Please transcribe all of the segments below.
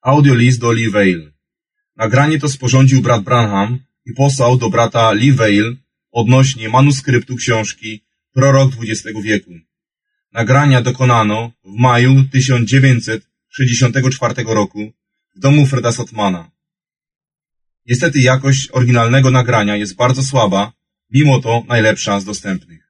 Audiolist do Lee Vail. Nagranie to sporządził brat Branham i posłał do brata Lee Vail odnośnie manuskryptu książki Prorok XX wieku. Nagrania dokonano w maju 1964 roku w domu Freda Satmana. Niestety jakość oryginalnego nagrania jest bardzo słaba, mimo to najlepsza z dostępnych.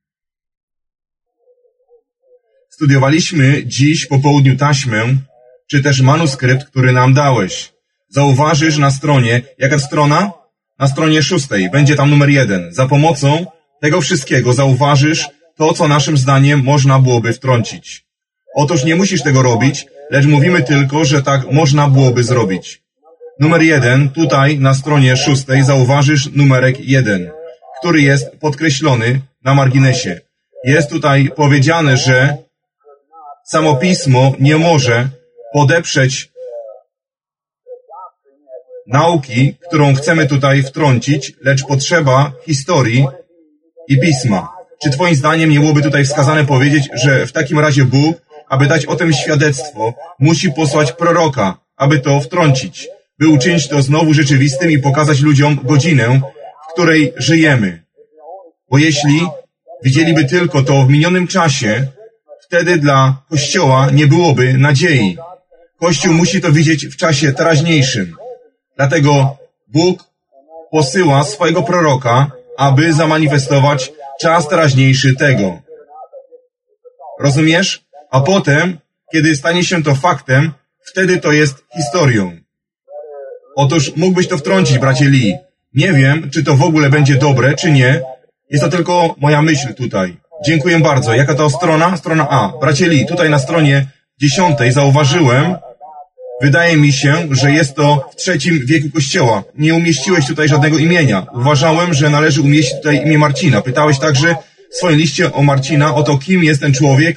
Studiowaliśmy dziś po południu taśmę, czy też manuskrypt, który nam dałeś. Zauważysz na stronie, jaka strona? Na stronie 6, będzie tam numer 1. Za pomocą tego wszystkiego zauważysz to, co naszym zdaniem można byłoby wtrącić. Otóż nie musisz tego robić, lecz mówimy tylko, że tak można byłoby zrobić. Numer 1, tutaj na stronie 6 zauważysz numerek 1, który jest podkreślony na marginesie. Jest tutaj powiedziane, że samo Pismo nie może podeprzeć nauki, którą chcemy tutaj wtrącić, lecz potrzeba historii i Pisma. Czy twoim zdaniem nie byłoby tutaj wskazane powiedzieć, że w takim razie Bóg, aby dać o tym świadectwo, musi posłać proroka, aby to wtrącić, by uczynić to znowu rzeczywistym i pokazać ludziom godzinę, w której żyjemy. Bo jeśli widzieliby tylko to w minionym czasie, wtedy dla Kościoła nie byłoby nadziei. Kościół musi to widzieć w czasie teraźniejszym. Dlatego Bóg posyła swojego proroka, aby zamanifestować czas teraźniejszy tego. Rozumiesz? A potem, kiedy stanie się to faktem, wtedy to jest historią. Otóż mógłbyś to wtrącić, bracie Lee. Nie wiem, czy to w ogóle będzie dobre, czy nie. Jest to tylko moja myśl tutaj. Dziękuję bardzo. Jaka to strona? Strona A. Bracie Lee, tutaj na stronie 10 zauważyłem, wydaje mi się, że jest to w III wieku Kościoła. Nie umieściłeś tutaj żadnego imienia. Uważałem, że należy umieścić tutaj imię Marcina. Pytałeś także w swoim liście o Marcina, o to, kim jest ten człowiek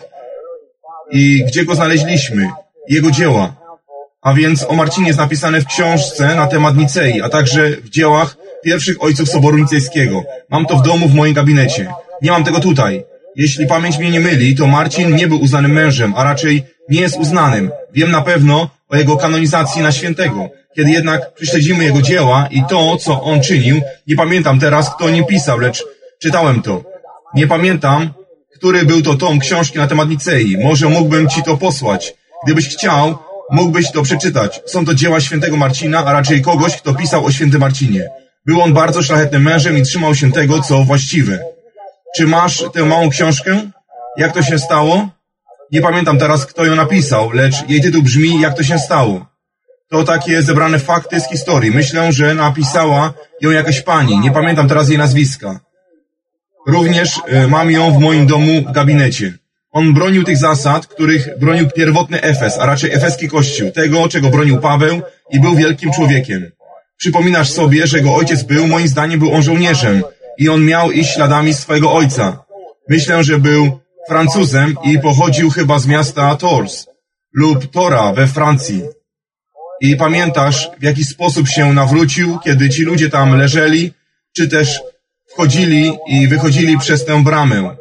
i gdzie go znaleźliśmy, jego dzieła. A więc o Marcinie jest napisane w książce na temat Nicei, a także w dziełach pierwszych ojców Soboru Nicejskiego. Mam to w domu w moim gabinecie. Nie mam tego tutaj. Jeśli pamięć mnie nie myli, to Marcin nie był uznanym mężem, a raczej nie jest uznanym. Wiem na pewno o jego kanonizacji na świętego. Kiedy jednak prześledzimy jego dzieła i to, co on czynił, nie pamiętam teraz, kto nim pisał, lecz czytałem to. Nie pamiętam, który był to tom książki na temat Nicei. Może mógłbym ci to posłać. Gdybyś chciał, mógłbyś to przeczytać. Są to dzieła świętego Marcina, a raczej kogoś, kto pisał o świętym Marcinie. Był on bardzo szlachetnym mężem i trzymał się tego, co właściwe. Czy masz tę małą książkę? Jak to się stało? Nie pamiętam teraz, kto ją napisał, lecz jej tytuł brzmi Jak to się stało. To takie zebrane fakty z historii. Myślę, że napisała ją jakaś pani. Nie pamiętam teraz jej nazwiska. Również mam ją w moim domu w gabinecie. On bronił tych zasad, których bronił pierwotny Efes, a raczej efeski kościół. Tego, czego bronił Paweł i był wielkim człowiekiem. Przypominasz sobie, że jego ojciec był, moim zdaniem był on żołnierzem i on miał iść śladami swojego ojca. Myślę, że był Francuzem i pochodził chyba z miasta Tours lub Tora we Francji. I pamiętasz, w jaki sposób się nawrócił, kiedy ci ludzie tam leżeli, czy też wchodzili i wychodzili przez tę bramę.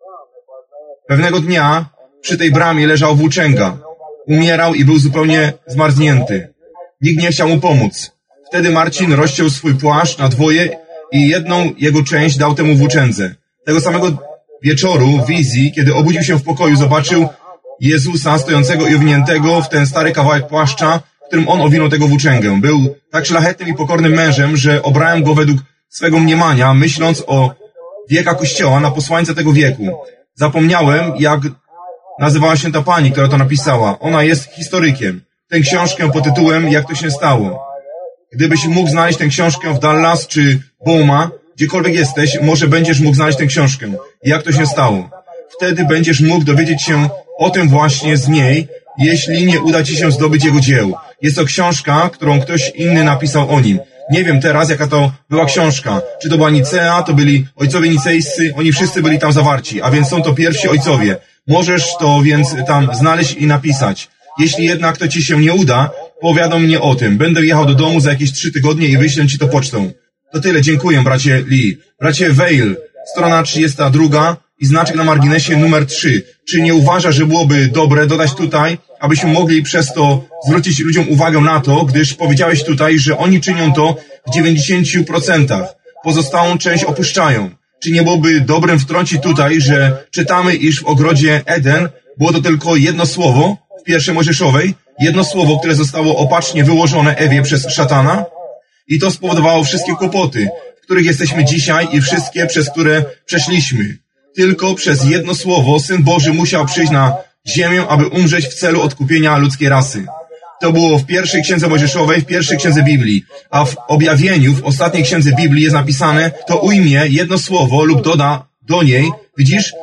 Pewnego dnia przy tej bramie leżał włóczęga. Umierał i był zupełnie zmarznięty. Nikt nie chciał mu pomóc. Wtedy Marcin rozciął swój płaszcz na dwoje i jedną jego część dał temu włóczędze. Tego samego wieczoru w wizji, kiedy obudził się w pokoju, zobaczył Jezusa stojącego i owiniętego w ten stary kawałek płaszcza, którym on owinął tego włóczęgę. Był tak szlachetnym i pokornym mężem, że obrałem go według swego mniemania, myśląc o wiekach Kościoła na posłańca tego wieku. Zapomniałem, jak nazywała się ta pani, która to napisała. Ona jest historykiem. Tę książkę pod tytułem Jak to się stało. Gdybyś mógł znaleźć tę książkę w Dallas czy Bouma, gdziekolwiek jesteś, może będziesz mógł znaleźć tę książkę. Jak to się stało? Wtedy będziesz mógł dowiedzieć się o tym właśnie z niej, jeśli nie uda ci się zdobyć jego dzieł. Jest to książka, którą ktoś inny napisał o nim. Nie wiem teraz, jaka to była książka. Czy to była Nicea, to byli ojcowie nicejscy, oni wszyscy byli tam zawarci, a więc są to pierwsi ojcowie. Możesz to więc tam znaleźć i napisać. Jeśli jednak to ci się nie uda, powiadom mnie o tym. Będę jechał do domu za jakieś 3 tygodnie i wyślę ci to pocztą. To tyle, dziękuję, bracie Lee. Bracie Vail, strona 32 I znaczek na marginesie numer 3. Czy nie uważa, że byłoby dobre dodać tutaj, abyśmy mogli przez to zwrócić ludziom uwagę na to, gdyż powiedziałeś tutaj, że oni czynią to w 90%. Pozostałą część opuszczają. Czy nie byłoby dobrym wtrącić tutaj, że czytamy, iż w ogrodzie Eden było to tylko jedno słowo w pierwszej Mojżeszowej, jedno słowo, które zostało opacznie wyłożone Ewie przez szatana i to spowodowało wszystkie kłopoty, w których jesteśmy dzisiaj i wszystkie, przez które przeszliśmy. Tylko przez jedno słowo Syn Boży musiał przyjść na ziemię, aby umrzeć w celu odkupienia ludzkiej rasy. To było w pierwszej księdze Mojżeszowej, w pierwszej księdze Biblii, a w objawieniu, w ostatniej księdze Biblii jest napisane, to ujmie jedno słowo lub doda do niej. Widzisz,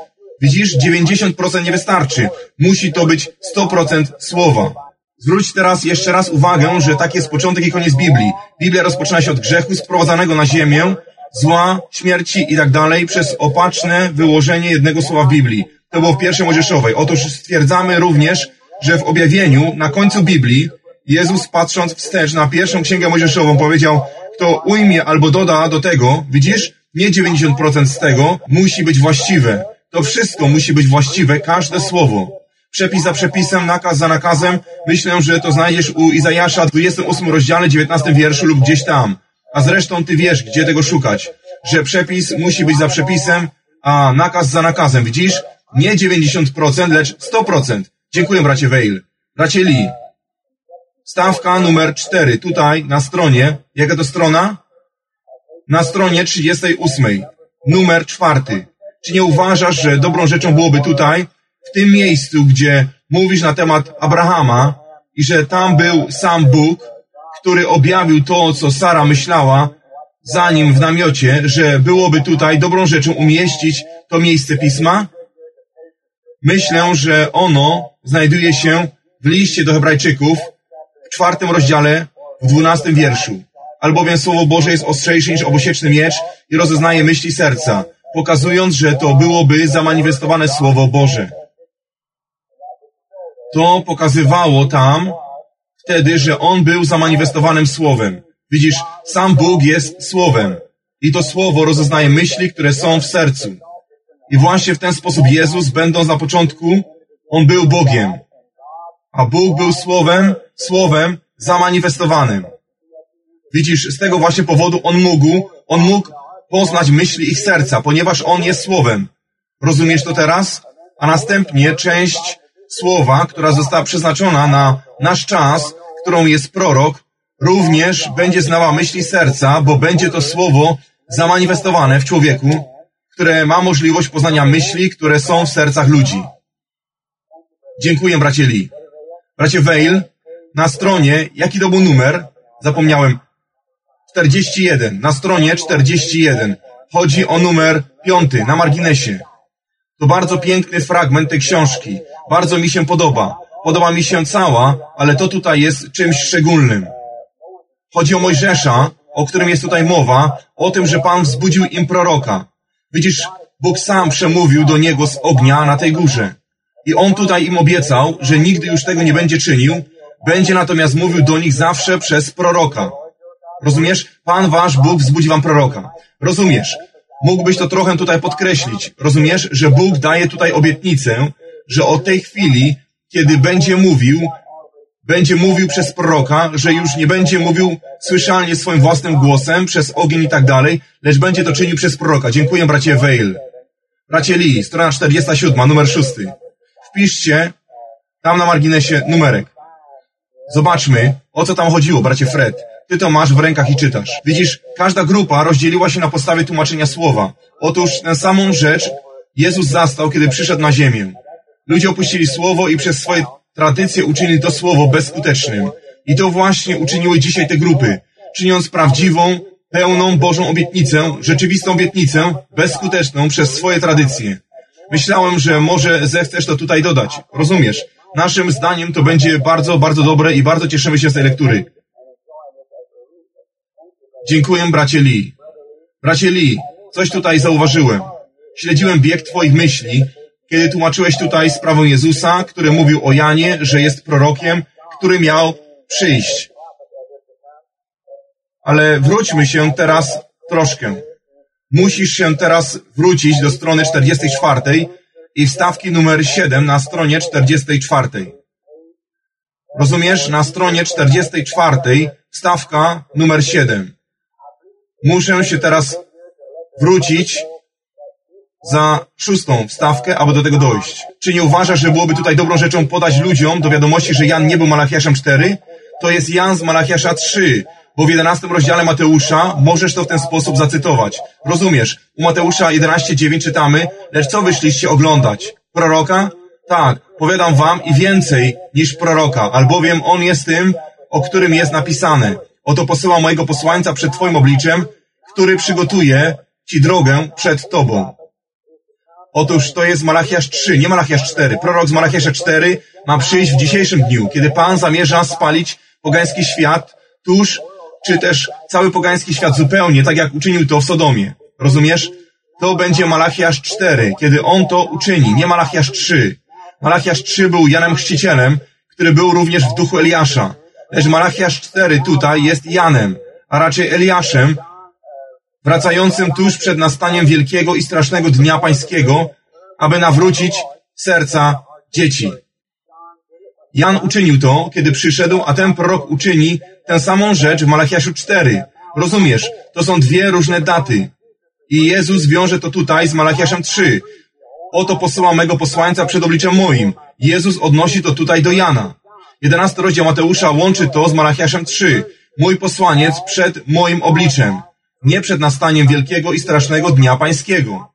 90% nie wystarczy. Musi to być 100% słowa. Zwróć teraz jeszcze raz uwagę, że tak jest początek i koniec Biblii. Biblia rozpoczyna się od grzechu sprowadzanego na ziemię, zła, śmierci i tak dalej przez opaczne wyłożenie jednego słowa w Biblii. To było w pierwszej Mojżeszowej. Otóż stwierdzamy również, że w objawieniu, na końcu Biblii, Jezus patrząc wstecz na pierwszą księgę Mojżeszową powiedział, kto ujmie albo doda do tego, widzisz, nie 90% z tego, musi być właściwe. To wszystko musi być właściwe, każde słowo. Przepis za przepisem, nakaz za nakazem. Myślę, że to znajdziesz u Izajasza w 28 rozdziale, 19 wierszu lub gdzieś tam. A zresztą ty wiesz, gdzie tego szukać. Że przepis musi być za przepisem, a nakaz za nakazem. Widzisz? Nie 90%, lecz 100%. Dziękuję, bracie Weil. Bracie Lee. Stawka numer 4. Tutaj na stronie. Jaka to strona? Na stronie 38. Numer 4. Czy nie uważasz, że dobrą rzeczą byłoby tutaj, w tym miejscu, gdzie mówisz na temat Abrahama i że tam był sam Bóg, który objawił to, co Sara myślała, zanim w namiocie, że byłoby tutaj dobrą rzeczą umieścić to miejsce Pisma? Myślę, że ono znajduje się w liście do Hebrajczyków w 4 rozdziale, w 12 wierszu. Albowiem Słowo Boże jest ostrzejsze niż obosieczny miecz i rozeznaje myśli serca, pokazując, że to byłoby zamanifestowane Słowo Boże. To pokazywało tam wtedy, że On był zamanifestowanym Słowem. Widzisz, sam Bóg jest Słowem i to Słowo rozeznaje myśli, które są w sercu. I właśnie w ten sposób Jezus, będąc na początku, On był Bogiem, a Bóg był Słowem zamanifestowanym. Widzisz, z tego właśnie powodu On mógł poznać myśli ich serca, ponieważ On jest Słowem. Rozumiesz to teraz? A następnie część Słowa, która została przeznaczona na nasz czas, którą jest prorok, również będzie znała myśli serca, bo będzie to Słowo zamanifestowane w człowieku, które ma możliwość poznania myśli, które są w sercach ludzi. Dziękuję, bracie Lee. Bracie Weil, na stronie, jaki to był numer? Zapomniałem. 41. Na stronie 41. Chodzi o numer 5, na marginesie. To bardzo piękny fragment tej książki. Bardzo mi się podoba. Podoba mi się cała, ale to tutaj jest czymś szczególnym. Chodzi o Mojżesza, o którym jest tutaj mowa, o tym, że Pan wzbudził im proroka. Widzisz, Bóg sam przemówił do niego z ognia na tej górze. I On tutaj im obiecał, że nigdy już tego nie będzie czynił, będzie natomiast mówił do nich zawsze przez proroka. Rozumiesz? Pan wasz Bóg wzbudzi wam proroka. Rozumiesz? Mógłbyś to trochę tutaj podkreślić. Rozumiesz, że Bóg daje tutaj obietnicę, że od tej chwili, kiedy będzie mówił przez proroka, że już nie będzie mówił słyszalnie swoim własnym głosem, przez ogień i tak dalej, lecz będzie to czynił przez proroka. Dziękuję, bracie Weil. Bracie Lee, strona 47, numer 6. Wpiszcie tam na marginesie numerek. Zobaczmy, o co tam chodziło, bracie Fred. Ty to masz w rękach i czytasz. Widzisz, każda grupa rozdzieliła się na podstawie tłumaczenia słowa. Otóż tę samą rzecz Jezus zastał, kiedy przyszedł na ziemię. Ludzie opuścili słowo i przez swoje tradycje uczynili to słowo bezskutecznym. I to właśnie uczyniły dzisiaj te grupy, czyniąc prawdziwą, pełną Bożą obietnicę, rzeczywistą obietnicę, bezskuteczną przez swoje tradycje. Myślałem, że może zechcesz to tutaj dodać. Rozumiesz? Naszym zdaniem to będzie bardzo, bardzo dobre i bardzo cieszymy się z tej lektury. Dziękuję, bracie Lee. Bracie Lee, coś tutaj zauważyłem. Śledziłem bieg twoich myśli, kiedy tłumaczyłeś tutaj sprawę Jezusa, który mówił o Janie, że jest prorokiem, który miał przyjść. Ale wróćmy się teraz troszkę. Musisz się teraz wrócić do strony 44 i wstawki numer 7 na stronie 44. Rozumiesz? Na stronie 44 wstawka numer 7. Muszę się teraz wrócić za 6. wstawkę, aby do tego dojść. Czy nie uważasz, że byłoby tutaj dobrą rzeczą podać ludziom do wiadomości, że Jan nie był Malachiaszem 4? To jest Jan z Malachiasza 3, bo w 11 rozdziale Mateusza możesz to w ten sposób zacytować. Rozumiesz? U Mateusza 11:9 czytamy, lecz co wyszliście oglądać? Proroka? Tak, powiadam wam i więcej niż proroka, albowiem on jest tym, o którym jest napisane. Oto posyłam mojego posłańca przed twoim obliczem, który przygotuje ci drogę przed tobą. Otóż to jest Malachiasz 3, nie Malachiasz 4. Prorok z Malachiasza 4 ma przyjść w dzisiejszym dniu, kiedy Pan zamierza spalić pogański świat czy też cały pogański świat zupełnie, tak jak uczynił to w Sodomie. Rozumiesz? To będzie Malachiasz 4, kiedy on to uczyni, nie Malachiasz 3. Malachiasz 3 był Janem Chrzcicielem, który był również w duchu Eliasza. Lecz Malachiasz 4 tutaj jest Janem, a raczej Eliaszem, wracającym tuż przed nastaniem wielkiego i strasznego dnia pańskiego, aby nawrócić serca dzieci. Jan uczynił to, kiedy przyszedł, a ten prorok uczyni tę samą rzecz w Malachiaszu 4. Rozumiesz? To są dwie różne daty. I Jezus wiąże to tutaj z Malachiaszem 3. Oto posyłam mego posłańca przed obliczem moim. Jezus odnosi to tutaj do Jana. 11 rozdział Mateusza łączy to z Malachiaszem 3. Mój posłaniec przed moim obliczem. Nie przed nastaniem wielkiego i strasznego dnia pańskiego.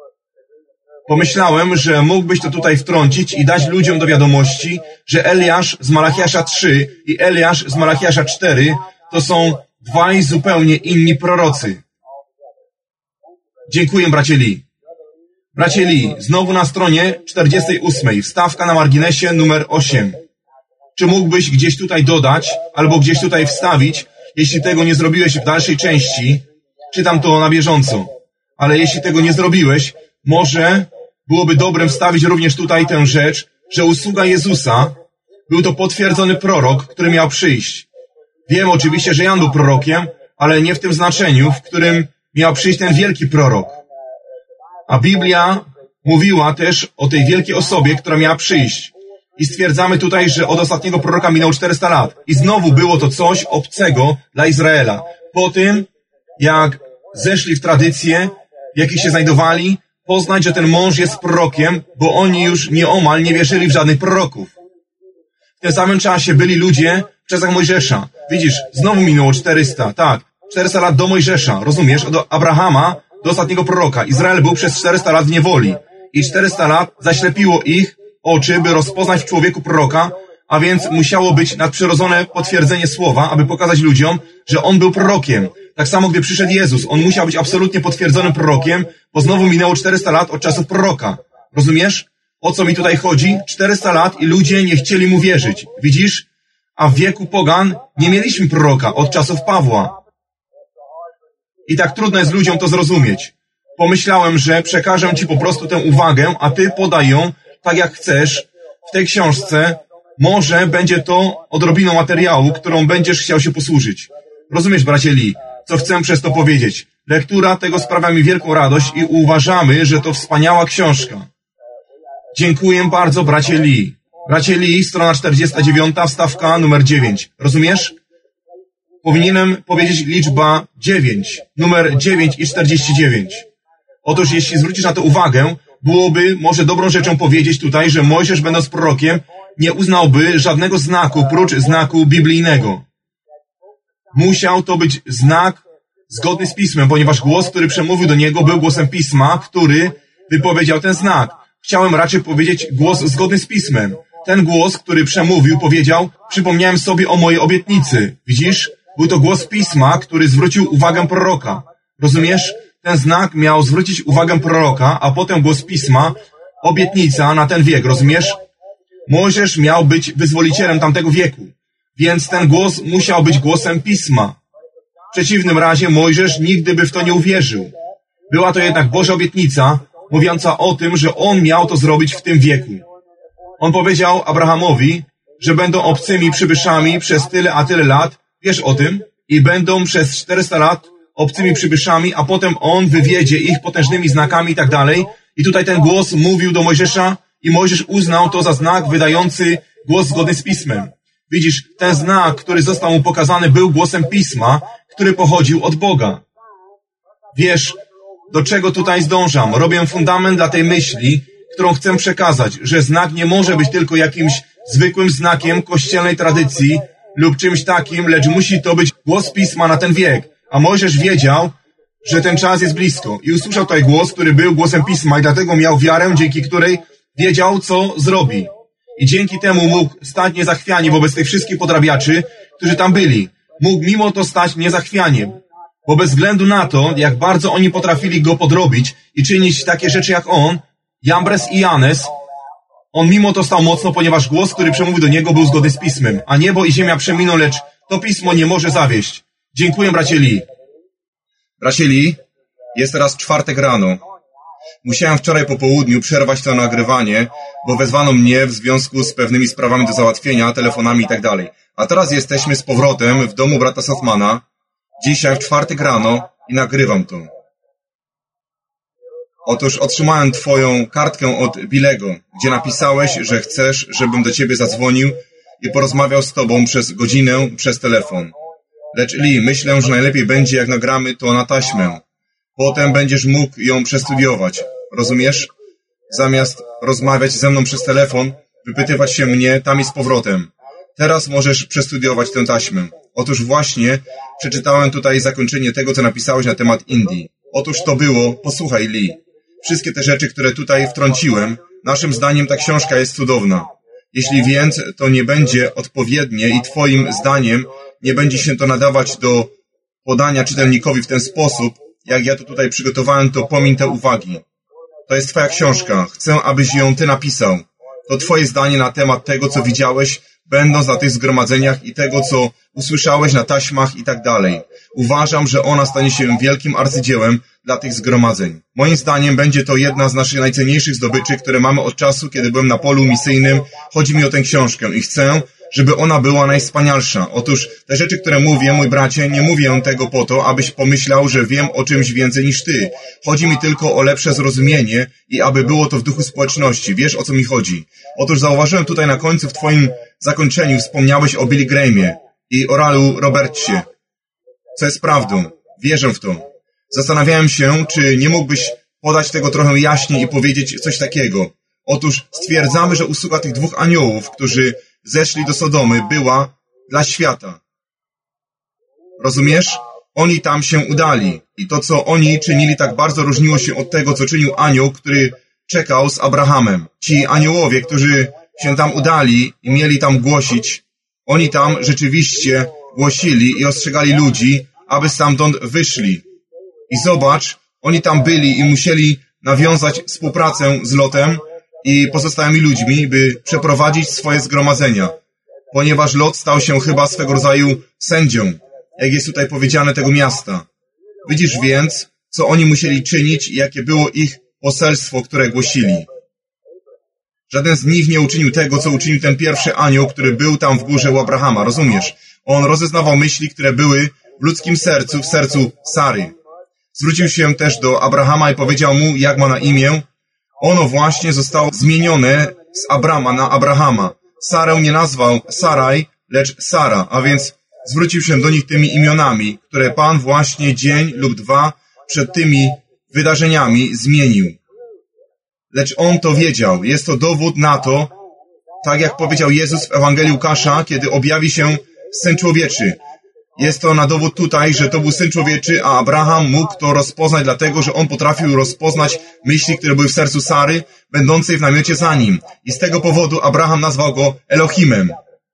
Pomyślałem, że mógłbyś to tutaj wtrącić i dać ludziom do wiadomości, że Eliasz z Malachiasza 3 i Eliasz z Malachiasza 4 to są dwaj zupełnie inni prorocy. Dziękuję, bracie Lee. Bracie Lee, znowu na stronie 48, wstawka na marginesie numer 8. Czy mógłbyś gdzieś tutaj dodać, albo gdzieś tutaj wstawić, jeśli tego nie zrobiłeś w dalszej części? Czytam to na bieżąco. Ale jeśli tego nie zrobiłeś, może byłoby dobrem wstawić również tutaj tę rzecz, że usługa Jezusa był to potwierdzony prorok, który miał przyjść. Wiem oczywiście, że Jan był prorokiem, ale nie w tym znaczeniu, w którym miał przyjść ten wielki prorok. A Biblia mówiła też o tej wielkiej osobie, która miała przyjść. I stwierdzamy tutaj, że od ostatniego proroka minęło 400 lat. I znowu było to coś obcego dla Izraela. Po tym, jak zeszli w tradycje, w jakich się znajdowali, poznać, że ten mąż jest prorokiem, bo oni już nieomal nie wierzyli w żadnych proroków. W tym samym czasie byli ludzie w czasach Mojżesza. Widzisz, znowu minęło 400, tak. 400 lat do Mojżesza, rozumiesz? Od Abrahama do ostatniego proroka. Izrael był przez 400 lat w niewoli. I 400 lat zaślepiło ich oczy, by rozpoznać w człowieku proroka, a więc musiało być nadprzyrodzone potwierdzenie słowa, aby pokazać ludziom, że on był prorokiem. Tak samo, gdy przyszedł Jezus, on musiał być absolutnie potwierdzonym prorokiem, bo znowu minęło 400 lat od czasów proroka. Rozumiesz? O co mi tutaj chodzi? 400 lat i ludzie nie chcieli mu wierzyć. Widzisz? A w wieku pogan nie mieliśmy proroka od czasów Pawła. I tak trudno jest ludziom to zrozumieć. Pomyślałem, że przekażę ci po prostu tę uwagę, a ty podaj ją tak jak chcesz w tej książce. Może będzie to odrobiną materiału, którą będziesz chciał się posłużyć. Rozumiesz, bracie Lee, co chcę przez to powiedzieć? Lektura tego sprawia mi wielką radość i uważamy, że to wspaniała książka. Dziękuję bardzo, bracie Lee. Bracie Lee, strona 49, wstawka numer 9. Rozumiesz? Powinienem powiedzieć liczba 9, numer 9 i 49. Otóż jeśli zwrócisz na to uwagę, byłoby może dobrą rzeczą powiedzieć tutaj, że Mojżesz, będąc prorokiem, nie uznałby żadnego znaku prócz znaku biblijnego. Musiał to być znak zgodny z Pismem, ponieważ głos, który przemówił do niego, był głosem Pisma, który wypowiedział ten znak. Chciałem raczej powiedzieć głos zgodny z Pismem. Ten głos, który przemówił, powiedział, przypomniałem sobie o mojej obietnicy. Widzisz? Był to głos Pisma, który zwrócił uwagę proroka. Rozumiesz? Ten znak miał zwrócić uwagę proroka, a potem głos Pisma, obietnica na ten wiek. Rozumiesz? Mojżesz miał być wyzwolicielem tamtego wieku, więc ten głos musiał być głosem Pisma. W przeciwnym razie Mojżesz nigdy by w to nie uwierzył. Była to jednak Boża obietnica, mówiąca o tym, że on miał to zrobić w tym wieku. On powiedział Abrahamowi, że będą obcymi przybyszami przez tyle a tyle lat, wiesz o tym, i będą przez 400 lat obcymi przybyszami, a potem on wywiedzie ich potężnymi znakami i tak dalej. I tutaj ten głos mówił do Mojżesza i Mojżesz uznał to za znak wydający głos zgodny z Pismem. Widzisz, ten znak, który został mu pokazany, był głosem Pisma, który pochodził od Boga. Wiesz, do czego tutaj zdążam? Robię fundament dla tej myśli, którą chcę przekazać, że znak nie może być tylko jakimś zwykłym znakiem kościelnej tradycji lub czymś takim, lecz musi to być głos Pisma na ten wiek. A Mojżesz wiedział, że ten czas jest blisko i usłyszał tutaj głos, który był głosem Pisma i dlatego miał wiarę, dzięki której wiedział, co zrobi. I dzięki temu mógł stać niezachwianie wobec tych wszystkich podrabiaczy, którzy tam byli. Mógł mimo to stać niezachwianie, bo bez względu na to, jak bardzo oni potrafili go podrobić i czynić takie rzeczy jak on, Jambres i Janes, on mimo to stał mocno, ponieważ głos, który przemówił do niego, był zgodny z Pismem. A niebo i ziemia przeminą, lecz to Pismo nie może zawieść. Dziękuję, bracie Lee. Bracie Lee, jest teraz czwartek rano. Musiałem wczoraj po południu przerwać to nagrywanie, bo wezwano mnie w związku z pewnymi sprawami do załatwienia, telefonami i tak dalej. A teraz jesteśmy z powrotem w domu brata Safmana, dzisiaj w czwartek rano i nagrywam to. Otóż otrzymałem twoją kartkę od Billego, gdzie napisałeś, że chcesz, żebym do ciebie zadzwonił i porozmawiał z tobą przez godzinę przez telefon. Lecz Lee, myślę, że najlepiej będzie, jak nagramy to na taśmę. Potem będziesz mógł ją przestudiować. Rozumiesz? Zamiast rozmawiać ze mną przez telefon, wypytywać się mnie tam i z powrotem. Teraz możesz przestudiować tę taśmę. Otóż właśnie przeczytałem tutaj zakończenie tego, co napisałeś na temat Indii. Otóż to było, posłuchaj Lee, wszystkie te rzeczy, które tutaj wtrąciłem, naszym zdaniem ta książka jest cudowna. Jeśli więc to nie będzie odpowiednie i twoim zdaniem nie będzie się to nadawać do podania czytelnikowi w ten sposób, jak ja to tutaj przygotowałem, to pomiń te uwagi. To jest twoja książka. Chcę, abyś ją ty napisał. To twoje zdanie na temat tego, co widziałeś, będąc na tych zgromadzeniach i tego, co usłyszałeś na taśmach i tak dalej. Uważam, że ona stanie się wielkim arcydziełem dla tych zgromadzeń. Moim zdaniem będzie to jedna z naszych najcenniejszych zdobyczy, które mamy od czasu, kiedy byłem na polu misyjnym. Chodzi mi o tę książkę i chcę, żeby ona była najwspanialsza. Otóż te rzeczy, które mówię, mój bracie, nie mówię tego po to, abyś pomyślał, że wiem o czymś więcej niż ty. Chodzi mi tylko o lepsze zrozumienie i aby było to w duchu społeczności. Wiesz, o co mi chodzi. Otóż zauważyłem tutaj na końcu w twoim zakończeniu wspomniałeś o Billy Grahamie i o Oralu Robertsie, co jest prawdą. Wierzę w to. Zastanawiałem się, czy nie mógłbyś podać tego trochę jaśniej i powiedzieć coś takiego. Otóż stwierdzamy, że usługa tych dwóch aniołów, którzy zeszli do Sodomy, była dla świata. Rozumiesz? Oni tam się udali i to, co oni czynili, tak bardzo różniło się od tego, co czynił anioł, który czekał z Abrahamem. Ci aniołowie, którzy się tam udali i mieli tam głosić, oni tam rzeczywiście głosili i ostrzegali ludzi, aby stamtąd wyszli. I zobacz, oni tam byli i musieli nawiązać współpracę z Lotem i pozostałymi ludźmi, by przeprowadzić swoje zgromadzenia, ponieważ Lot stał się chyba swego rodzaju sędzią, jak jest tutaj powiedziane, tego miasta. Widzisz więc, co oni musieli czynić i jakie było ich poselstwo, które głosili. Żaden z nich nie uczynił tego, co uczynił ten pierwszy anioł, który był tam w górze u Abrahama, rozumiesz? On rozeznawał myśli, które były w ludzkim sercu, w sercu Sary. Zwrócił się też do Abrahama i powiedział mu, jak ma na imię. Ono właśnie zostało zmienione z Abrama na Abrahama. Sarę nie nazwał Saraj, lecz Sara, a więc zwrócił się do nich tymi imionami, które Pan właśnie dzień lub dwa przed tymi wydarzeniami zmienił. Lecz on to wiedział. Jest to dowód na to, tak jak powiedział Jezus w Ewangelii Łukasza, kiedy objawi się Syn Człowieczy. Jest to na dowód tutaj, że to był Syn Człowieczy, a Abraham mógł to rozpoznać, dlatego że on potrafił rozpoznać myśli, które były w sercu Sary, będącej w namiocie za nim. I z tego powodu Abraham nazwał go Elohimem.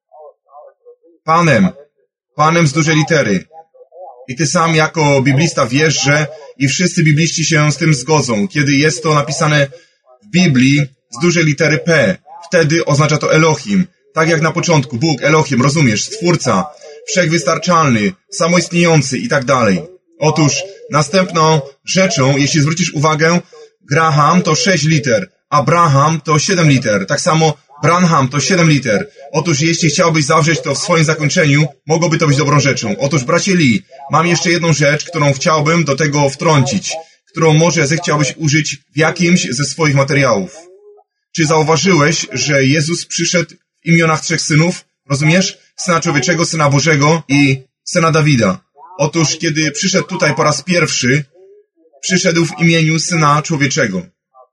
Panem z dużej litery. I ty sam jako biblista wiesz, że i wszyscy bibliści się z tym zgodzą. Kiedy jest to napisane w Biblii z dużej litery P, wtedy oznacza to Elohim. Tak jak na początku, Bóg, Elohim, rozumiesz, Stwórca, Wszechwystarczalny, Samoistniejący i tak dalej. Otóż następną rzeczą, jeśli zwrócisz uwagę, Graham to 6 liter, Abraham to 7 liter. Tak samo Branham to 7 liter. Otóż jeśli chciałbyś zawrzeć to w swoim zakończeniu, mogłoby to być dobrą rzeczą. Otóż, bracie Lee, mam jeszcze jedną rzecz, którą chciałbym do tego wtrącić, którą może zechciałbyś użyć w jakimś ze swoich materiałów. Czy zauważyłeś, że Jezus przyszedł w imionach 3 synów? Rozumiesz? Syna Człowieczego, Syna Bożego i Syna Dawida. Otóż, kiedy przyszedł tutaj po raz pierwszy, przyszedł w imieniu Syna Człowieczego.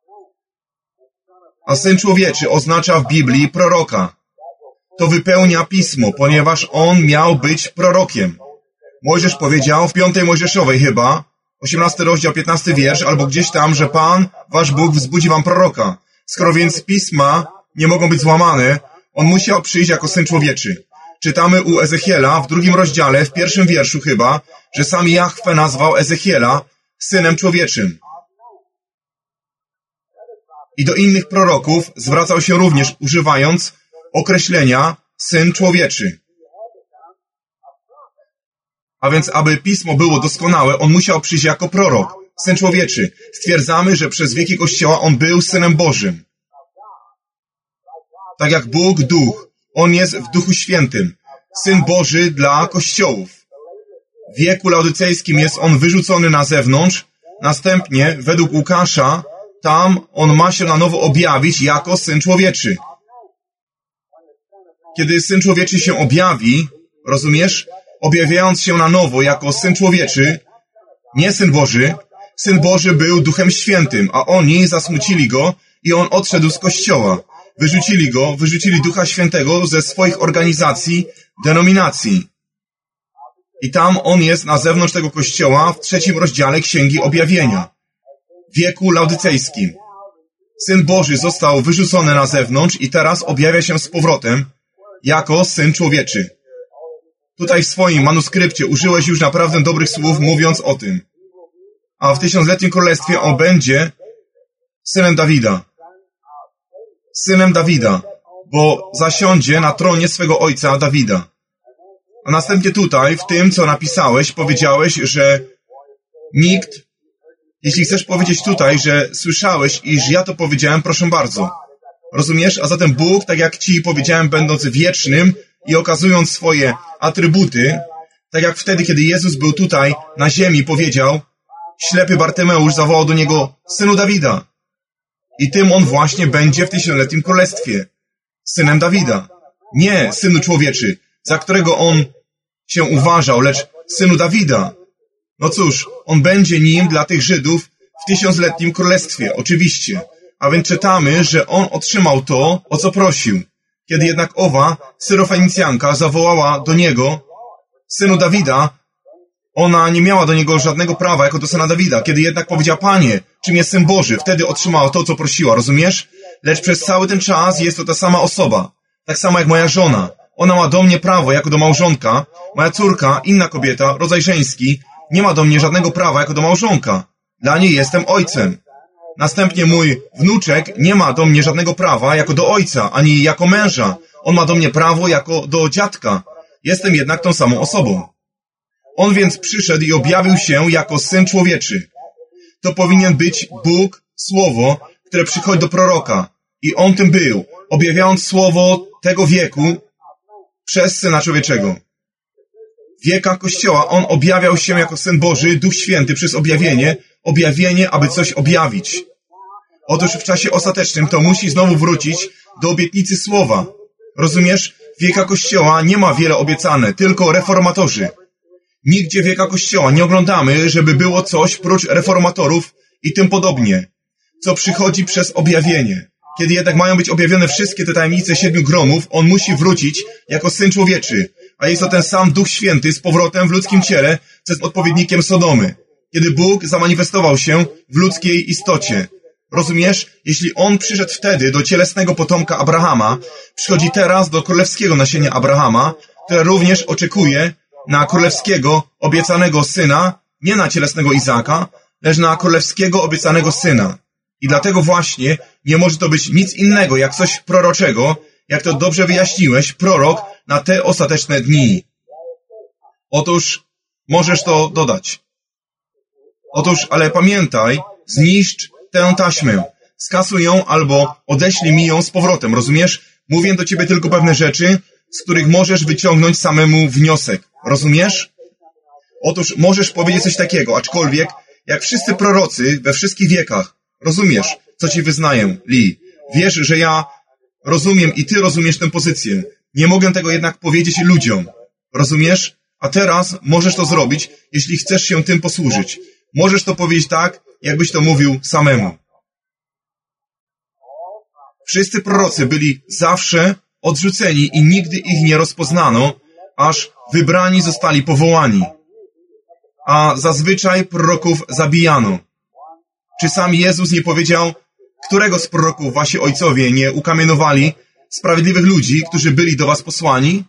A Syn Człowieczy oznacza w Biblii proroka. To wypełnia Pismo, ponieważ on miał być prorokiem. Mojżesz powiedział w 5 Mojżeszowej chyba, 18 rozdział, 15 wiersz, albo gdzieś tam, że Pan, wasz Bóg, wzbudzi wam proroka. Skoro więc Pisma nie mogą być złamane, on musiał przyjść jako Syn Człowieczy. Czytamy u Ezechiela w 2 rozdziale, w 1 wierszu chyba, że sam Jahwe nazwał Ezechiela Synem Człowieczym. I do innych proroków zwracał się również używając określenia Syn Człowieczy. A więc, aby Pismo było doskonałe, on musiał przyjść jako prorok, Syn Człowieczy. Stwierdzamy, że przez wieki Kościoła on był Synem Bożym. Tak jak Bóg Duch, on jest w Duchu Świętym. Syn Boży dla Kościołów. W wieku laodycejskim jest on wyrzucony na zewnątrz. Następnie, według Łukasza, tam on ma się na nowo objawić jako Syn Człowieczy. Kiedy Syn Człowieczy się objawi, rozumiesz? Objawiając się na nowo jako Syn Człowieczy, nie Syn Boży, Syn Boży był Duchem Świętym, a oni zasmucili go i on odszedł z Kościoła. Wyrzucili go, wyrzucili Ducha Świętego ze swoich organizacji, denominacji. I tam on jest na zewnątrz tego Kościoła w 3 rozdziale Księgi Objawienia. W wieku laodycejskim. Syn Boży został wyrzucony na zewnątrz i teraz objawia się z powrotem jako Syn Człowieczy. Tutaj w swoim manuskrypcie użyłeś już naprawdę dobrych słów, mówiąc o tym. A w 1000-letnim królestwie on będzie synem Dawida. Synem Dawida, bo zasiądzie na tronie swego ojca Dawida. A następnie tutaj, w tym, co napisałeś, powiedziałeś, że nikt, jeśli chcesz powiedzieć tutaj, że słyszałeś, iż ja to powiedziałem, proszę bardzo. Rozumiesz? A zatem Bóg, tak jak Ci powiedziałem, będąc wiecznym i okazując swoje atrybuty, tak jak wtedy, kiedy Jezus był tutaj na ziemi, powiedział, ślepy Bartymeusz zawołał do Niego, Synu Dawida. I tym on właśnie będzie w 1000-letnim królestwie. Synem Dawida. Nie Synu Człowieczy, za którego on się uważał, lecz Synu Dawida. No cóż, on będzie nim dla tych Żydów w 1000-letnim królestwie, oczywiście. A więc czytamy, że on otrzymał to, o co prosił. Kiedy jednak owa Syrofenicjanka zawołała do niego, Synu Dawida, ona nie miała do niego żadnego prawa jako do Syna Dawida. Kiedy jednak powiedziała, Panie, czym jest Syn Boży, wtedy otrzymała to, co prosiła, rozumiesz? Lecz przez cały ten czas jest to ta sama osoba. Tak samo jak moja żona. Ona ma do mnie prawo jako do małżonka. Moja córka, inna kobieta, rodzaj żeński, nie ma do mnie żadnego prawa jako do małżonka. Dla niej jestem ojcem. Następnie mój wnuczek nie ma do mnie żadnego prawa jako do ojca, ani jako męża. On ma do mnie prawo jako do dziadka. Jestem jednak tą samą osobą. On więc przyszedł i objawił się jako Syn Człowieczy. To powinien być Bóg, Słowo, które przychodzi do proroka. I on tym był, objawiając Słowo tego wieku przez Syna Człowieczego. W wiekach Kościoła on objawiał się jako Syn Boży, Duch Święty przez objawienie, aby coś objawić. Otóż w czasie ostatecznym to musi znowu wrócić do obietnicy Słowa. Rozumiesz? W wiekach Kościoła nie ma wiele obiecane, tylko reformatorzy. Nigdzie w wiekach Kościoła nie oglądamy, żeby było coś prócz reformatorów i tym podobnie, co przychodzi przez objawienie. Kiedy jednak mają być objawione wszystkie te tajemnice 7 gromów, on musi wrócić jako Syn Człowieczy, a jest to ten sam Duch Święty z powrotem w ludzkim ciele, co jest odpowiednikiem Sodomy. Kiedy Bóg zamanifestował się w ludzkiej istocie. Rozumiesz? Jeśli On przyszedł wtedy do cielesnego potomka Abrahama, przychodzi teraz do królewskiego nasienia Abrahama, które również oczekuje na królewskiego obiecanego syna, nie na cielesnego Izaaka, lecz na królewskiego obiecanego syna. I dlatego właśnie nie może to być nic innego jak coś proroczego, jak to dobrze wyjaśniłeś, prorok na te ostateczne dni. Otóż możesz to dodać. Otóż, ale pamiętaj, zniszcz tę taśmę, skasuj ją albo odeślij mi ją z powrotem, rozumiesz? Mówię do ciebie tylko pewne rzeczy, z których możesz wyciągnąć samemu wniosek. Rozumiesz? Otóż możesz powiedzieć coś takiego, aczkolwiek jak wszyscy prorocy we wszystkich wiekach. Rozumiesz, co ci wyznaję, Lee. Wiesz, że ja rozumiem i ty rozumiesz tę pozycję. Nie mogę tego jednak powiedzieć ludziom. Rozumiesz? A teraz możesz to zrobić, jeśli chcesz się tym posłużyć. Możesz to powiedzieć tak, jakbyś to mówił samemu. Wszyscy prorocy byli zawsze odrzuceni i nigdy ich nie rozpoznano, aż wybrani zostali powołani. A zazwyczaj proroków zabijano. Czy sam Jezus nie powiedział, którego z proroków wasi ojcowie nie ukamienowali sprawiedliwych ludzi, którzy byli do was posłani?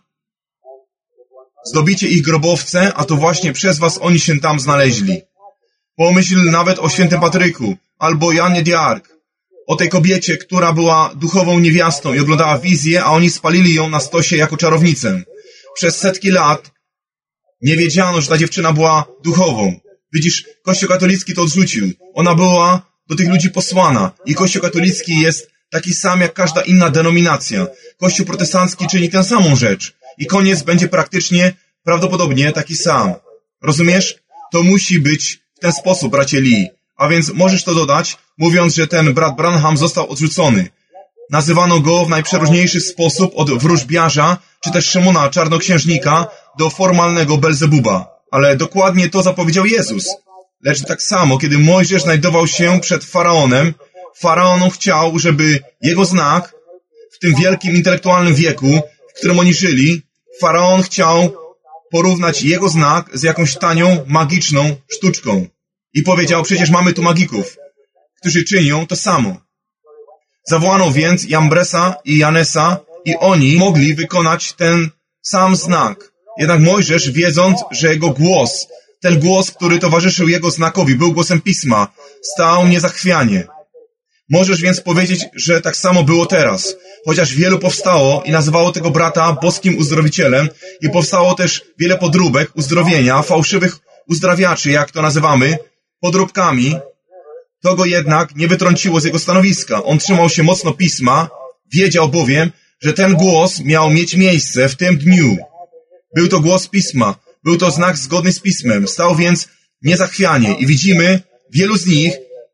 Zdobicie ich grobowce, a to właśnie przez was oni się tam znaleźli. Pomyśl nawet o świętym Patryku albo Janie d'Arc, o tej kobiecie, która była duchową niewiastą i oglądała wizję, a oni spalili ją na stosie jako czarownicę. Przez setki lat nie wiedziano, że ta dziewczyna była duchową. Widzisz, Kościół katolicki to odrzucił. Ona była do tych ludzi posłana i Kościół katolicki jest taki sam jak każda inna denominacja. Kościół protestancki czyni tę samą rzecz i koniec będzie praktycznie, prawdopodobnie taki sam. Rozumiesz? To musi być w ten sposób, bracie Lee. A więc możesz to dodać, mówiąc, że ten brat Branham został odrzucony. Nazywano go w najprzeróżniejszy sposób od wróżbiarza, czy też Szymona Czarnoksiężnika do formalnego Belzebuba. Ale dokładnie to zapowiedział Jezus. Lecz tak samo, kiedy Mojżesz znajdował się przed Faraonem, Faraon chciał, żeby jego znak w tym wielkim intelektualnym wieku, w którym oni żyli, Faraon chciał porównać jego znak z jakąś tanią, magiczną sztuczką. I powiedział, przecież mamy tu magików, którzy czynią to samo. Zawołano więc Jambresa i Janesa i oni mogli wykonać ten sam znak. Jednak Mojżesz, wiedząc, że jego głos, ten głos, który towarzyszył jego znakowi, był głosem Pisma, stał niezachwianie. Możesz więc powiedzieć, że tak samo było teraz. Chociaż wielu powstało i nazywało tego brata boskim uzdrowicielem i powstało też wiele podróbek uzdrowienia, fałszywych uzdrawiaczy, jak to nazywamy, podróbkami, to go jednak nie wytrąciło z jego stanowiska. On trzymał się mocno Pisma, wiedział bowiem, że ten głos miał mieć miejsce w tym dniu. Był to głos Pisma, był to znak zgodny z Pismem, stał więc niezachwianie i widzimy wielu z nich,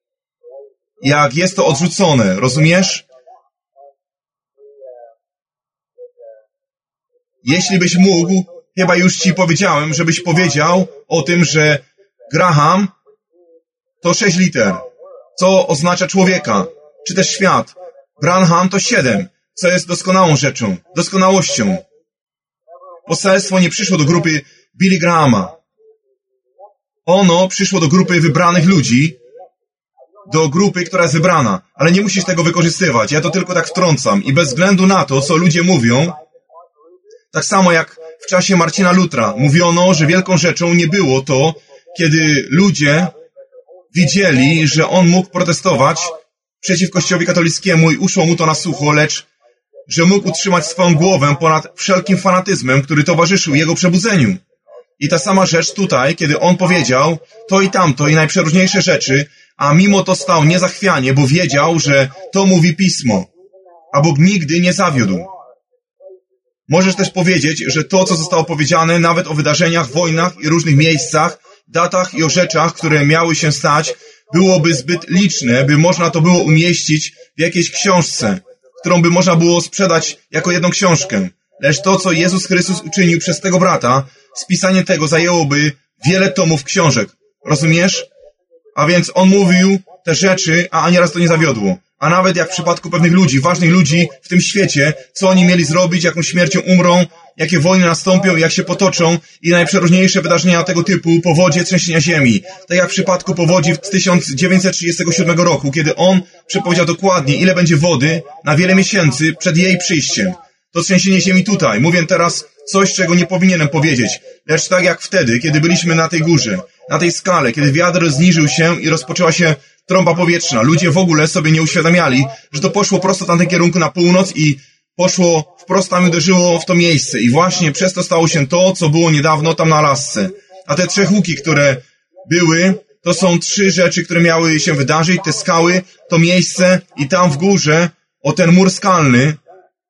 jak jest to odrzucone, rozumiesz? Jeśli byś mógł, chyba już ci powiedziałem, żebyś powiedział o tym, że Graham to 6 liter, co oznacza człowieka, czy też świat. Branham to 7, co jest doskonałą rzeczą, doskonałością. Poselstwo nie przyszło do grupy Billy Grahama. Ono przyszło do grupy wybranych ludzi, do grupy, która jest wybrana, ale nie musisz tego wykorzystywać. Ja to tylko tak wtrącam i bez względu na to, co ludzie mówią, tak samo jak w czasie Marcina Lutra mówiono, że wielką rzeczą nie było to, kiedy ludzie widzieli, że on mógł protestować przeciw Kościołowi katolickiemu i uszło mu to na sucho, lecz że mógł utrzymać swoją głowę ponad wszelkim fanatyzmem, który towarzyszył jego przebudzeniu. I ta sama rzecz tutaj, kiedy on powiedział to i tamto i najprzeróżniejsze rzeczy, a mimo to stał niezachwianie, bo wiedział, że to mówi Pismo, a Bóg nigdy nie zawiódł. Możesz też powiedzieć, że to, co zostało powiedziane, nawet o wydarzeniach, wojnach i różnych miejscach, datach i o rzeczach, które miały się stać, byłoby zbyt liczne, by można to było umieścić w jakiejś książce, którą by można było sprzedać jako jedną książkę. Lecz to, co Jezus Chrystus uczynił przez tego brata, spisanie tego zajęłoby wiele tomów książek. Rozumiesz? A więc on mówił te rzeczy, a ani raz to nie zawiodło. A nawet jak w przypadku pewnych ludzi, ważnych ludzi w tym świecie, co oni mieli zrobić, jaką śmiercią umrą, jakie wojny nastąpią, jak się potoczą i najprzeróżniejsze wydarzenia tego typu, powodzie, trzęsienia ziemi. Tak jak w przypadku powodzi w 1937 roku, kiedy on przepowiedział dokładnie, ile będzie wody na wiele miesięcy przed jej przyjściem. To trzęsienie ziemi tutaj. Mówię teraz coś, czego nie powinienem powiedzieć. Lecz tak jak wtedy, kiedy byliśmy na tej górze, na tej skale, kiedy wiatr zniżył się i rozpoczęła się trąba powietrzna. Ludzie w ogóle sobie nie uświadamiali, że to poszło prosto w tamtym kierunku na północ i poszło wprost tam i uderzyło w to miejsce. I właśnie przez to stało się to, co było niedawno tam na Alasce. A te 3 łuki, które były, to są 3 rzeczy, które miały się wydarzyć. Te skały, to miejsce i tam w górze, o ten mur skalny,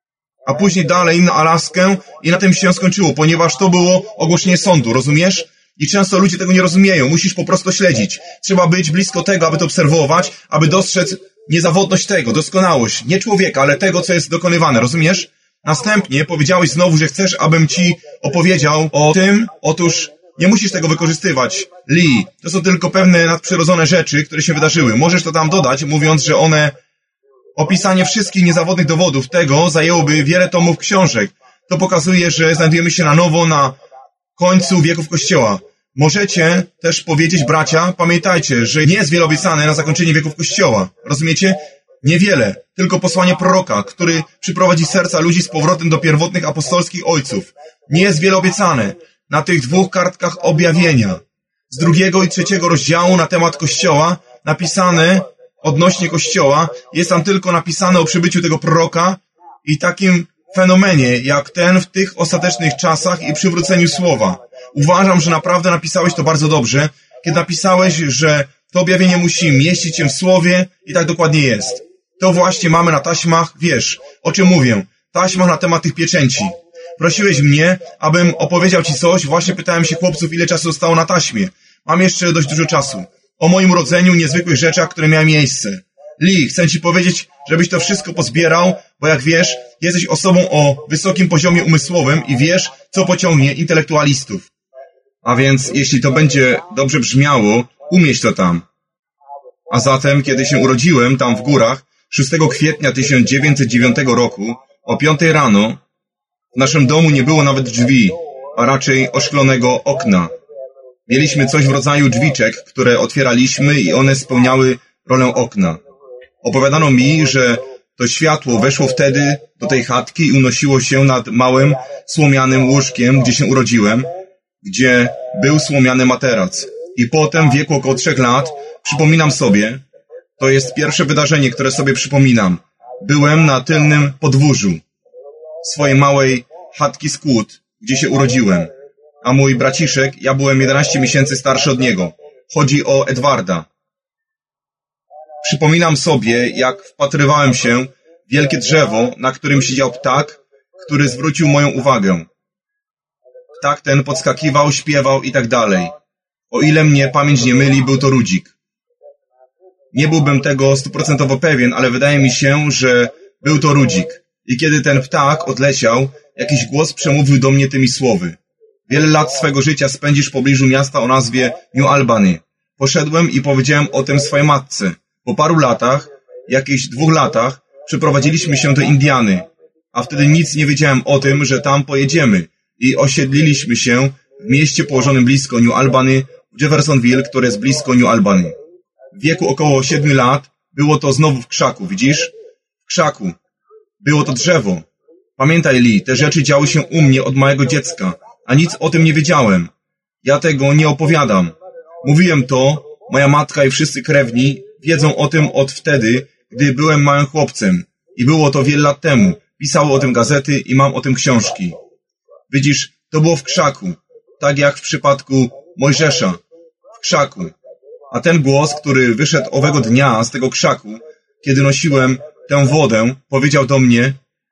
a później dalej na Alaskę i na tym się skończyło, ponieważ to było ogłoszenie sądu, rozumiesz? I często ludzie tego nie rozumieją, musisz po prostu śledzić. Trzeba być blisko tego, aby to obserwować, aby dostrzec niezawodność tego, doskonałość, nie człowieka, ale tego, co jest dokonywane, rozumiesz? Następnie powiedziałeś znowu, że chcesz, abym ci opowiedział o tym. Otóż nie musisz tego wykorzystywać, Lee. To są tylko pewne nadprzyrodzone rzeczy, które się wydarzyły. Możesz to tam dodać, mówiąc, że opisanie wszystkich niezawodnych dowodów tego zajęłoby wiele tomów książek. To pokazuje, że znajdujemy się na nowo na końcu wieków Kościoła. Możecie też powiedzieć, bracia, pamiętajcie, że nie jest wiele obiecane na zakończenie wieków Kościoła. Rozumiecie? Niewiele, tylko posłanie proroka, który przyprowadzi serca ludzi z powrotem do pierwotnych apostolskich ojców. Nie jest wiele obiecane na tych 2 kartkach objawienia. Z 2. i 3. rozdziału na temat Kościoła napisane odnośnie Kościoła, jest tam tylko napisane o przybyciu tego proroka i takim fenomenie jak ten w tych ostatecznych czasach i przywróceniu słowa. Uważam, że naprawdę napisałeś to bardzo dobrze, kiedy napisałeś, że to objawienie musi mieścić się w słowie i tak dokładnie jest. To właśnie mamy na taśmach, wiesz, o czym mówię, taśmach na temat tych pieczęci. Prosiłeś mnie, abym opowiedział ci coś, właśnie pytałem się chłopców, ile czasu zostało na taśmie. Mam jeszcze dość dużo czasu. O moim urodzeniu, niezwykłych rzeczach, które miały miejsce. Lee, chcę ci powiedzieć, żebyś to wszystko pozbierał, bo jak wiesz, jesteś osobą o wysokim poziomie umysłowym i wiesz, co pociągnie intelektualistów. A więc, jeśli to będzie dobrze brzmiało, umieść to tam. A zatem, kiedy się urodziłem tam w górach, 6 kwietnia 1909 roku, o 5 rano, w naszym domu nie było nawet drzwi, a raczej oszklonego okna. Mieliśmy coś w rodzaju drzwiczek, które otwieraliśmy i one spełniały rolę okna. Opowiadano mi, że to światło weszło wtedy do tej chatki i unosiło się nad małym, słomianym łóżkiem, gdzie się urodziłem, gdzie był słomiany materac. I potem, w wieku około 3 lat, przypominam sobie, to jest pierwsze wydarzenie, które sobie przypominam. Byłem na tylnym podwórzu swojej małej chatki z kłód, gdzie się urodziłem. A mój braciszek, ja byłem 11 miesięcy starszy od niego. Chodzi o Edwarda. Przypominam sobie, jak wpatrywałem się w wielkie drzewo, na którym siedział ptak, który zwrócił moją uwagę. Ptak ten podskakiwał, śpiewał i tak dalej. O ile mnie pamięć nie myli, był to Rudzik. Nie byłbym tego 100% pewien, ale wydaje mi się, że był to Rudzik. I kiedy ten ptak odleciał, jakiś głos przemówił do mnie tymi słowy. Wiele lat swego życia spędzisz w pobliżu miasta o nazwie New Albany. Poszedłem i powiedziałem o tym swojej matce. Po paru latach, jakichś 2 latach, przeprowadziliśmy się do Indiany, a wtedy nic nie wiedziałem o tym, że tam pojedziemy i osiedliliśmy się w mieście położonym blisko New Albany, w Jeffersonville, które jest blisko New Albany. W wieku około 7 lat było to znowu w krzaku, widzisz? W krzaku. Było to drzewo. Pamiętaj, Lee, te rzeczy działy się u mnie od małego dziecka, a nic o tym nie wiedziałem. Ja tego nie opowiadam. Mówiłem to, moja matka i wszyscy krewni wiedzą o tym od wtedy, gdy byłem małym chłopcem. I było to wiele lat temu. Pisały o tym gazety i mam o tym książki. Widzisz, to było w krzaku. Tak jak w przypadku Mojżesza. W krzaku. A ten głos, który wyszedł owego dnia z tego krzaku, kiedy nosiłem tę wodę, powiedział do mnie: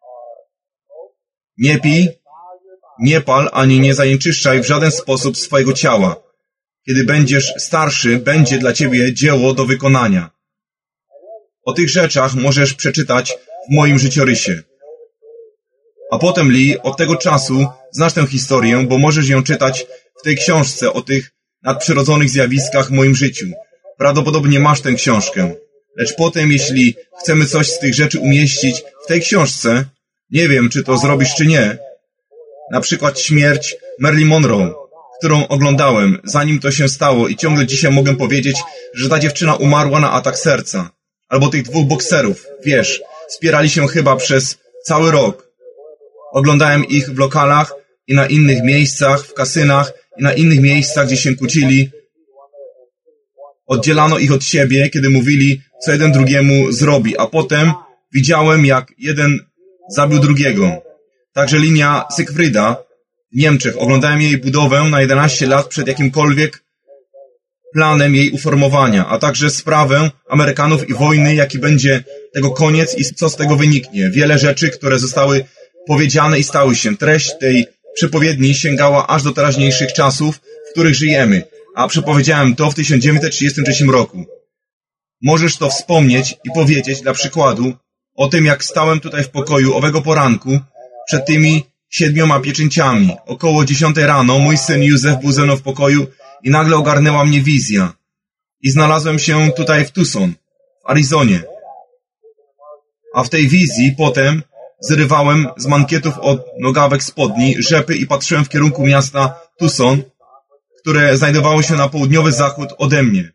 nie pij, nie pal, ani nie zanieczyszczaj w żaden sposób swojego ciała. Kiedy będziesz starszy, będzie dla ciebie dzieło do wykonania. O tych rzeczach możesz przeczytać w moim życiorysie. A potem, Lee, od tego czasu znasz tę historię, bo możesz ją czytać w tej książce o tych nadprzyrodzonych zjawiskach w moim życiu. Prawdopodobnie masz tę książkę. Lecz potem, jeśli chcemy coś z tych rzeczy umieścić w tej książce, nie wiem, czy to zrobisz, czy nie. Na przykład śmierć Marilyn Monroe, którą oglądałem, zanim to się stało i ciągle dzisiaj mogę powiedzieć, że ta dziewczyna umarła na atak serca. Albo tych 2 bokserów, wiesz, spierali się chyba przez cały rok. Oglądałem ich w lokalach i na innych miejscach, w kasynach i na innych miejscach, gdzie się kłócili. Oddzielano ich od siebie, kiedy mówili, co jeden drugiemu zrobi, a potem widziałem, jak jeden zabił drugiego. Także linia Siegfrieda w Niemczech. Oglądałem jej budowę na 11 lat przed jakimkolwiek planem jej uformowania, a także sprawę Amerykanów i wojny, jaki będzie tego koniec i co z tego wyniknie. Wiele rzeczy, które zostały powiedziane i stały się. Treść tej przepowiedni sięgała aż do teraźniejszych czasów, w których żyjemy, a przepowiedziałem to w 1933 roku. Możesz to wspomnieć i powiedzieć dla przykładu o tym, jak stałem tutaj w pokoju owego poranku przed tymi 7 pieczęciami. Około 10 rano mój syn Józef był ze mną w pokoju i nagle ogarnęła mnie wizja. I znalazłem się tutaj w Tucson, w Arizonie. A w tej wizji potem zrywałem z mankietów od nogawek spodni rzepy i patrzyłem w kierunku miasta Tucson, które znajdowało się na południowy zachód ode mnie.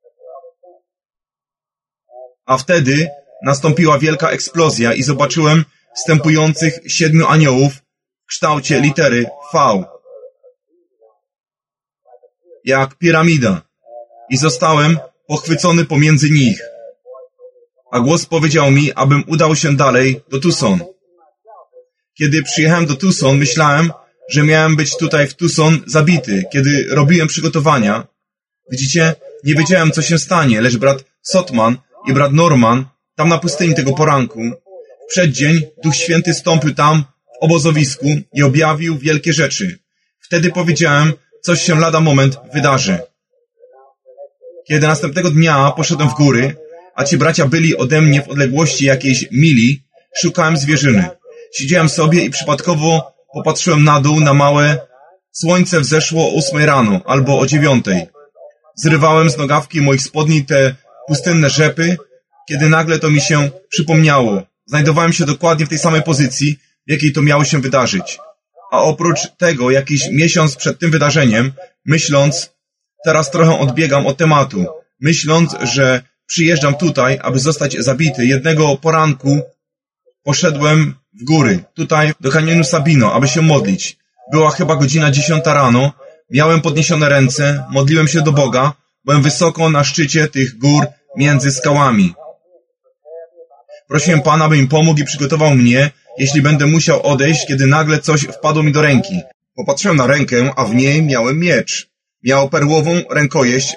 A wtedy nastąpiła wielka eksplozja i zobaczyłem wstępujących 7 aniołów w kształcie litery V, jak piramida, i zostałem pochwycony pomiędzy nich. A głos powiedział mi, abym udał się dalej do Tucson. Kiedy przyjechałem do Tucson, myślałem, że miałem być tutaj w Tucson zabity. Kiedy robiłem przygotowania, widzicie, nie wiedziałem, co się stanie, lecz brat Sotman i brat Norman, tam na pustyni tego poranku, w przeddzień Duch Święty stąpił tam w obozowisku i objawił wielkie rzeczy. Wtedy powiedziałem, coś się lada moment wydarzy. Kiedy następnego dnia poszedłem w góry, a ci bracia byli ode mnie w odległości jakiejś mili, szukałem zwierzyny. Siedziałem sobie i przypadkowo popatrzyłem na dół na małe. Słońce wzeszło o 8 rano albo o 9. Zrywałem z nogawki moich spodni te pustynne rzepy, kiedy nagle to mi się przypomniało. Znajdowałem się dokładnie w tej samej pozycji, w jakiej to miało się wydarzyć. A oprócz tego, jakiś miesiąc przed tym wydarzeniem, myśląc, teraz trochę odbiegam od tematu, myśląc, że przyjeżdżam tutaj, aby zostać zabity, jednego poranku poszedłem w góry, tutaj do kanionu Sabino, aby się modlić. Była chyba godzina 10 rano, miałem podniesione ręce, modliłem się do Boga, byłem wysoko na szczycie tych gór między skałami. Prosiłem Pana, by mi pomógł i przygotował mnie, jeśli będę musiał odejść, kiedy nagle coś wpadło mi do ręki. Popatrzyłem na rękę, a w niej miałem miecz. Miał perłową rękojeść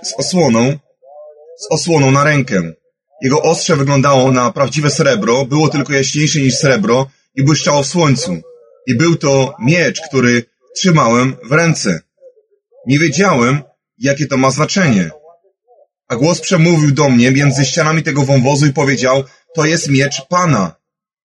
z osłoną na rękę. Jego ostrze wyglądało na prawdziwe srebro, było tylko jaśniejsze niż srebro i błyszczało w słońcu. I był to miecz, który trzymałem w ręce. Nie wiedziałem, jakie to ma znaczenie. A głos przemówił do mnie między ścianami tego wąwozu i powiedział, to jest miecz Pana.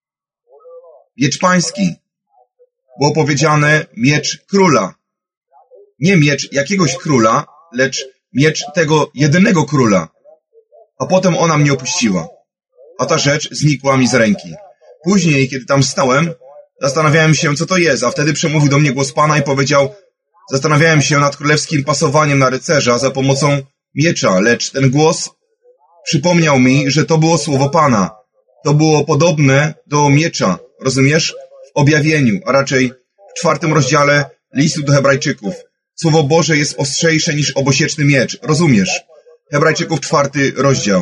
Miecz pański. Było powiedziane miecz króla. Nie miecz jakiegoś króla, lecz miecz tego jedynego króla. A potem ona mnie opuściła. A ta rzecz znikła mi z ręki. Później, kiedy tam stałem, zastanawiałem się, co to jest, a wtedy przemówił do mnie głos Pana i powiedział, zastanawiałem się nad królewskim pasowaniem na rycerza za pomocą miecza, lecz ten głos przypomniał mi, że to było słowo Pana. To było podobne do miecza, rozumiesz? W objawieniu, a raczej w 4 rozdziale listu do Hebrajczyków. Słowo Boże jest ostrzejsze niż obosieczny miecz, rozumiesz? Hebrajczyków 4 rozdział.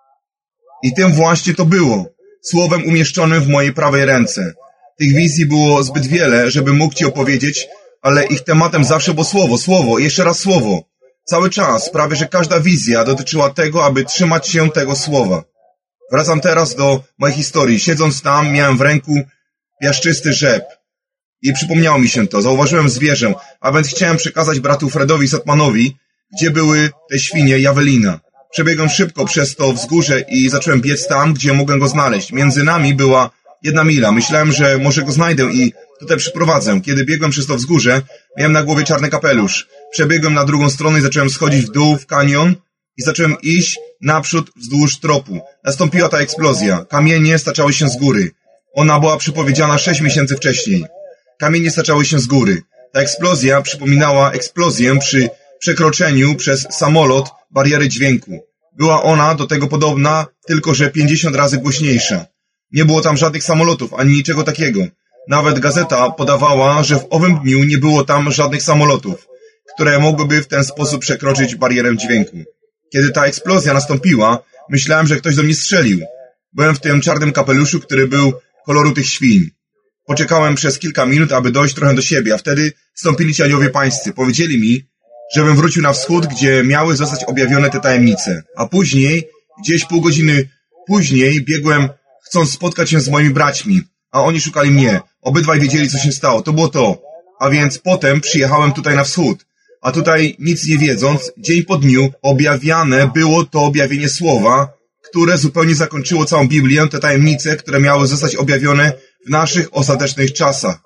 I tym właśnie to było, słowem umieszczonym w mojej prawej ręce. Tych wizji było zbyt wiele, żeby mógł Ci opowiedzieć, ale ich tematem zawsze było słowo i jeszcze raz słowo. Cały czas, prawie że każda wizja dotyczyła tego, aby trzymać się tego słowa. Wracam teraz do mojej historii. Siedząc tam, miałem w ręku piaszczysty rzep. I przypomniało mi się to. Zauważyłem zwierzę, a więc chciałem przekazać bratu Fredowi Sotmanowi, gdzie były te świnie Jawelina. Przebiegłem szybko przez to wzgórze i zacząłem biec tam, gdzie mogłem go znaleźć. Między nami była 1 mila. Myślałem, że może go znajdę i tutaj przyprowadzę. Kiedy biegłem przez to wzgórze, miałem na głowie czarny kapelusz. Przebiegłem na drugą stronę i zacząłem schodzić w dół w kanion i zacząłem iść naprzód wzdłuż tropu. Nastąpiła ta eksplozja. Kamienie staczały się z góry. Ona była przepowiedziana 6 miesięcy wcześniej. Kamienie staczały się z góry. Ta eksplozja przypominała eksplozję przy przekroczeniu przez samolot bariery dźwięku. Była ona do tego podobna, tylko że 50 razy głośniejsza. Nie było tam żadnych samolotów, ani niczego takiego. Nawet gazeta podawała, że w owym dniu nie było tam żadnych samolotów, które mogłyby w ten sposób przekroczyć barierę dźwięku. Kiedy ta eksplozja nastąpiła, myślałem, że ktoś do mnie strzelił. Byłem w tym czarnym kapeluszu, który był koloru tych świń. Poczekałem przez kilka minut, aby dojść trochę do siebie, a wtedy wstąpili ci aniołowie pańscy. Powiedzieli mi, żebym wrócił na wschód, gdzie miały zostać objawione te tajemnice. A później, gdzieś pół godziny później, biegłem, chcąc spotkać się z moimi braćmi, a oni szukali mnie. Obydwaj wiedzieli, co się stało. To było to. A więc potem przyjechałem tutaj na wschód. A tutaj, nic nie wiedząc, dzień po dniu objawiane było to objawienie słowa, które zupełnie zakończyło całą Biblię, te tajemnice, które miały zostać objawione w naszych ostatecznych czasach.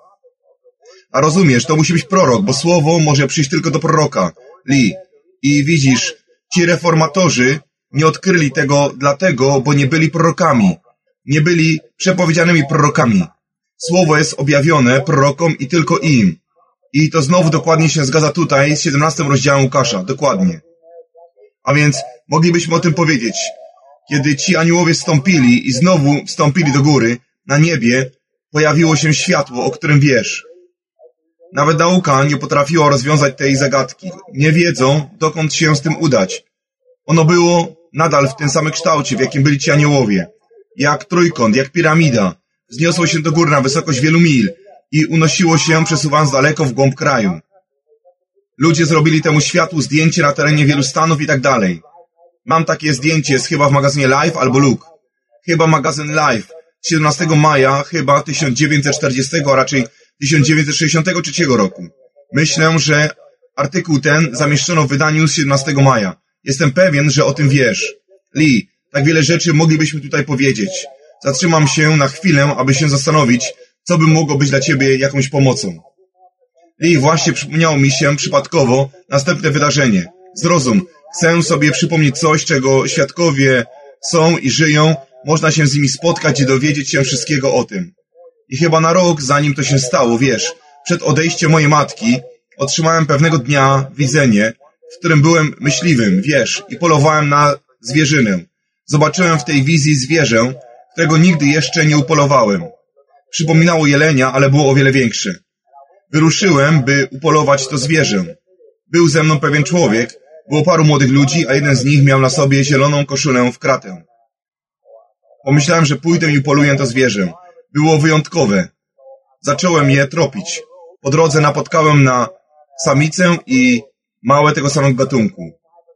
A rozumiesz, to musi być prorok, bo słowo może przyjść tylko do proroka. Lee. I widzisz, ci reformatorzy nie odkryli tego dlatego, bo nie byli prorokami. Nie byli przepowiedzianymi prorokami. Słowo jest objawione prorokom i tylko im. I to znowu dokładnie się zgadza tutaj z 17 rozdziałem Łukasza. Dokładnie. A więc moglibyśmy o tym powiedzieć. Kiedy ci aniołowie wstąpili i znowu wstąpili do góry, na niebie pojawiło się światło, o którym wiesz. Nawet nauka nie potrafiła rozwiązać tej zagadki. Nie wiedzą, dokąd się z tym udać. Ono było nadal w tym samym kształcie, w jakim byli ci aniołowie. Jak trójkąt, jak piramida. Wzniosło się do góry na wysokość wielu mil i unosiło się, przesuwając daleko w głąb kraju. Ludzie zrobili temu światłu zdjęcie na terenie wielu stanów i tak dalej. Mam takie zdjęcie, jest chyba w magazynie Life albo Look. Chyba magazyn Life. 17 maja, chyba 1940, a raczej 1963 roku. Myślę, że artykuł ten zamieszczono w wydaniu z 17 maja. Jestem pewien, że o tym wiesz. Lee, tak wiele rzeczy moglibyśmy tutaj powiedzieć. Zatrzymam się na chwilę, aby się zastanowić, co by mogło być dla ciebie jakąś pomocą. Lee, właśnie przypomniało mi się przypadkowo następne wydarzenie. Zrozum, chcę sobie przypomnieć coś, czego świadkowie są i żyją. Można się z nimi spotkać i dowiedzieć się wszystkiego o tym. I chyba na rok, zanim to się stało, wiesz, przed odejściem mojej matki, otrzymałem pewnego dnia widzenie, w którym byłem myśliwym, wiesz, i polowałem na zwierzynę. Zobaczyłem w tej wizji zwierzę, którego nigdy jeszcze nie upolowałem. Przypominało jelenia, ale było o wiele większe. Wyruszyłem, by upolować to zwierzę. Był ze mną pewien człowiek, było paru młodych ludzi, a jeden z nich miał na sobie zieloną koszulę w kratę. Pomyślałem, że pójdę i upoluję to zwierzę. Było wyjątkowe. Zacząłem je tropić. Po drodze napotkałem na samicę i małe tego samego gatunku.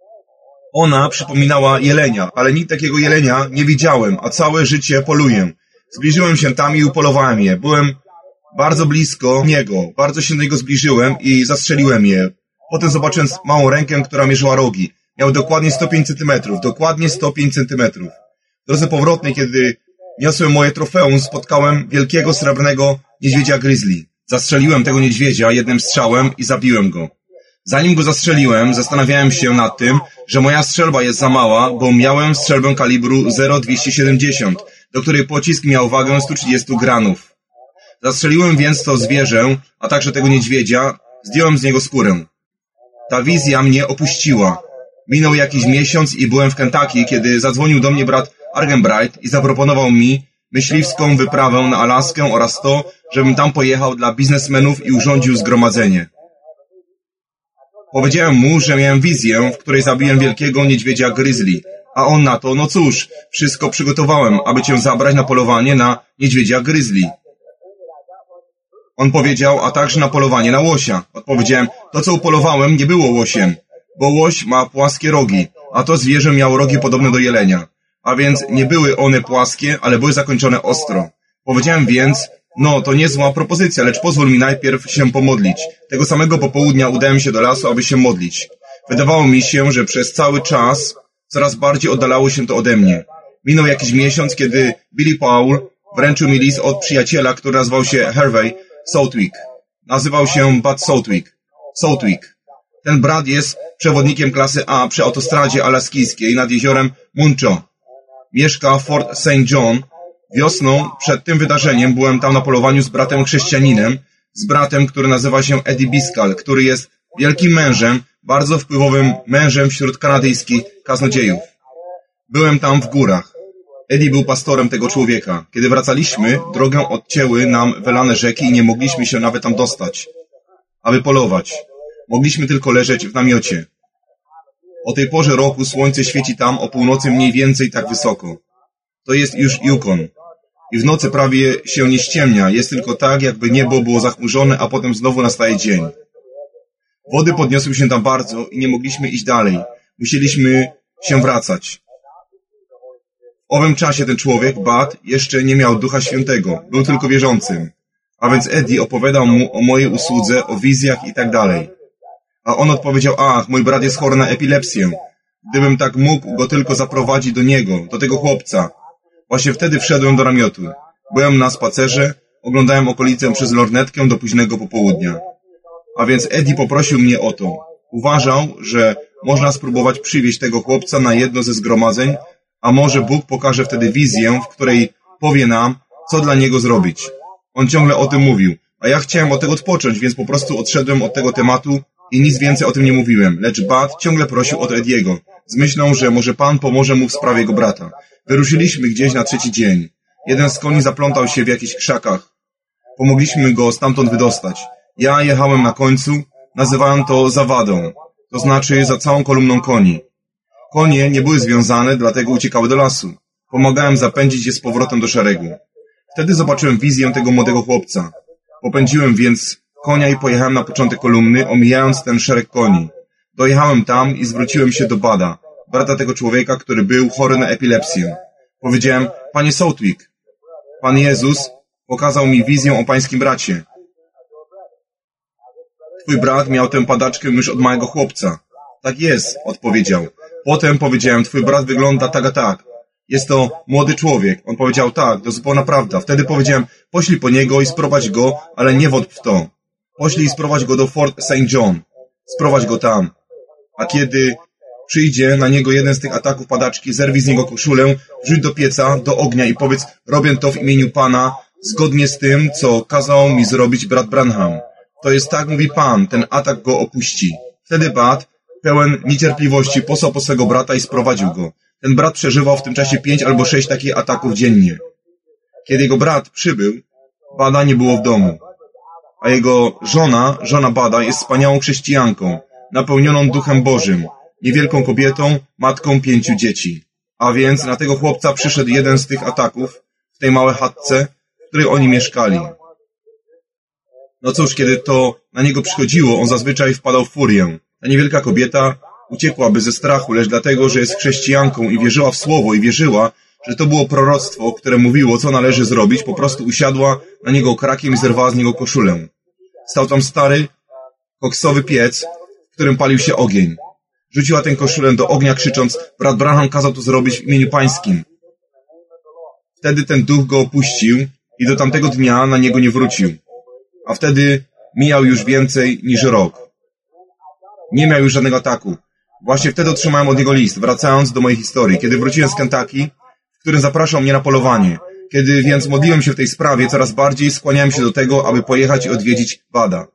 Ona przypominała jelenia, ale nikt takiego jelenia nie widziałem, a całe życie poluję. Zbliżyłem się tam i upolowałem je. Byłem bardzo blisko niego, bardzo się do niego zbliżyłem i zastrzeliłem je. Potem zobaczyłem małą rękę, która mierzyła rogi. Miał dokładnie 105 cm, dokładnie 105 cm. W drodze powrotnej, kiedy niosłem moje trofeum, spotkałem wielkiego srebrnego niedźwiedzia grizzly. Zastrzeliłem tego niedźwiedzia jednym strzałem i zabiłem go. Zanim go zastrzeliłem, zastanawiałem się nad tym, że moja strzelba jest za mała, bo miałem strzelbę kalibru 0,270, do której pocisk miał wagę 130 gramów. Zastrzeliłem więc to zwierzę, a także tego niedźwiedzia, zdjąłem z niego skórę. Ta wizja mnie opuściła. Minął jakiś miesiąc i byłem w Kentucky, kiedy zadzwonił do mnie brat Argenbright i zaproponował mi myśliwską wyprawę na Alaskę oraz to, żebym tam pojechał dla biznesmenów i urządził zgromadzenie. Powiedziałem mu, że miałem wizję, w której zabiłem wielkiego niedźwiedzia grizzly, a on na to, no cóż, wszystko przygotowałem, aby cię zabrać na polowanie na niedźwiedzia grizzly. On powiedział, a także na polowanie na łosia. Odpowiedziałem, to co upolowałem nie było łosiem, bo łoś ma płaskie rogi, a to zwierzę miało rogi podobne do jelenia. A więc nie były one płaskie, ale były zakończone ostro. Powiedziałem więc, no to niezła propozycja, lecz pozwól mi najpierw się pomodlić. Tego samego popołudnia udałem się do lasu, aby się modlić. Wydawało mi się, że przez cały czas coraz bardziej oddalało się to ode mnie. Minął jakiś miesiąc, kiedy Billy Paul wręczył mi list od przyjaciela, który nazywał się Harvey Southwick. Nazywał się Bud Southwick. Ten brat jest przewodnikiem klasy A przy autostradzie alaskijskiej nad jeziorem Muncho. Mieszka w Fort St. John. Wiosną, przed tym wydarzeniem, byłem tam na polowaniu z bratem chrześcijaninem, z bratem, który nazywa się Eddie Biskal, który jest wielkim mężem, bardzo wpływowym mężem wśród kanadyjskich kaznodziejów. Byłem tam w górach. Eddie był pastorem tego człowieka. Kiedy wracaliśmy, drogę odcięły nam wylane rzeki i nie mogliśmy się nawet tam dostać, aby polować. Mogliśmy tylko leżeć w namiocie. O tej porze roku słońce świeci tam o północy mniej więcej tak wysoko. To jest już Yukon. I w nocy prawie się nie ściemnia. Jest tylko tak, jakby niebo było zachmurzone, a potem znowu nastaje dzień. Wody podniosły się tam bardzo i nie mogliśmy iść dalej. Musieliśmy się wracać. W owym czasie ten człowiek, Bud, jeszcze nie miał Ducha Świętego. Był tylko wierzącym. A więc Eddie opowiadał mu o mojej usłudze, o wizjach i tak dalej. A on odpowiedział, ach, mój brat jest chory na epilepsję. Gdybym tak mógł go tylko zaprowadzić do niego, do tego chłopca. Właśnie wtedy wszedłem do namiotu. Byłem na spacerze, oglądałem okolicę przez lornetkę do późnego popołudnia. A więc Eddie poprosił mnie o to. Uważał, że można spróbować przywieźć tego chłopca na jedno ze zgromadzeń, a może Bóg pokaże wtedy wizję, w której powie nam, co dla niego zrobić. On ciągle o tym mówił, a ja chciałem od tego odpocząć, więc po prostu odszedłem od tego tematu i nic więcej o tym nie mówiłem, lecz Bud ciągle prosił o to Eddiego, z myślą, że może Pan pomoże mu w sprawie jego brata. Wyruszyliśmy gdzieś na 3. dzień. Jeden z koni zaplątał się w jakichś krzakach. Pomogliśmy go stamtąd wydostać. Ja jechałem na końcu, nazywałem to zawadą, to znaczy za całą kolumną koni. Konie nie były związane, dlatego uciekały do lasu. Pomagałem zapędzić je z powrotem do szeregu. Wtedy zobaczyłem wizję tego młodego chłopca. Popędziłem więc konia i pojechałem na początek kolumny, omijając ten szereg koni. Dojechałem tam i zwróciłem się do Buda, brata tego człowieka, który był chory na epilepsję. Powiedziałem, Panie Southwick, Pan Jezus pokazał mi wizję o pańskim bracie. Twój brat miał tę padaczkę już od małego chłopca. Tak jest, odpowiedział. Potem powiedziałem, twój brat wygląda tak a tak. Jest to młody człowiek. On powiedział, tak, to zupełna prawda. Wtedy powiedziałem, poślij po niego i sprowadź go, ale nie wątp w to. Poślij i sprowadź go do Fort St. John. Sprowadź go tam. A kiedy przyjdzie na niego jeden z tych ataków padaczki, zerwij z niego koszulę, wrzuć do pieca, do ognia i powiedz, robię to w imieniu Pana, zgodnie z tym, co kazał mi zrobić brat Branham. To jest tak, mówi Pan, ten atak go opuści. Wtedy Bud, pełen niecierpliwości, posłał po swego brata i sprowadził go. Ten brat przeżywał w tym czasie 5 albo 6 takich ataków dziennie. Kiedy jego brat przybył, Buda nie było w domu. A jego żona Buda, jest wspaniałą chrześcijanką, napełnioną Duchem Bożym, niewielką kobietą, matką 5 dzieci. A więc na tego chłopca przyszedł jeden z tych ataków w tej małej chatce, w której oni mieszkali. No cóż, kiedy to na niego przychodziło, on zazwyczaj wpadał w furię. Ta niewielka kobieta uciekłaby ze strachu, lecz dlatego, że jest chrześcijanką i wierzyła w słowo i wierzyła, że to było proroctwo, które mówiło, co należy zrobić, po prostu usiadła na niego krakiem i zerwała z niego koszulę. Stał tam stary, koksowy piec, w którym palił się ogień. Rzuciła tę koszulę do ognia, krzycząc, brat Branham kazał to zrobić w imieniu pańskim. Wtedy ten duch go opuścił i do tamtego dnia na niego nie wrócił. A wtedy mijał już więcej niż rok. Nie miał już żadnego ataku. Właśnie wtedy otrzymałem od niego list, wracając do mojej historii, kiedy wróciłem z Kentucky, w którym zapraszał mnie na polowanie. Kiedy więc modliłem się w tej sprawie, coraz bardziej skłaniałem się do tego, aby pojechać i odwiedzić Buda.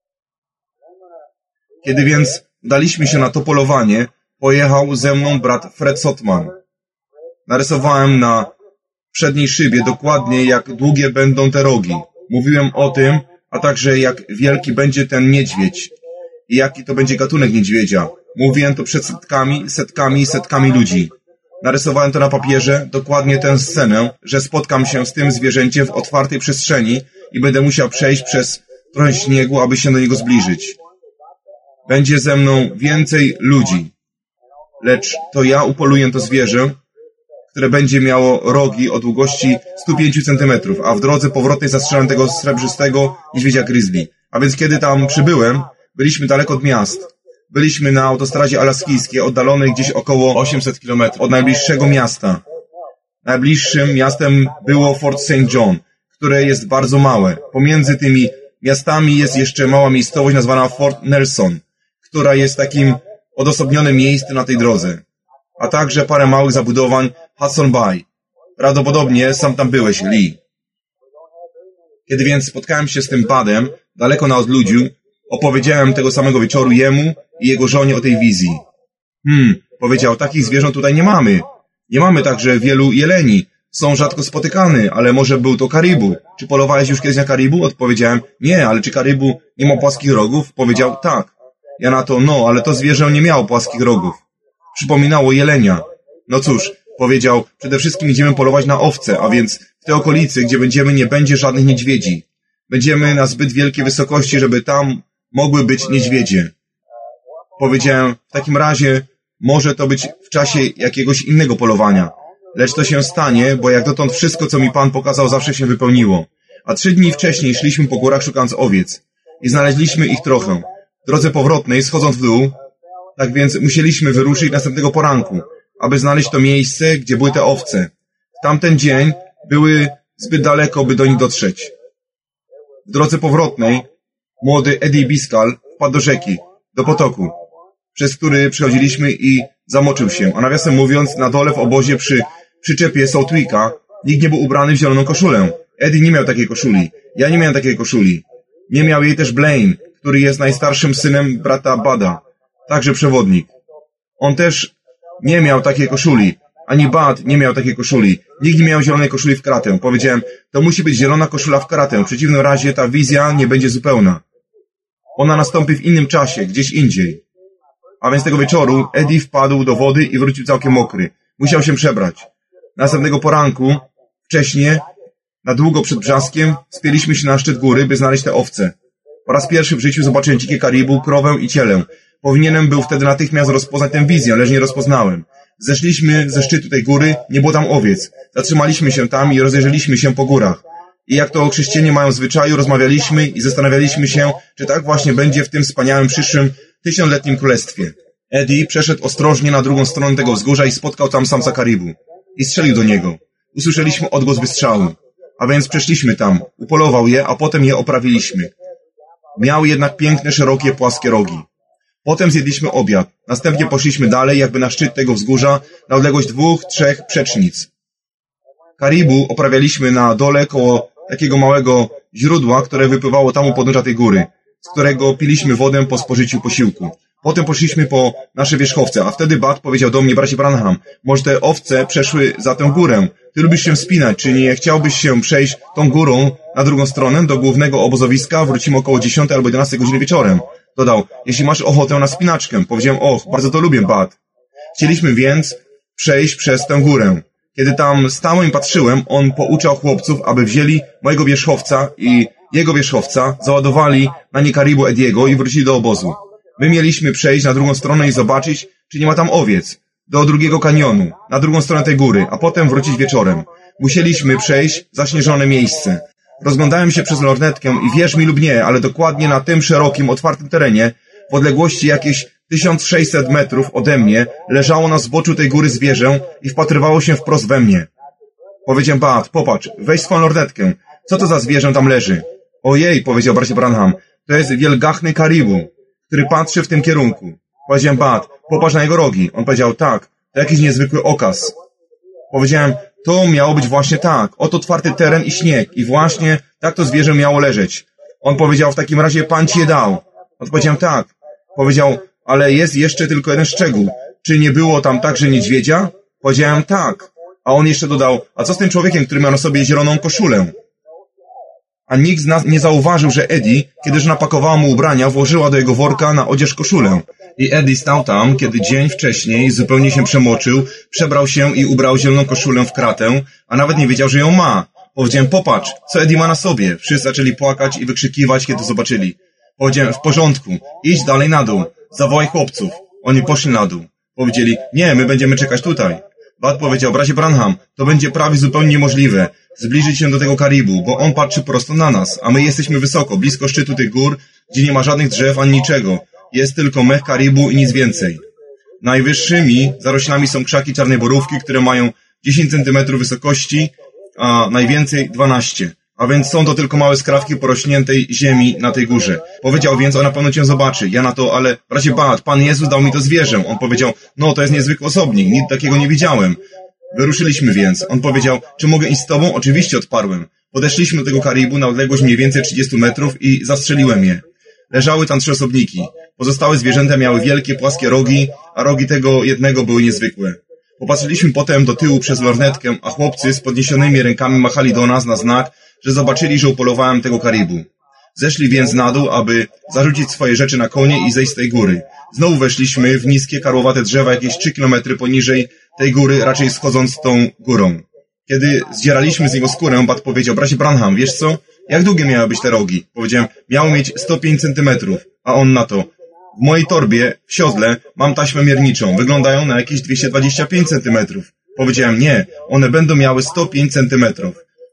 Kiedy więc udaliśmy się na to polowanie, pojechał ze mną brat Fred Sotman. Narysowałem na przedniej szybie dokładnie, jak długie będą te rogi. Mówiłem o tym, a także jak wielki będzie ten niedźwiedź i jaki to będzie gatunek niedźwiedzia. Mówiłem to przed setkami ludzi. Narysowałem to na papierze, dokładnie tę scenę, że spotkam się z tym zwierzęciem w otwartej przestrzeni i będę musiał przejść przez trochę śniegu, aby się do niego zbliżyć. Będzie ze mną więcej ludzi, lecz to ja upoluję to zwierzę, które będzie miało rogi o długości 105 cm, a w drodze powrotnej zastrzelam tego srebrzystego niedźwiedzia grizzly. A więc kiedy tam przybyłem, byliśmy daleko od miast. Byliśmy na autostradzie alaskijskiej, oddalonej gdzieś około 800 km od najbliższego miasta. Najbliższym miastem było Fort St. John, które jest bardzo małe. Pomiędzy tymi miastami jest jeszcze mała miejscowość nazwana Fort Nelson, która jest takim odosobnionym miejscem na tej drodze. A także parę małych zabudowań Hudson Bay. Prawdopodobnie sam tam byłeś, Lee. Kiedy więc spotkałem się z tym Budem, daleko na odludziu, opowiedziałem tego samego wieczoru jemu i jego żonie o tej wizji. Powiedział, takich zwierząt tutaj nie mamy. Nie mamy także wielu jeleni. Są rzadko spotykane, ale może był to karibu. Czy polowałeś już kiedyś na karibu? Odpowiedziałem, nie, ale czy karibu nie ma płaskich rogów? Powiedział, tak. Ja na to, no, ale to zwierzę nie miało płaskich rogów. Przypominało jelenia. No cóż, powiedział, przede wszystkim idziemy polować na owce, a więc w tej okolicy, gdzie będziemy, nie będzie żadnych niedźwiedzi. Będziemy na zbyt wielkiej wysokości, żeby tam mogły być niedźwiedzie. Powiedziałem, w takim razie może to być w czasie jakiegoś innego polowania. Lecz to się stanie, bo jak dotąd wszystko, co mi Pan pokazał, zawsze się wypełniło. A 3 dni wcześniej szliśmy po górach szukając owiec i znaleźliśmy ich trochę. W drodze powrotnej, schodząc w dół, tak więc musieliśmy wyruszyć następnego poranku, aby znaleźć to miejsce, gdzie były te owce. W tamten dzień były zbyt daleko, by do nich dotrzeć. W drodze powrotnej młody Eddie Biscal wpadł do rzeki, do potoku, przez który przechodziliśmy i zamoczył się. A nawiasem mówiąc, na dole w obozie przy przyczepie Southwicka nikt nie był ubrany w zieloną koszulę. Eddie nie miał takiej koszuli. Ja nie miałem takiej koszuli. Nie miał jej też Blaine, który jest najstarszym synem brata Budda, także przewodnik. On też nie miał takiej koszuli. Ani Bud nie miał takiej koszuli. Nikt nie miał zielonej koszuli w kratę. Powiedziałem, to musi być zielona koszula w kratę. W przeciwnym razie ta wizja nie będzie zupełna. Ona nastąpi w innym czasie, gdzieś indziej. A więc tego wieczoru Eddie wpadł do wody i wrócił całkiem mokry. Musiał się przebrać. Następnego poranku, wcześnie, na długo przed brzaskiem, spięliśmy się na szczyt góry, by znaleźć te owce. Po raz pierwszy w życiu zobaczyłem dzikie karibu, krowę i cielę. Powinienem był wtedy natychmiast rozpoznać tę wizję, lecz nie rozpoznałem. Zeszliśmy ze szczytu tej góry, nie było tam owiec. Zatrzymaliśmy się tam i rozejrzeliśmy się po górach. I jak to chrześcijanie mają w zwyczaju, rozmawialiśmy i zastanawialiśmy się, czy tak właśnie będzie w tym wspaniałym przyszłym 1000-letnim królestwie. Eddie przeszedł ostrożnie na drugą stronę tego wzgórza i spotkał tam samca karibu. I strzelił do niego. Usłyszeliśmy odgłos wystrzału. A więc przeszliśmy tam, upolował je, a potem je oprawiliśmy. Miał jednak piękne, szerokie, płaskie rogi. Potem zjedliśmy obiad. Następnie poszliśmy dalej, jakby na szczyt tego wzgórza, na odległość 2-3 przecznic. Karibu oprawialiśmy na dole koło takiego małego źródła, które wypływało tam u podnóża tej góry, z którego piliśmy wodę po spożyciu posiłku. Potem poszliśmy po nasze wierzchowce, a wtedy Bud powiedział do mnie, bracie Branham, może te owce przeszły za tę górę. Ty lubisz się wspinać, czy nie chciałbyś się przejść tą górą na drugą stronę do głównego obozowiska? Wrócimy około 10 albo 11 godziny wieczorem. Dodał, jeśli masz ochotę na spinaczkę. Powiedziałem, bardzo to lubię, Bud. Chcieliśmy więc przejść przez tę górę. Kiedy tam stałem i patrzyłem, on pouczał chłopców, aby wzięli mojego wierzchowca i jego wierzchowca, załadowali na nie karibu Ediego i wrócili do obozu. My mieliśmy przejść na drugą stronę i zobaczyć, czy nie ma tam owiec, do drugiego kanionu, na drugą stronę tej góry, a potem wrócić wieczorem. Musieliśmy przejść zaśnieżone miejsce. Rozglądałem się przez lornetkę i wierz mi lub nie, ale dokładnie na tym szerokim, otwartym terenie, w odległości jakieś 1600 metrów ode mnie, leżało na zboczu tej góry zwierzę i wpatrywało się wprost we mnie. Powiedziałem, Bud, popatrz, weź swoją lornetkę. Co to za zwierzę tam leży? Ojej, powiedział bracie Branham, to jest wielgachny karibu, który patrzy w tym kierunku. Powiedziałem, Bud, popatrz na jego rogi. On powiedział, tak, to jakiś niezwykły okaz. Powiedziałem, to miało być właśnie tak, oto otwarty teren i śnieg i właśnie tak to zwierzę miało leżeć. On powiedział, w takim razie Pan ci je dał. Odpowiedziałem, tak. Powiedział, ale jest jeszcze tylko jeden szczegół. Czy nie było tam także niedźwiedzia? Powiedziałem, tak. A on jeszcze dodał, a co z tym człowiekiem, który miał na sobie zieloną koszulę? A nikt z nas nie zauważył, że Eddie, kiedy żona pakowała mu ubrania, włożyła do jego worka na odzież koszulę. I Eddie stał tam, kiedy dzień wcześniej zupełnie się przemoczył, przebrał się i ubrał zieloną koszulę w kratę, a nawet nie wiedział, że ją ma. Powiedziałem, popatrz, co Eddie ma na sobie. Wszyscy zaczęli płakać i wykrzykiwać, kiedy zobaczyli. Powiedziałem, w porządku, idź dalej na dół, zawołaj chłopców. Oni poszli na dół. Powiedzieli, nie, my będziemy czekać tutaj. Bud powiedział, bracie Branham, to będzie prawie zupełnie niemożliwe zbliżyć się do tego karibu, bo on patrzy prosto na nas, a my jesteśmy wysoko, blisko szczytu tych gór, gdzie nie ma żadnych drzew ani niczego. Jest tylko mech karibu i nic więcej. Najwyższymi zaroślami są krzaki czarnej borówki, które mają 10 cm wysokości, a najwięcej 12. A więc są to tylko małe skrawki porośniętej ziemi na tej górze. Powiedział więc, ona pewno cię zobaczy. Ja na to, ale bracie Bud, Pan Jezus dał mi to zwierzę. On powiedział, no to jest niezwykły osobnik, nic takiego nie widziałem. Wyruszyliśmy więc. On powiedział, czy mogę iść z tobą? Oczywiście, odparłem. Podeszliśmy do tego karibu na odległość mniej więcej 30 metrów i zastrzeliłem je. Leżały tam 3 osobniki. Pozostałe zwierzęta miały wielkie, płaskie rogi, a rogi tego jednego były niezwykłe. Popatrzyliśmy potem do tyłu przez lornetkę, a chłopcy z podniesionymi rękami machali do nas na znak, że zobaczyli, że upolowałem tego karibu. Zeszli więc na dół, aby zarzucić swoje rzeczy na konie i zejść z tej góry. Znowu weszliśmy w niskie, karłowate drzewa jakieś 3 kilometry poniżej tej góry, raczej schodząc tą górą. Kiedy zdzieraliśmy z niego skórę, Bud powiedział, bracie Branham, wiesz co? Jak długie miały być te rogi? Powiedziałem, miało mieć 105 centymetrów, a on na to. W mojej torbie, w siodle, mam taśmę mierniczą. Wyglądają na jakieś 225 centymetrów. Powiedziałem, nie, one będą miały 105 centymetrów.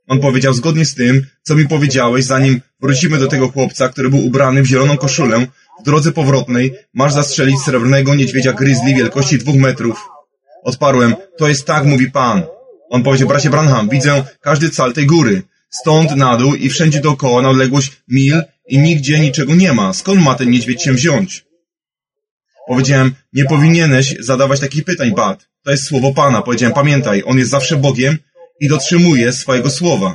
On powiedział, zgodnie z tym, co mi powiedziałeś, zanim wrócimy do tego chłopca, który był ubrany w zieloną koszulę, w drodze powrotnej masz zastrzelić srebrnego niedźwiedzia grizzly wielkości 2 metrów. Odparłem, to jest tak, mówi Pan. On powiedział, bracie Branham, widzę każdy cal tej góry, stąd na dół i wszędzie dookoła na odległość mil i nigdzie niczego nie ma. Skąd ma ten niedźwiedź się wziąć? Powiedziałem, nie powinieneś zadawać takich pytań, Bud. To jest słowo Pana. Powiedziałem, pamiętaj, On jest zawsze Bogiem i dotrzymuje swojego słowa.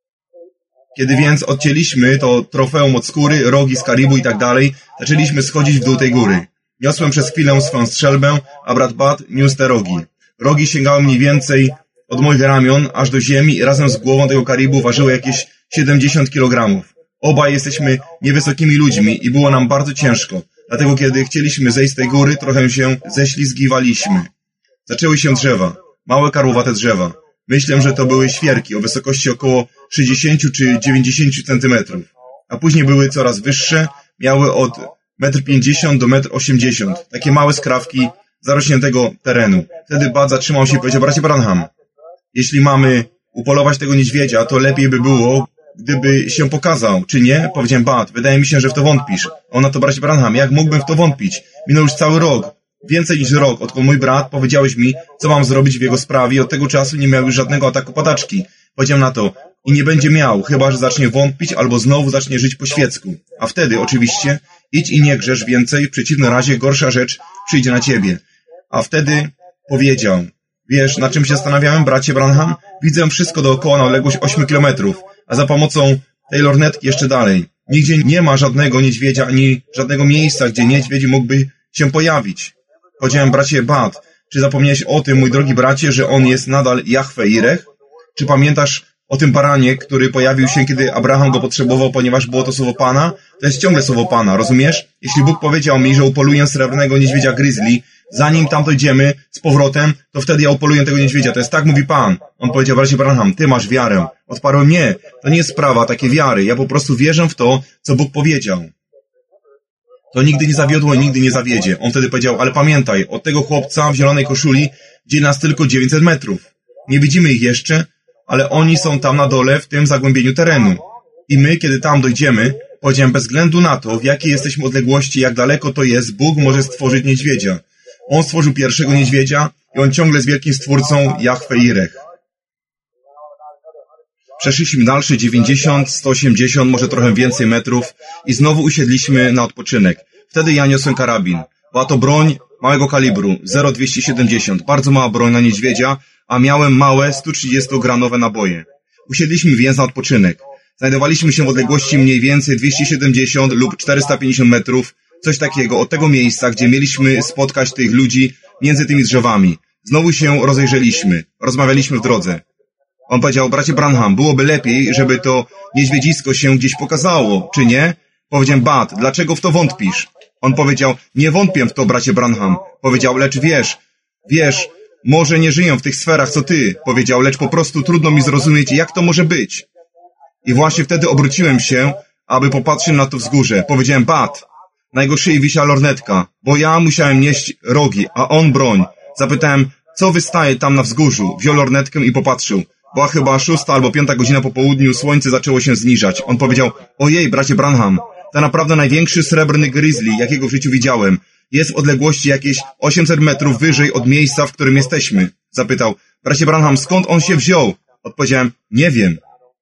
Kiedy więc odcięliśmy to trofeum od skóry, rogi z karibu i tak dalej, zaczęliśmy schodzić w dół tej góry. Niosłem przez chwilę swoją strzelbę, a brat Bud niósł te rogi. Rogi sięgały mniej więcej od moich ramion aż do ziemi i razem z głową tego karibu ważyły jakieś 70 kg. Obaj jesteśmy niewysokimi ludźmi i było nam bardzo ciężko. Dlatego kiedy chcieliśmy zejść z tej góry, trochę się ześlizgiwaliśmy. Zaczęły się drzewa, małe karłowate drzewa. Myślę, że to były świerki o wysokości około 60 czy 90 cm. A później były coraz wyższe, miały od 1,50 m do 1,80 m. Takie małe skrawki zarośniętego terenu. Wtedy Bud zatrzymał się i powiedział, bracie Branham, jeśli mamy upolować tego niedźwiedzia, to lepiej by było, gdyby się pokazał, czy nie? Powiedziałem, Bud, wydaje mi się, że w to wątpisz. On na to, bracie Branham, jak mógłbym w to wątpić? Minął już cały rok, więcej niż rok, odkąd mój brat powiedziałeś mi, co mam zrobić w jego sprawie i od tego czasu nie miał już żadnego ataku padaczki. Powiedziałem na to, i nie będzie miał, chyba że zacznie wątpić albo znowu zacznie żyć po świecku. A wtedy, oczywiście, idź i nie grzesz więcej, w przeciwnym razie gorsza rzecz przyjdzie na ciebie. A wtedy powiedział, wiesz, na czym się zastanawiałem, bracie Branham? Widzę wszystko dookoła na odległość 8 kilometrów, a za pomocą tej lornetki jeszcze dalej. Nigdzie nie ma żadnego niedźwiedzia, ani żadnego miejsca, gdzie niedźwiedź mógłby się pojawić. Powiedziałem, bracie Bud, czy zapomniałeś o tym, mój drogi bracie, że on jest nadal Jahwe Jireh? Czy pamiętasz o tym baranie, który pojawił się, kiedy Abraham go potrzebował, ponieważ było to słowo Pana? To jest ciągle słowo Pana, rozumiesz? Jeśli Bóg powiedział mi, że upoluję srebrnego niedźwiedzia grizzly, zanim tam dojdziemy z powrotem, to wtedy ja upoluję tego niedźwiedzia. To jest tak, mówi Pan. On powiedział, bracie Branham, ty masz wiarę. Odparłem, nie, to nie jest sprawa takiej wiary. Ja po prostu wierzę w to, co Bóg powiedział. To nigdy nie zawiodło i nigdy nie zawiedzie. On wtedy powiedział, ale pamiętaj, od tego chłopca w zielonej koszuli dzieli nas tylko 900 metrów. Nie widzimy ich jeszcze, ale oni są tam na dole w tym zagłębieniu terenu. I my, kiedy tam dojdziemy, powiedziałem, bez względu na to, w jakiej jesteśmy odległości, jak daleko to jest, Bóg może stworzyć niedźwiedzia. On stworzył pierwszego niedźwiedzia i on ciągle jest wielkim stwórcą Jahwe Jireh. Przeszliśmy dalsze 90, 180, może trochę więcej metrów i znowu usiedliśmy na odpoczynek. Wtedy ja niosłem karabin. Była to broń małego kalibru, 0,270, bardzo mała broń na niedźwiedzia, a miałem małe 130-granowe naboje. Usiedliśmy więc na odpoczynek. Znajdowaliśmy się w odległości mniej więcej 270 lub 450 metrów, coś takiego od tego miejsca, gdzie mieliśmy spotkać tych ludzi między tymi drzewami. Znowu się rozejrzeliśmy, rozmawialiśmy w drodze. On powiedział, bracie Branham, byłoby lepiej, żeby to niedźwiedzisko się gdzieś pokazało, czy nie? Powiedziałem, Bud, dlaczego w to wątpisz? On powiedział, nie wątpię w to, bracie Branham. Powiedział, lecz wiesz, może nie żyję w tych sferach, co ty. Powiedział, lecz po prostu trudno mi zrozumieć, jak to może być. I właśnie wtedy obróciłem się, aby popatrzeć na to wzgórze. Powiedziałem, Bud, na jego szyi wisiała lornetka, bo ja musiałem nieść rogi, a on broń. Zapytałem, co wystaje tam na wzgórzu? Wziął lornetkę i popatrzył. Była chyba 6 albo 5 godzina po południu, słońce zaczęło się zniżać. On powiedział, ojej, bracie Branham, to naprawdę największy srebrny grizzly, jakiego w życiu widziałem. Jest w odległości jakieś 800 metrów wyżej od miejsca, w którym jesteśmy. Zapytał, bracie Branham, skąd on się wziął? Odpowiedziałem, nie wiem.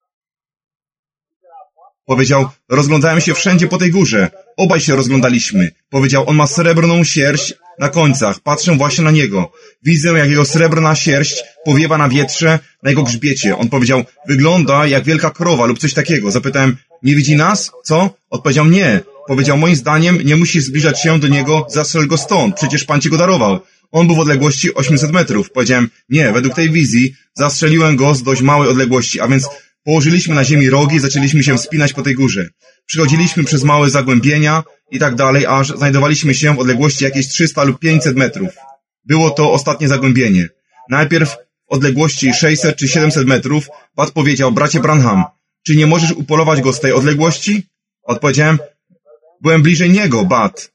Powiedział, rozglądałem się wszędzie po tej górze. Obaj się rozglądaliśmy. Powiedział, on ma srebrną sierść na końcach. Patrzę właśnie na niego. Widzę, jak jego srebrna sierść powiewa na wietrze na jego grzbiecie. On powiedział, wygląda jak wielka krowa lub coś takiego. Zapytałem, nie widzi nas? Co? Odpowiedział, nie. Powiedział, moim zdaniem nie musisz zbliżać się do niego, zastrzel go stąd. Przecież Pan ci go darował. On był w odległości 800 metrów. Powiedziałem, nie, według tej wizji zastrzeliłem go z dość małej odległości, a więc położyliśmy na ziemi rogi i zaczęliśmy się wspinać po tej górze. Przychodziliśmy przez małe zagłębienia i tak dalej, aż znajdowaliśmy się w odległości jakieś 300 lub 500 metrów. Było to ostatnie zagłębienie. Najpierw w odległości 600 czy 700 metrów Bud powiedział, bracie Branham, czy nie możesz upolować go z tej odległości? Odpowiedziałem, byłem bliżej niego, Bud.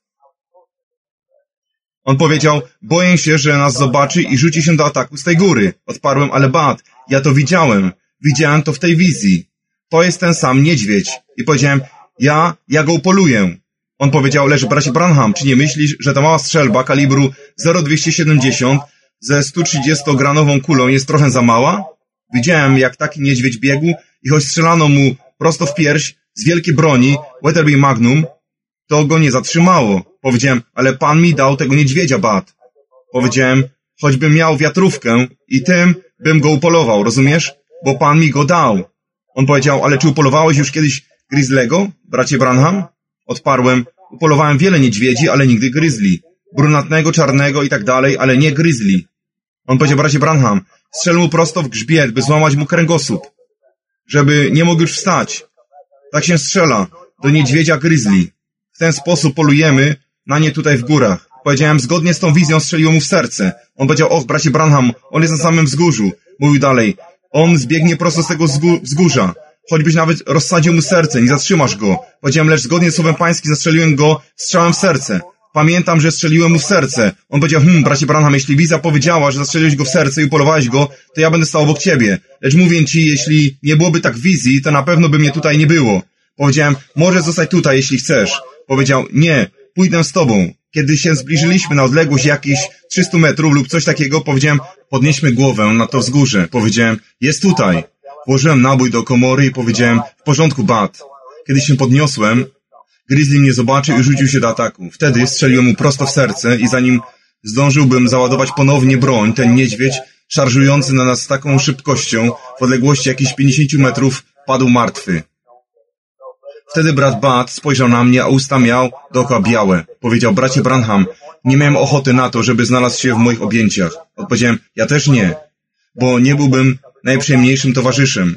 On powiedział, boję się, że nas zobaczy i rzuci się do ataku z tej góry. Odparłem, ale Bud, ja to widziałem. Widziałem to w tej wizji. To jest ten sam niedźwiedź. I powiedziałem, ja go upoluję. On powiedział, lecz bracie Branham, czy nie myślisz, że ta mała strzelba kalibru 0,270 ze 130-granową kulą jest trochę za mała? Widziałem, jak taki niedźwiedź biegł i choć strzelano mu prosto w pierś z wielkiej broni Weatherby Magnum, to go nie zatrzymało. Powiedziałem, ale pan mi dał tego niedźwiedzia, Bud. Powiedziałem, choćbym miał wiatrówkę i tym bym go upolował, rozumiesz? Bo pan mi go dał. On powiedział, ale czy upolowałeś już kiedyś grizzlego, bracie Branham? Odparłem, upolowałem wiele niedźwiedzi, ale nigdy grizzly. Brunatnego, czarnego i tak dalej, ale nie grizzly. On powiedział, bracie Branham, strzel mu prosto w grzbiet, by złamać mu kręgosłup, żeby nie mógł już wstać. Tak się strzela do niedźwiedzia grizzly. W ten sposób polujemy na nie tutaj w górach. Powiedziałem, zgodnie z tą wizją strzeliło mu w serce. On powiedział, och, bracie Branham, on jest na samym wzgórzu. Mówił dalej, on zbiegnie prosto z tego wzgórza. Choćbyś nawet rozsadził mu serce, nie zatrzymasz go. Powiedziałem, lecz zgodnie z słowem pańskim zastrzeliłem go strzałem w serce. Pamiętam, że strzeliłem mu w serce. On powiedział, bracie Branham, jeśli wizja powiedziała, że zastrzeliłeś go w serce i upolowałeś go, to ja będę stał obok ciebie. Lecz mówię ci, jeśli nie byłoby tak wizji, to na pewno by mnie tutaj nie było. Powiedziałem, możesz zostać tutaj, jeśli chcesz. Powiedział, nie, pójdę z tobą. Kiedy się zbliżyliśmy na odległość jakichś 300 metrów lub coś takiego, powiedziałem, podnieśmy głowę na to wzgórze. Powiedziałem, jest tutaj. Włożyłem nabój do komory i powiedziałem, w porządku, Bud. Kiedy się podniosłem, grizzly mnie zobaczył i rzucił się do ataku. Wtedy strzeliłem mu prosto w serce i zanim zdążyłbym załadować ponownie broń, ten niedźwiedź, szarżujący na nas z taką szybkością, w odległości jakichś 50 metrów, padł martwy. Wtedy brat Bud spojrzał na mnie, a usta miał dookoła białe. Powiedział, bracie Branham, nie miałem ochoty na to, żeby znalazł się w moich objęciach. Odpowiedziałem, ja też nie, bo nie byłbym najprzyjemniejszym towarzyszem.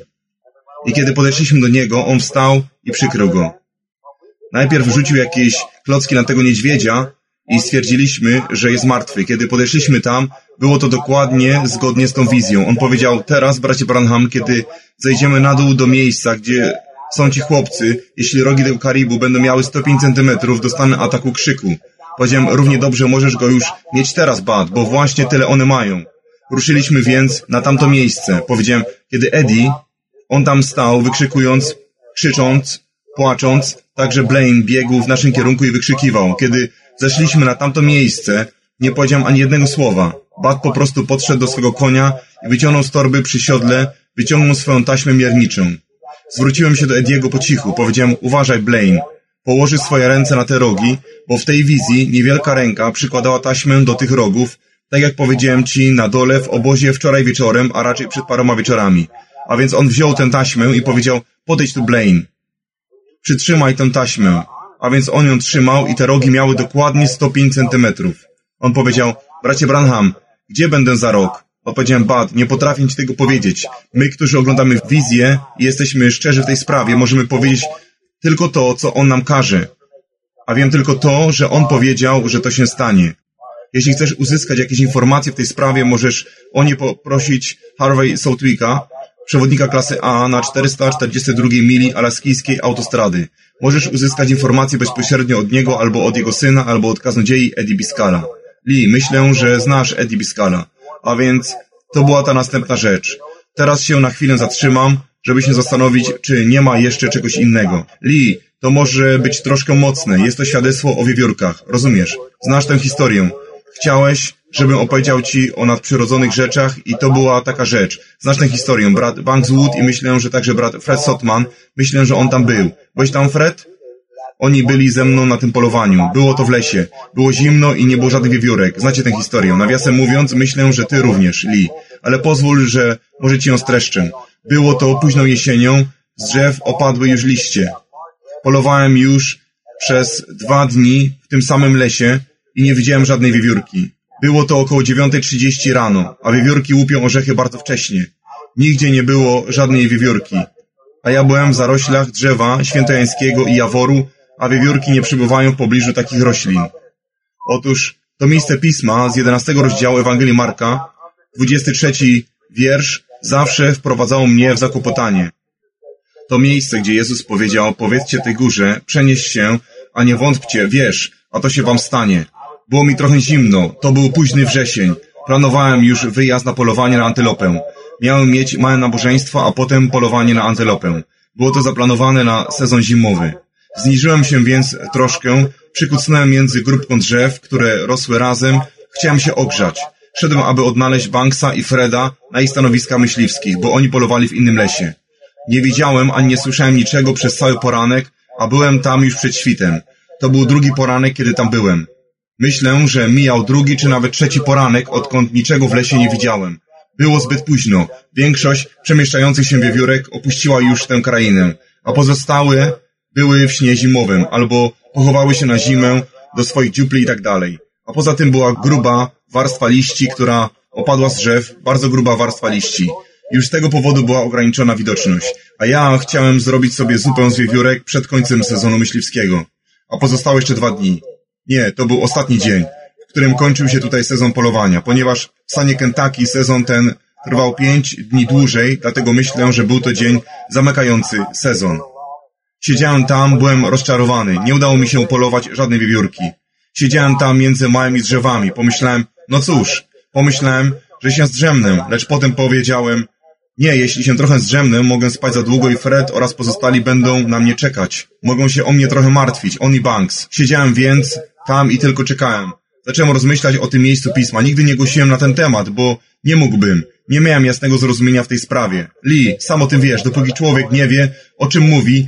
I kiedy podeszliśmy do niego, on wstał i przykrył go. Najpierw rzucił jakieś klocki na tego niedźwiedzia i stwierdziliśmy, że jest martwy. Kiedy podeszliśmy tam, było to dokładnie zgodnie z tą wizją. On powiedział, teraz, bracie Branham, kiedy zejdziemy na dół do miejsca, gdzie są ci chłopcy, jeśli rogi tego Karibu będą miały 105 centymetrów, dostanę ataku krzyku. Powiedziałem, równie dobrze możesz go już mieć teraz, Bud, bo właśnie tyle one mają. Ruszyliśmy więc na tamto miejsce. Powiedziałem, kiedy Eddie, on tam stał, wykrzykując, krzycząc, płacząc, także Blaine biegł w naszym kierunku i wykrzykiwał. Kiedy zeszliśmy na tamto miejsce, nie powiedziałem ani jednego słowa. Bud po prostu podszedł do swego konia i wyciągnął z torby przy siodle, wyciągnął swoją taśmę mierniczą. Zwróciłem się do Ediego po cichu. Powiedziałem, uważaj, Blaine. Położy swoje ręce na te rogi, bo w tej wizji niewielka ręka przykładała taśmę do tych rogów, tak jak powiedziałem ci na dole w obozie wczoraj wieczorem, a raczej przed paroma wieczorami. A więc on wziął tę taśmę i powiedział, podejdź tu, Blaine. Przytrzymaj tę taśmę. A więc on ją trzymał i te rogi miały dokładnie 105 centymetrów. On powiedział, bracie Branham, gdzie będę za rok? Odpowiedziałem, Bud, nie potrafię ci tego powiedzieć. My, którzy oglądamy wizję i jesteśmy szczerzy w tej sprawie, możemy powiedzieć tylko to, co on nam każe. A wiem tylko to, że on powiedział, że to się stanie. Jeśli chcesz uzyskać jakieś informacje w tej sprawie, możesz o nie poprosić Harvey Southwicka, przewodnika klasy A na 442 mili alaskijskiej autostrady. Możesz uzyskać informacje bezpośrednio od niego, albo od jego syna, albo od kaznodziei Eddie Biscala. Lee, myślę, że znasz Eddie Biscala. A więc to była ta następna rzecz. Teraz się na chwilę zatrzymam, żeby się zastanowić, czy nie ma jeszcze czegoś innego. Lee, to może być troszkę mocne. Jest to świadectwo o wiewiórkach. Rozumiesz? Znasz tę historię. Chciałeś, żebym opowiedział ci o nadprzyrodzonych rzeczach i to była taka rzecz. Znasz tę historię. Brat Bankswood i myślę, że także brat Fred Sotman. Myślę, że on tam był. Byłeś tam, Fred? Oni byli ze mną na tym polowaniu. Było to w lesie. Było zimno i nie było żadnych wiewiórek. Znacie tę historię. Nawiasem mówiąc, myślę, że ty również, Lee. Ale pozwól, że może ci ją streszczę. Było to późną jesienią. Z drzew opadły już liście. Polowałem już przez 2 dni w tym samym lesie i nie widziałem żadnej wiewiórki. Było to około 9:30 rano, a wiewiórki łupią orzechy bardzo wcześnie. Nigdzie nie było żadnej wiewiórki. A ja byłem w zaroślach drzewa świętojańskiego i jaworu, a wiewiórki nie przebywają w pobliżu takich roślin. Otóż to miejsce pisma z 11 rozdziału Ewangelii Marka, 23 wiersz, zawsze wprowadzało mnie w zakłopotanie. To miejsce, gdzie Jezus powiedział, powiedzcie tej górze, przenieś się, a nie wątpcie, wierz, a to się wam stanie. Było mi trochę zimno, to był późny wrzesień. Planowałem już wyjazd na polowanie na antylopę. Miałem mieć małe nabożeństwo, a potem polowanie na antylopę. Było to zaplanowane na sezon zimowy. Zniżyłem się więc troszkę, przykucnąłem między grupką drzew, które rosły razem. Chciałem się ogrzać. Szedłem, aby odnaleźć Banksa i Freda na ich stanowiskach myśliwskich, bo oni polowali w innym lesie. Nie widziałem ani nie słyszałem niczego przez cały poranek, a byłem tam już przed świtem. To był drugi poranek, kiedy tam byłem. Myślę, że mijał drugi czy nawet trzeci poranek, odkąd niczego w lesie nie widziałem. Było zbyt późno. Większość przemieszczających się wiewiórek opuściła już tę krainę, a pozostałe były w śnie zimowym albo pochowały się na zimę do swoich dziupli i tak dalej. A poza tym była gruba warstwa liści, która opadła z drzew, bardzo gruba warstwa liści. Już z tego powodu była ograniczona widoczność. A ja chciałem zrobić sobie zupę z wiewiórek przed końcem sezonu myśliwskiego. A pozostało jeszcze 2 dni. Nie, to był ostatni dzień, w którym kończył się tutaj sezon polowania, ponieważ w stanie Kentucky sezon ten trwał 5 dni dłużej, dlatego myślę, że był to dzień zamykający sezon. Siedziałem tam, byłem rozczarowany, nie udało mi się polować żadnej wiewiórki. Siedziałem tam między małymi drzewami, pomyślałem, no cóż, że się zdrzemnę, lecz potem powiedziałem, nie, jeśli się trochę zdrzemnę, mogę spać za długo i Fred oraz pozostali będą na mnie czekać. Mogą się o mnie trochę martwić, on i Banks. Siedziałem więc tam i tylko czekałem. Zacząłem rozmyślać o tym miejscu pisma. Nigdy nie głosiłem na ten temat, bo nie mógłbym. Nie miałem jasnego zrozumienia w tej sprawie. Lee, sam o tym wiesz, dopóki człowiek nie wie, o czym mówi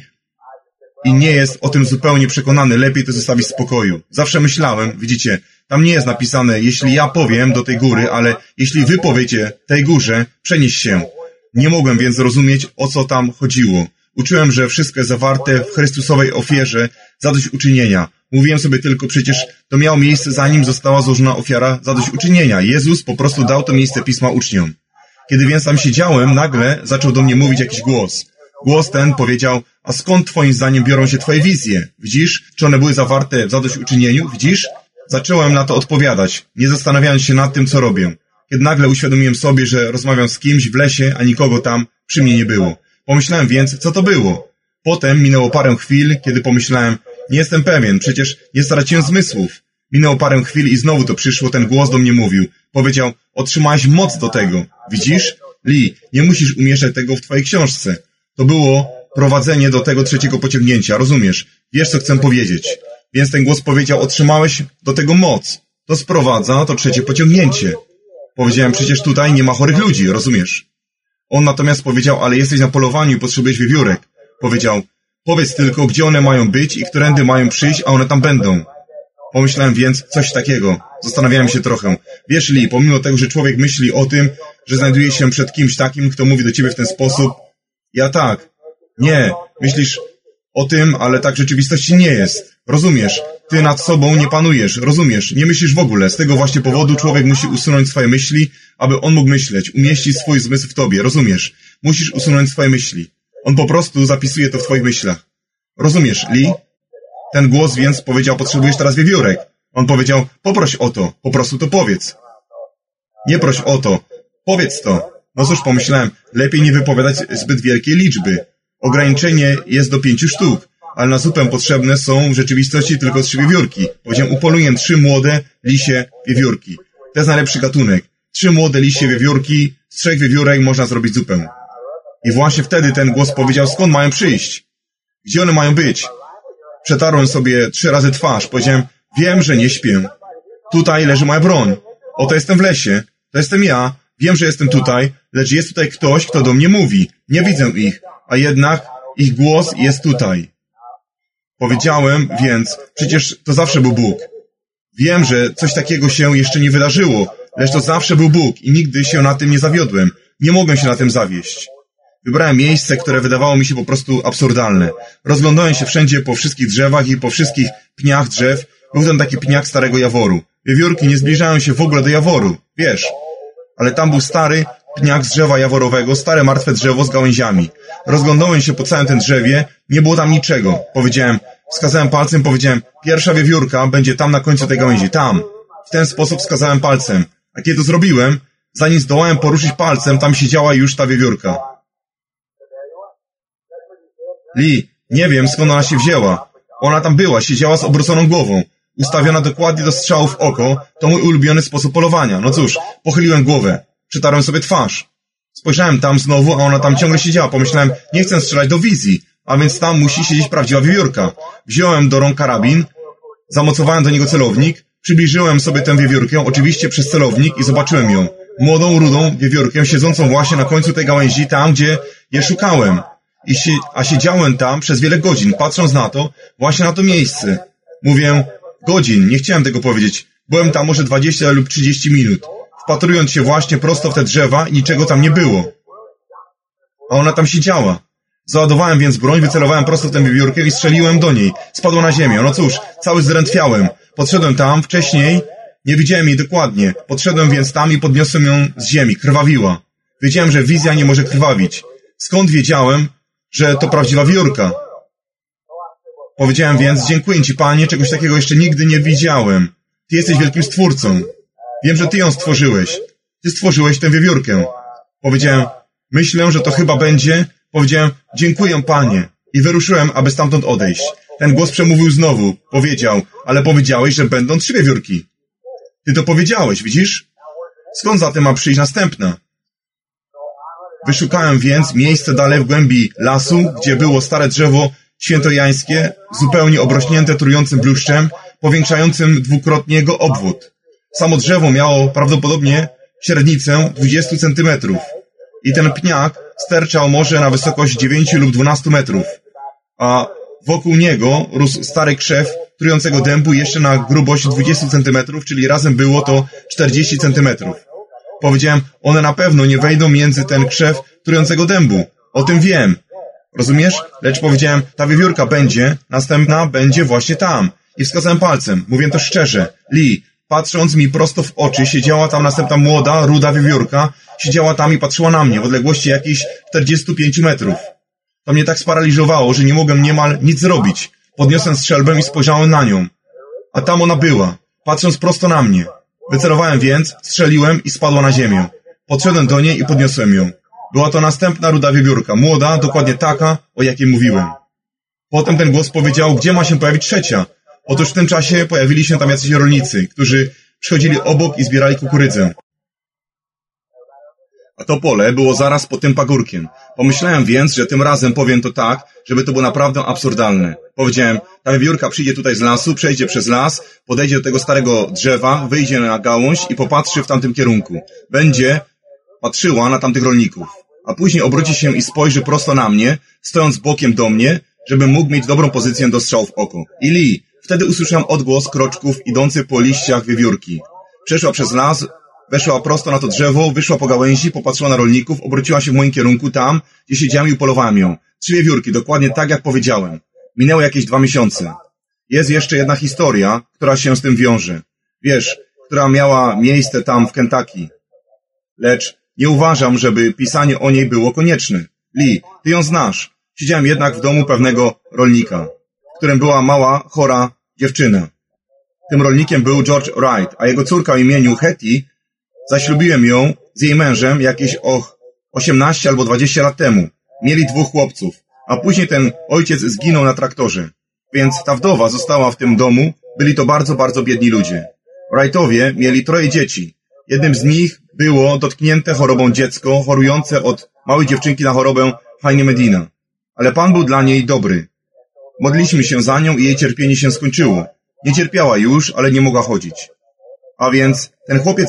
i nie jest o tym zupełnie przekonany, lepiej to zostawić w spokoju. Zawsze myślałem, widzicie, tam nie jest napisane, jeśli ja powiem do tej góry, ale jeśli wy powiecie tej górze, przenieś się. Nie mogłem więc zrozumieć, o co tam chodziło. Uczyłem, że wszystko jest zawarte w Chrystusowej ofierze zadośćuczynienia. Mówiłem sobie tylko, przecież to miało miejsce, zanim została złożona ofiara zadośćuczynienia. Jezus po prostu dał to miejsce pisma uczniom. Kiedy więc tam siedziałem, nagle zaczął do mnie mówić jakiś głos. Głos ten powiedział, a skąd twoim zdaniem biorą się twoje wizje? Widzisz, czy one były zawarte w zadośćuczynieniu? Widzisz? Zacząłem na to odpowiadać, nie zastanawiając się nad tym, co robię. Kiedy nagle uświadomiłem sobie, że rozmawiam z kimś w lesie, a nikogo tam przy mnie nie było. Pomyślałem więc, co to było. Potem minęło parę chwil, kiedy pomyślałem, nie jestem pewien, przecież nie straciłem zmysłów. Minęło parę chwil i znowu to przyszło, ten głos do mnie mówił. Powiedział, otrzymałeś moc do tego. Widzisz? Lee, nie musisz umieszczać tego w twojej książce. To było prowadzenie do tego 3. pociągnięcia, rozumiesz? Wiesz, co chcę powiedzieć. Więc ten głos powiedział, otrzymałeś do tego moc. To sprowadza to 3. pociągnięcie. Powiedziałem, przecież tutaj nie ma chorych ludzi, rozumiesz? On natomiast powiedział, ale jesteś na polowaniu i potrzebujesz wiewiórek. Powiedział, powiedz tylko, gdzie one mają być i którędy mają przyjść, a one tam będą. Pomyślałem więc, coś takiego. Zastanawiałem się trochę. Wiesz, Lee, pomimo tego, że człowiek myśli o tym, że znajduje się przed kimś takim, kto mówi do ciebie w ten sposób, ja tak. Nie, myślisz o tym, ale tak w rzeczywistości nie jest. Rozumiesz? Ty nad sobą nie panujesz, rozumiesz? Nie myślisz w ogóle. Z tego właśnie powodu człowiek musi usunąć swoje myśli, aby on mógł myśleć, umieścić swój zmysł w tobie, rozumiesz? Musisz usunąć swoje myśli. On po prostu zapisuje to w twoich myślach. Rozumiesz, Lee? Ten głos więc powiedział, potrzebujesz teraz wiewiórek. On powiedział, poproś o to, po prostu to powiedz. Nie proś o to, powiedz to. No cóż, pomyślałem, lepiej nie wypowiadać zbyt wielkiej liczby. Ograniczenie jest do 5 sztuk, ale na zupę potrzebne są w rzeczywistości tylko 3 wiewiórki. Powiedziałem, upoluję 3 młode lisie wiewiórki. To jest najlepszy gatunek. 3 młode lisie wiewiórki, z 3 wiewiórek można zrobić zupę. I właśnie wtedy ten głos powiedział, skąd mają przyjść? Gdzie one mają być? Przetarłem sobie 3 razy twarz. Powiedziałem, wiem, że nie śpię. Tutaj leży moja broń. Oto jestem w lesie. To jestem ja. Wiem, że jestem tutaj, lecz jest tutaj ktoś, kto do mnie mówi. Nie widzę ich, a jednak ich głos jest tutaj. Powiedziałem więc, przecież to zawsze był Bóg. Wiem, że coś takiego się jeszcze nie wydarzyło, lecz to zawsze był Bóg i nigdy się na tym nie zawiodłem. Nie mogłem się na tym zawieść. Wybrałem miejsce, które wydawało mi się po prostu absurdalne. Rozglądałem się wszędzie po wszystkich drzewach i po wszystkich pniach drzew. Był tam taki pniak starego jaworu. Wiewiórki nie zbliżają się w ogóle do jaworu, wiesz. Ale tam był stary pniak z drzewa jaworowego, stare martwe drzewo z gałęziami. Rozglądałem się po całym tym drzewie, nie było tam niczego. Powiedziałem, wskazałem palcem, powiedziałem, pierwsza wiewiórka będzie tam na końcu tej gałęzi, tam. W ten sposób wskazałem palcem. A kiedy to zrobiłem, zanim zdołałem poruszyć palcem, tam siedziała już ta wiewiórka. Lee, nie wiem, skąd ona się wzięła. Ona tam była, siedziała z obróconą głową. Ustawiona dokładnie do strzału w oko, to mój ulubiony sposób polowania. No cóż, pochyliłem głowę. Przetarłem sobie twarz. Spojrzałem tam znowu, a ona tam ciągle siedziała. Pomyślałem, nie chcę strzelać do wizji, a więc tam musi siedzieć prawdziwa wiewiórka. Wziąłem do rąk karabin, zamocowałem do niego celownik, przybliżyłem sobie tę wiewiórkę, oczywiście przez celownik i zobaczyłem ją. Młodą, rudą wiewiórkę, siedzącą właśnie na końcu tej gałęzi, tam gdzie je szukałem. A siedziałem tam przez wiele godzin, patrząc na to, właśnie na to miejsce. Mówię, godzin, nie chciałem tego powiedzieć. Byłem tam może 20 lub 30 minut, wpatrując się właśnie prosto w te drzewa i niczego tam nie było. A ona tam siedziała. Załadowałem więc broń, wycelowałem prosto w tę wiewiórkę i strzeliłem do niej. Spadła na ziemię. No cóż, cały zdrętwiałem. Podszedłem tam, wcześniej nie widziałem jej dokładnie. Podszedłem więc tam i podniosłem ją z ziemi. Krwawiła. Wiedziałem, że wizja nie może krwawić. Skąd wiedziałem, że to prawdziwa wiewiórka? Powiedziałem więc, dziękuję Ci, Panie, czegoś takiego jeszcze nigdy nie widziałem. Ty jesteś wielkim stwórcą. Wiem, że Ty ją stworzyłeś. Ty stworzyłeś tę wiewiórkę. Powiedziałem, myślę, że to chyba będzie. Powiedziałem, dziękuję, Panie. I wyruszyłem, aby stamtąd odejść. Ten głos przemówił znowu. Powiedział, ale powiedziałeś, że będą 3 wiewiórki. Ty to powiedziałeś, widzisz? Skąd zatem ma przyjść następna? Wyszukałem więc miejsce dalej w głębi lasu, gdzie było stare drzewo świętojańskie, zupełnie obrośnięte trującym bluszczem, powiększającym dwukrotnie jego obwód. Samo drzewo miało prawdopodobnie średnicę 20 centymetrów. I ten pniak sterczał może na wysokość 9 lub 12 metrów. A wokół niego rósł stary krzew trującego dębu jeszcze na grubość 20 centymetrów, czyli razem było to 40 centymetrów. Powiedziałem, one na pewno nie wejdą między ten krzew trującego dębu. O tym wiem. Rozumiesz? Lecz powiedziałem, ta wiewiórka będzie, następna będzie właśnie tam. I wskazałem palcem. Mówię to szczerze. Lee, patrząc mi prosto w oczy, siedziała tam następna młoda, ruda wiewiórka. Siedziała tam i patrzyła na mnie w odległości jakichś 45 metrów. To mnie tak sparaliżowało, że nie mogłem niemal nic zrobić. Podniosłem strzelbę i spojrzałem na nią. A tam ona była, patrząc prosto na mnie. Wycelowałem więc, strzeliłem i spadła na ziemię. Podszedłem do niej i podniosłem ją. Była to następna ruda wiewiórka, młoda, dokładnie taka, o jakiej mówiłem. Potem ten głos powiedział, gdzie ma się pojawić trzecia. Otóż w tym czasie pojawili się tam jacyś rolnicy, którzy przychodzili obok i zbierali kukurydzę. A to pole było zaraz pod tym pagórkiem. Pomyślałem więc, że tym razem powiem to tak, żeby to było naprawdę absurdalne. Powiedziałem, ta wiewiórka przyjdzie tutaj z lasu, przejdzie przez las, podejdzie do tego starego drzewa, wyjdzie na gałąź i popatrzy w tamtym kierunku. Będzie patrzyła na tamtych rolników. A później obróci się i spojrzy prosto na mnie, stojąc bokiem do mnie, żebym mógł mieć dobrą pozycję do strzału w oko. I Lee, wtedy usłyszałem odgłos kroczków idących po liściach wiewiórki. Przeszła przez las, weszła prosto na to drzewo, wyszła po gałęzi, popatrzyła na rolników, obróciła się w moim kierunku tam, gdzie siedziałem i upolowałem ją. 3 wiewiórki, dokładnie tak jak powiedziałem. Minęło jakieś 2 miesiące. Jest jeszcze jedna historia, która się z tym wiąże. Wiesz, która miała miejsce tam w Kentucky. Lecz nie uważam, żeby pisanie o niej było konieczne. Lee, ty ją znasz. Siedziałem jednak w domu pewnego rolnika, w którym była mała, chora dziewczyna. Tym rolnikiem był George Wright, a jego córka o imieniu Hetty. Zaślubiłem ją z jej mężem jakieś 18 albo 20 lat temu. Mieli 2 chłopców, a później ten ojciec zginął na traktorze. Więc ta wdowa została w tym domu. Byli to bardzo, bardzo biedni ludzie. Wrightowie mieli 3 dzieci. Jednym z nich było dotknięte chorobą dziecko, chorujące od małej dziewczynki na chorobę Heine Medina. Ale Pan był dla niej dobry. Modliliśmy się za nią i jej cierpienie się skończyło. Nie cierpiała już, ale nie mogła chodzić. A więc ten chłopiec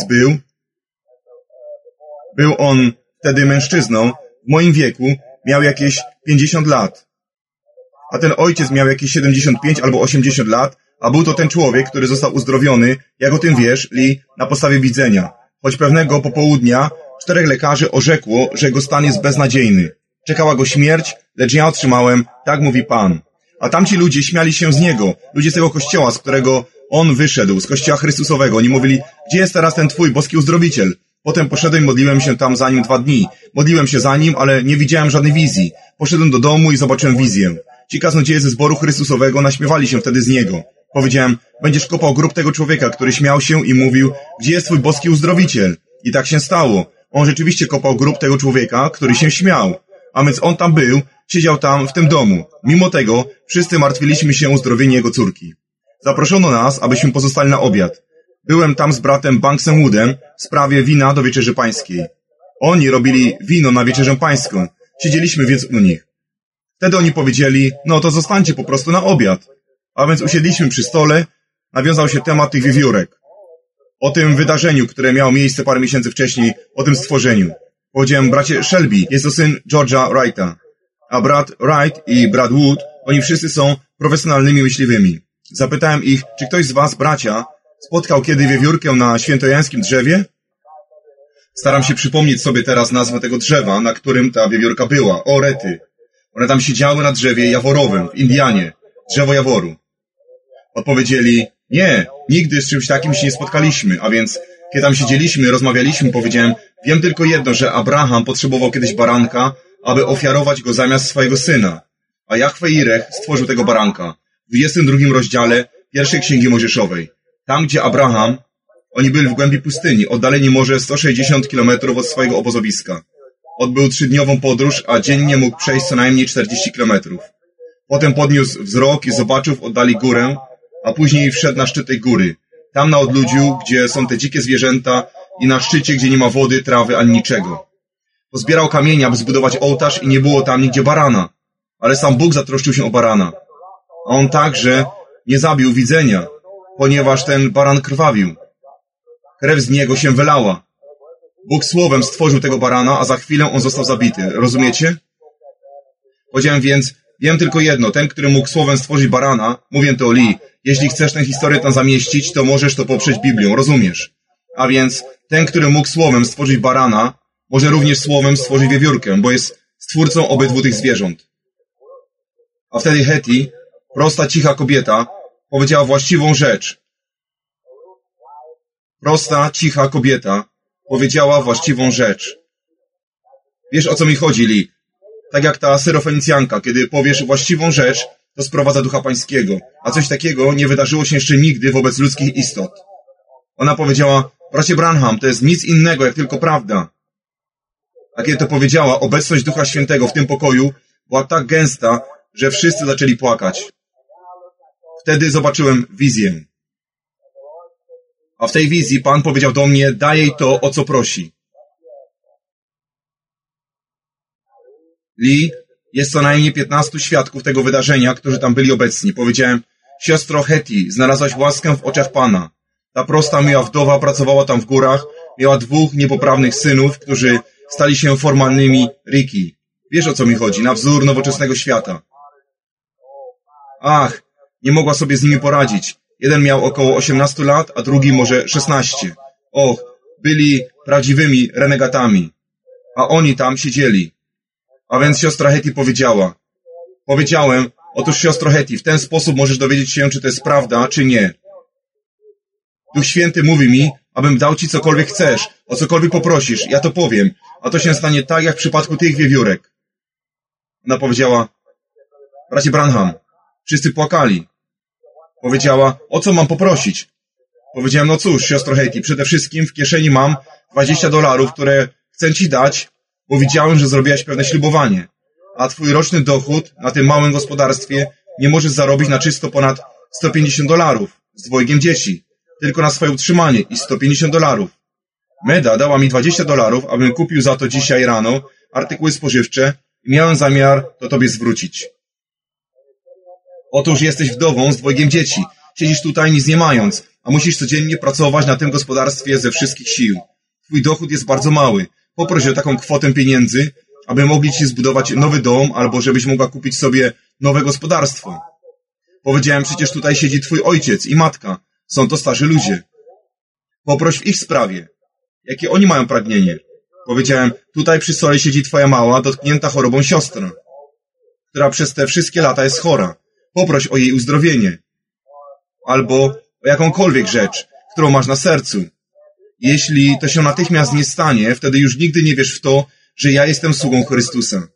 był on wtedy mężczyzną, w moim wieku, miał jakieś 50 lat. A ten ojciec miał jakieś 75 albo 80 lat, a był to ten człowiek, który został uzdrowiony, jak o tym wiesz, Lee, na podstawie widzenia. Choć pewnego popołudnia 4 lekarzy orzekło, że jego stan jest beznadziejny. Czekała go śmierć, lecz ja otrzymałem, tak mówi Pan. A tamci ludzie śmiali się z niego, ludzie z tego kościoła, z którego on wyszedł, z kościoła Chrystusowego. Oni mówili, gdzie jest teraz ten twój boski uzdrowiciel? Potem poszedłem i modliłem się tam za nim 2 dni. Modliłem się za nim, ale nie widziałem żadnej wizji. Poszedłem do domu i zobaczyłem wizję. Ci kaznodzieje ze zboru Chrystusowego naśmiewali się wtedy z niego. Powiedziałem, będziesz kopał grób tego człowieka, który śmiał się i mówił, gdzie jest twój boski uzdrowiciel? I tak się stało. On rzeczywiście kopał grób tego człowieka, który się śmiał. A więc on tam był, siedział tam w tym domu. Mimo tego wszyscy martwiliśmy się o uzdrowienie jego córki. Zaproszono nas, abyśmy pozostali na obiad. Byłem tam z bratem Banksem Woodem w sprawie wina do wieczerzy pańskiej. Oni robili wino na wieczerzę pańską. Siedzieliśmy więc u nich. Wtedy oni powiedzieli, no to zostańcie po prostu na obiad. A więc usiedliśmy przy stole, nawiązał się temat tych wiewiórek. O tym wydarzeniu, które miało miejsce parę miesięcy wcześniej, o tym stworzeniu. Powiedziałem, bracie Shelby, jest to syn George'a Wrighta. A brat Wright i brat Wood, oni wszyscy są profesjonalnymi myśliwymi. Zapytałem ich, czy ktoś z was, bracia, spotkał kiedy wiewiórkę na świętojańskim drzewie? Staram się przypomnieć sobie teraz nazwę tego drzewa, na którym ta wiewiórka była. O, rety. One tam siedziały na drzewie jaworowym w Indianie. Drzewo jaworu. Odpowiedzieli, nie, nigdy z czymś takim się nie spotkaliśmy, a więc kiedy tam siedzieliśmy, rozmawialiśmy, powiedziałem, wiem tylko jedno, że Abraham potrzebował kiedyś baranka, aby ofiarować go zamiast swojego syna. A Jahwe Jireh stworzył tego baranka. W 22 rozdziale pierwszej Księgi Mojżeszowej. Tam, gdzie Abraham, oni byli w głębi pustyni, oddaleni może 160 kilometrów od swojego obozowiska. Odbył 3-dniową podróż, a dziennie mógł przejść co najmniej 40 kilometrów. Potem podniósł wzrok i zobaczył w oddali górę, a później wszedł na szczyt tej góry. Tam na odludziu, gdzie są te dzikie zwierzęta i na szczycie, gdzie nie ma wody, trawy ani niczego. Pozbierał kamienia, by zbudować ołtarz i nie było tam nigdzie barana. Ale sam Bóg zatroszczył się o barana. A on także nie zabił widzenia, ponieważ ten baran krwawił. Krew z niego się wylała. Bóg słowem stworzył tego barana, a za chwilę on został zabity. Rozumiecie? Powiedziałem więc, wiem tylko jedno, ten, który mógł słowem stworzyć barana, mówię to Lee, jeśli chcesz tę historię tam zamieścić, to możesz to poprzeć Biblią, rozumiesz? A więc ten, który mógł słowem stworzyć barana, może również słowem stworzyć wiewiórkę, bo jest stwórcą obydwu tych zwierząt. A wtedy Hetty, prosta, cicha kobieta, powiedziała właściwą rzecz. Prosta, cicha kobieta powiedziała właściwą rzecz. Wiesz, o co mi chodzi, Lee? Tak jak ta Syrofenicjanka, kiedy powiesz właściwą rzecz, to sprowadza Ducha Pańskiego, a coś takiego nie wydarzyło się jeszcze nigdy wobec ludzkich istot. Ona powiedziała, bracie Branham, to jest nic innego, jak tylko prawda. A kiedy to powiedziała, obecność Ducha Świętego w tym pokoju była tak gęsta, że wszyscy zaczęli płakać. Wtedy zobaczyłem wizję. A w tej wizji Pan powiedział do mnie, daj jej to, o co prosi. Lee, jest co najmniej 15 świadków tego wydarzenia, którzy tam byli obecni. Powiedziałem, siostro Hetty, znalazłaś łaskę w oczach Pana. Ta prosta, miła wdowa pracowała tam w górach, miała 2 niepoprawnych synów, którzy stali się formalnymi Ricky. Wiesz, o co mi chodzi, na wzór nowoczesnego świata. Ach, nie mogła sobie z nimi poradzić. Jeden miał około 18 lat, a drugi może 16. Och, byli prawdziwymi renegatami. A oni tam siedzieli. A więc siostra Hetty powiedziała. Powiedziałem, otóż siostro Hetty, w ten sposób możesz dowiedzieć się, czy to jest prawda, czy nie. Duch Święty mówi mi, abym dał ci cokolwiek chcesz, o cokolwiek poprosisz, ja to powiem, a to się stanie tak, jak w przypadku tych wiewiórek. Ona powiedziała, bracie Branham, wszyscy płakali. Powiedziała, o co mam poprosić? Powiedziałem, no cóż, siostro Hetty, przede wszystkim w kieszeni mam $20, które chcę ci dać, bo widziałem, że zrobiłaś pewne ślubowanie, a twój roczny dochód na tym małym gospodarstwie nie możesz zarobić na czysto ponad $150 z 2 dzieci, tylko na swoje utrzymanie i $150. Meda dała mi $20, abym kupił za to dzisiaj rano artykuły spożywcze i miałem zamiar to tobie zwrócić. Otóż jesteś wdową z 2 dzieci, siedzisz tutaj nic nie mając, a musisz codziennie pracować na tym gospodarstwie ze wszystkich sił. Twój dochód jest bardzo mały. Poproś o taką kwotę pieniędzy, aby mogli ci zbudować nowy dom, albo żebyś mogła kupić sobie nowe gospodarstwo. Powiedziałem, przecież tutaj siedzi twój ojciec i matka. Są to starzy ludzie. Poproś w ich sprawie. Jakie oni mają pragnienie? Powiedziałem, tutaj przy stole siedzi twoja mała, dotknięta chorobą siostra, która przez te wszystkie lata jest chora. Poproś o jej uzdrowienie. Albo o jakąkolwiek rzecz, którą masz na sercu. Jeśli to się natychmiast nie stanie, wtedy już nigdy nie wierz w to, że ja jestem sługą Chrystusa.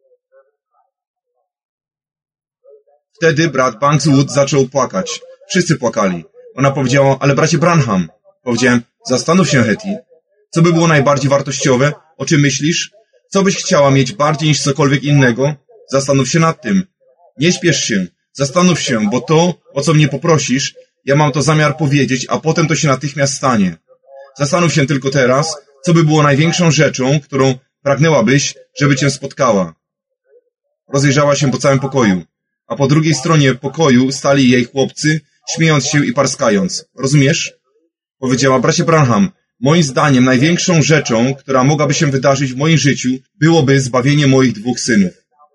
Wtedy brat Bankswood zaczął płakać. Wszyscy płakali. Ona powiedziała, ale bracie Branham. Powiedziałem, zastanów się, Hetty. Co by było najbardziej wartościowe? O czym myślisz? Co byś chciała mieć bardziej niż cokolwiek innego? Zastanów się nad tym. Nie śpiesz się. Zastanów się, bo to, o co mnie poprosisz, ja mam to zamiar powiedzieć, a potem to się natychmiast stanie. Zastanów się tylko teraz, Co by było największą rzeczą, którą pragnęłabyś, żeby cię spotkała? Rozejrzała się po całym pokoju, a po drugiej stronie pokoju stali jej chłopcy, śmiejąc się i parskając. Rozumiesz? Powiedziała: bracie Branham, moim zdaniem największą rzeczą, która mogłaby się wydarzyć w moim życiu, byłoby zbawienie moich 2 synów.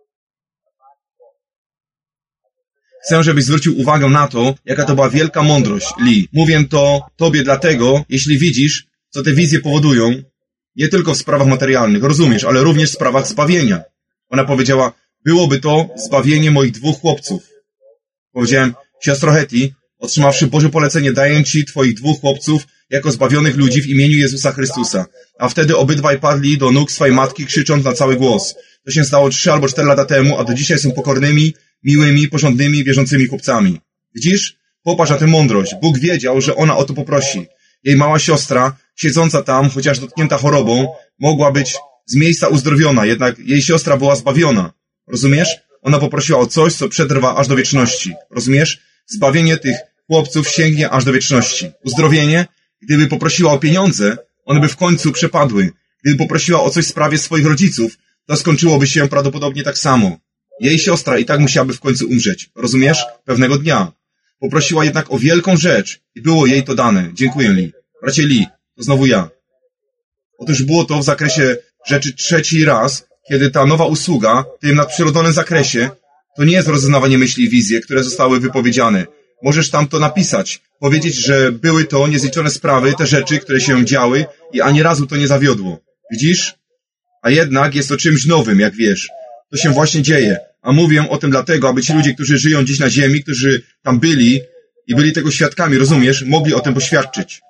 Chcę, żebyś zwrócił uwagę na to, jaka to była wielka mądrość, Lee. Mówię to tobie dlatego, jeśli widzisz, co te wizje powodują, nie tylko w sprawach materialnych, rozumiesz, ale również w sprawach zbawienia. Ona powiedziała: byłoby to zbawienie moich 2 chłopców. Powiedziałem: siostro Hetty, otrzymawszy Boże polecenie, daję ci twoich 2 chłopców jako zbawionych ludzi w imieniu Jezusa Chrystusa. A wtedy obydwaj padli do nóg swojej matki, krzycząc na cały głos. To się stało 3 albo 4 lata temu, a do dzisiaj są pokornymi, miłymi, porządnymi, wierzącymi chłopcami. Widzisz? Popatrz na tę mądrość. Bóg wiedział, że ona o to poprosi. Jej mała siostra, siedząca tam, chociaż dotknięta chorobą, mogła być z miejsca uzdrowiona, jednak jej siostra była zbawiona. Rozumiesz? Ona poprosiła o coś, co przetrwa aż do wieczności. Rozumiesz? Zbawienie tych chłopców sięgnie aż do wieczności. Uzdrowienie? Gdyby poprosiła o pieniądze, one by w końcu przepadły. Gdyby poprosiła o coś w sprawie swoich rodziców, to skończyłoby się prawdopodobnie tak samo. Jej siostra i tak musiałaby w końcu umrzeć. Rozumiesz? Pewnego dnia. Poprosiła jednak o wielką rzecz i było jej to dane. Dziękuję, Lee. Bracie Lee, to znowu ja. Otóż było to w zakresie rzeczy 3. raz, kiedy ta nowa usługa, w tym nadprzyrodzonym zakresie, to nie jest rozeznawanie myśli i wizje, które zostały wypowiedziane. Możesz tam to napisać, powiedzieć, że były to niezliczone sprawy, te rzeczy, które się działy i ani razu to nie zawiodło. Widzisz? A jednak jest to czymś nowym, jak wiesz. To się właśnie dzieje. A mówię o tym dlatego, aby ci ludzie, którzy żyją dziś na ziemi, którzy tam byli i byli tego świadkami, rozumiesz, mogli o tym poświadczyć.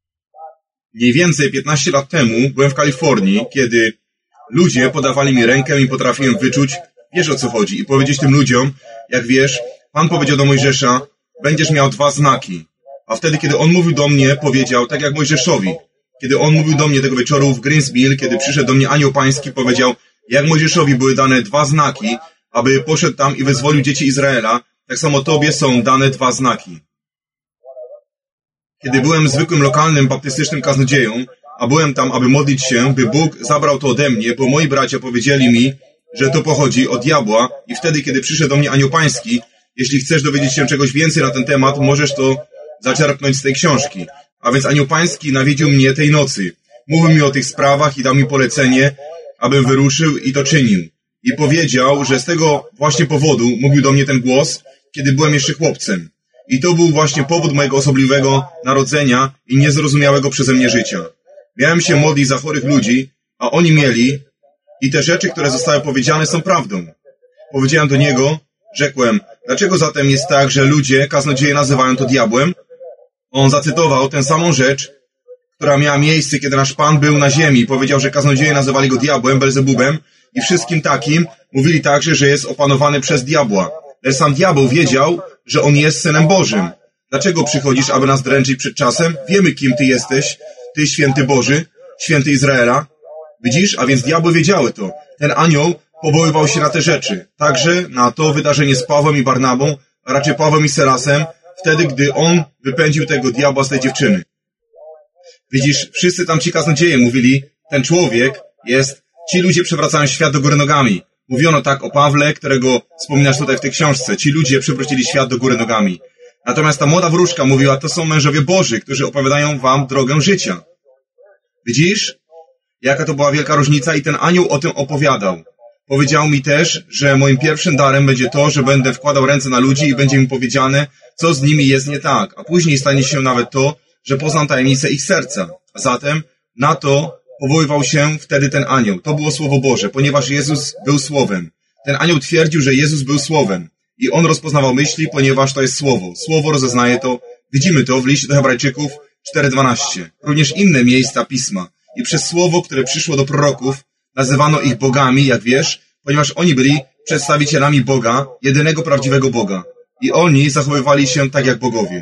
Mniej więcej 15 lat temu byłem w Kalifornii, kiedy ludzie podawali mi rękę i potrafiłem wyczuć, wiesz o co chodzi, i powiedzieć tym ludziom, jak wiesz, Pan powiedział do Mojżesza: będziesz miał 2 znaki. A wtedy, kiedy on mówił do mnie, powiedział tak jak Mojżeszowi. Kiedy on mówił do mnie tego wieczoru w Greensville, kiedy przyszedł do mnie anioł pański, powiedział: jak Mojżeszowi były dane 2 znaki, aby poszedł tam i wyzwolił dzieci Izraela, tak samo tobie są dane 2 znaki. Kiedy byłem zwykłym lokalnym baptystycznym kaznodzieją, a byłem tam, aby modlić się, by Bóg zabrał to ode mnie, bo moi bracia powiedzieli mi, że to pochodzi od diabła, i wtedy, kiedy przyszedł do mnie anioł pański, jeśli chcesz dowiedzieć się czegoś więcej na ten temat, możesz to zaczerpnąć z tej książki. A więc anioł pański nawiedził mnie tej nocy. Mówił mi o tych sprawach i dał mi polecenie, abym wyruszył i to czynił. I powiedział, że z tego właśnie powodu mówił do mnie ten głos, kiedy byłem jeszcze chłopcem. I to był właśnie powód mojego osobliwego narodzenia i niezrozumiałego przeze mnie życia. Miałem się modlić za chorych ludzi, a oni mieli, i te rzeczy, które zostały powiedziane, są prawdą. Powiedziałem do niego, rzekłem: dlaczego zatem jest tak, że ludzie, kaznodzieje, nazywają to diabłem? On zacytował tę samą rzecz, która miała miejsce, kiedy nasz Pan był na ziemi. Powiedział, że kaznodzieje nazywali go diabłem, Belzebubem, i wszystkim takim mówili także, że jest opanowany przez diabła. Lecz sam diabeł wiedział, że on jest Synem Bożym. Dlaczego przychodzisz, aby nas dręczyć przed czasem? Wiemy, kim ty jesteś. Ty, święty Boży, święty Izraela. Widzisz? A więc diabły wiedziały to. Ten anioł powoływał się na te rzeczy. Także na to wydarzenie z Pawłem i Barnabą, a raczej Pawłem i Selasem, wtedy, gdy on wypędził tego diabła z tej dziewczyny. Widzisz, wszyscy tam ci kaznodzieje mówili, ten człowiek jest, ci ludzie przewracają świat do góry nogami. Mówiono tak o Pawle, którego wspominasz tutaj w tej książce. Ci ludzie przewrócili świat do góry nogami. Natomiast ta młoda wróżka mówiła, to są mężowie Boży, którzy opowiadają wam drogę życia. Widzisz? Jaka to była wielka różnica i ten anioł o tym opowiadał. Powiedział mi też, że moim pierwszym darem będzie to, że będę wkładał ręce na ludzi i będzie mi powiedziane, co z nimi jest nie tak. A później stanie się nawet to, że poznam tajemnicę ich serca. A zatem na to powoływał się wtedy ten anioł. To było Słowo Boże, ponieważ Jezus był Słowem. Ten anioł twierdził, że Jezus był Słowem. I on rozpoznawał myśli, ponieważ to jest Słowo. Słowo rozeznaje to. Widzimy to w liście do Hebrajczyków 4:12. Również inne miejsca Pisma. I przez Słowo, które przyszło do proroków, nazywano ich bogami, jak wiesz, ponieważ oni byli przedstawicielami Boga, jedynego prawdziwego Boga. I oni zachowywali się tak jak bogowie.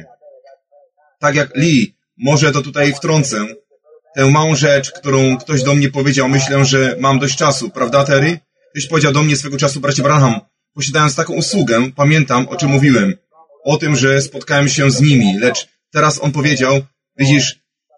Tak jak Lee, może to tutaj wtrącę, tę małą rzecz, którą ktoś do mnie powiedział, myślę, że mam dość czasu, prawda, Terry? Ktoś powiedział do mnie swego czasu, bracie Branham, posiadając taką usługę, pamiętam, o czym mówiłem, o tym, że spotkałem się z nimi, lecz teraz on powiedział, widzisz,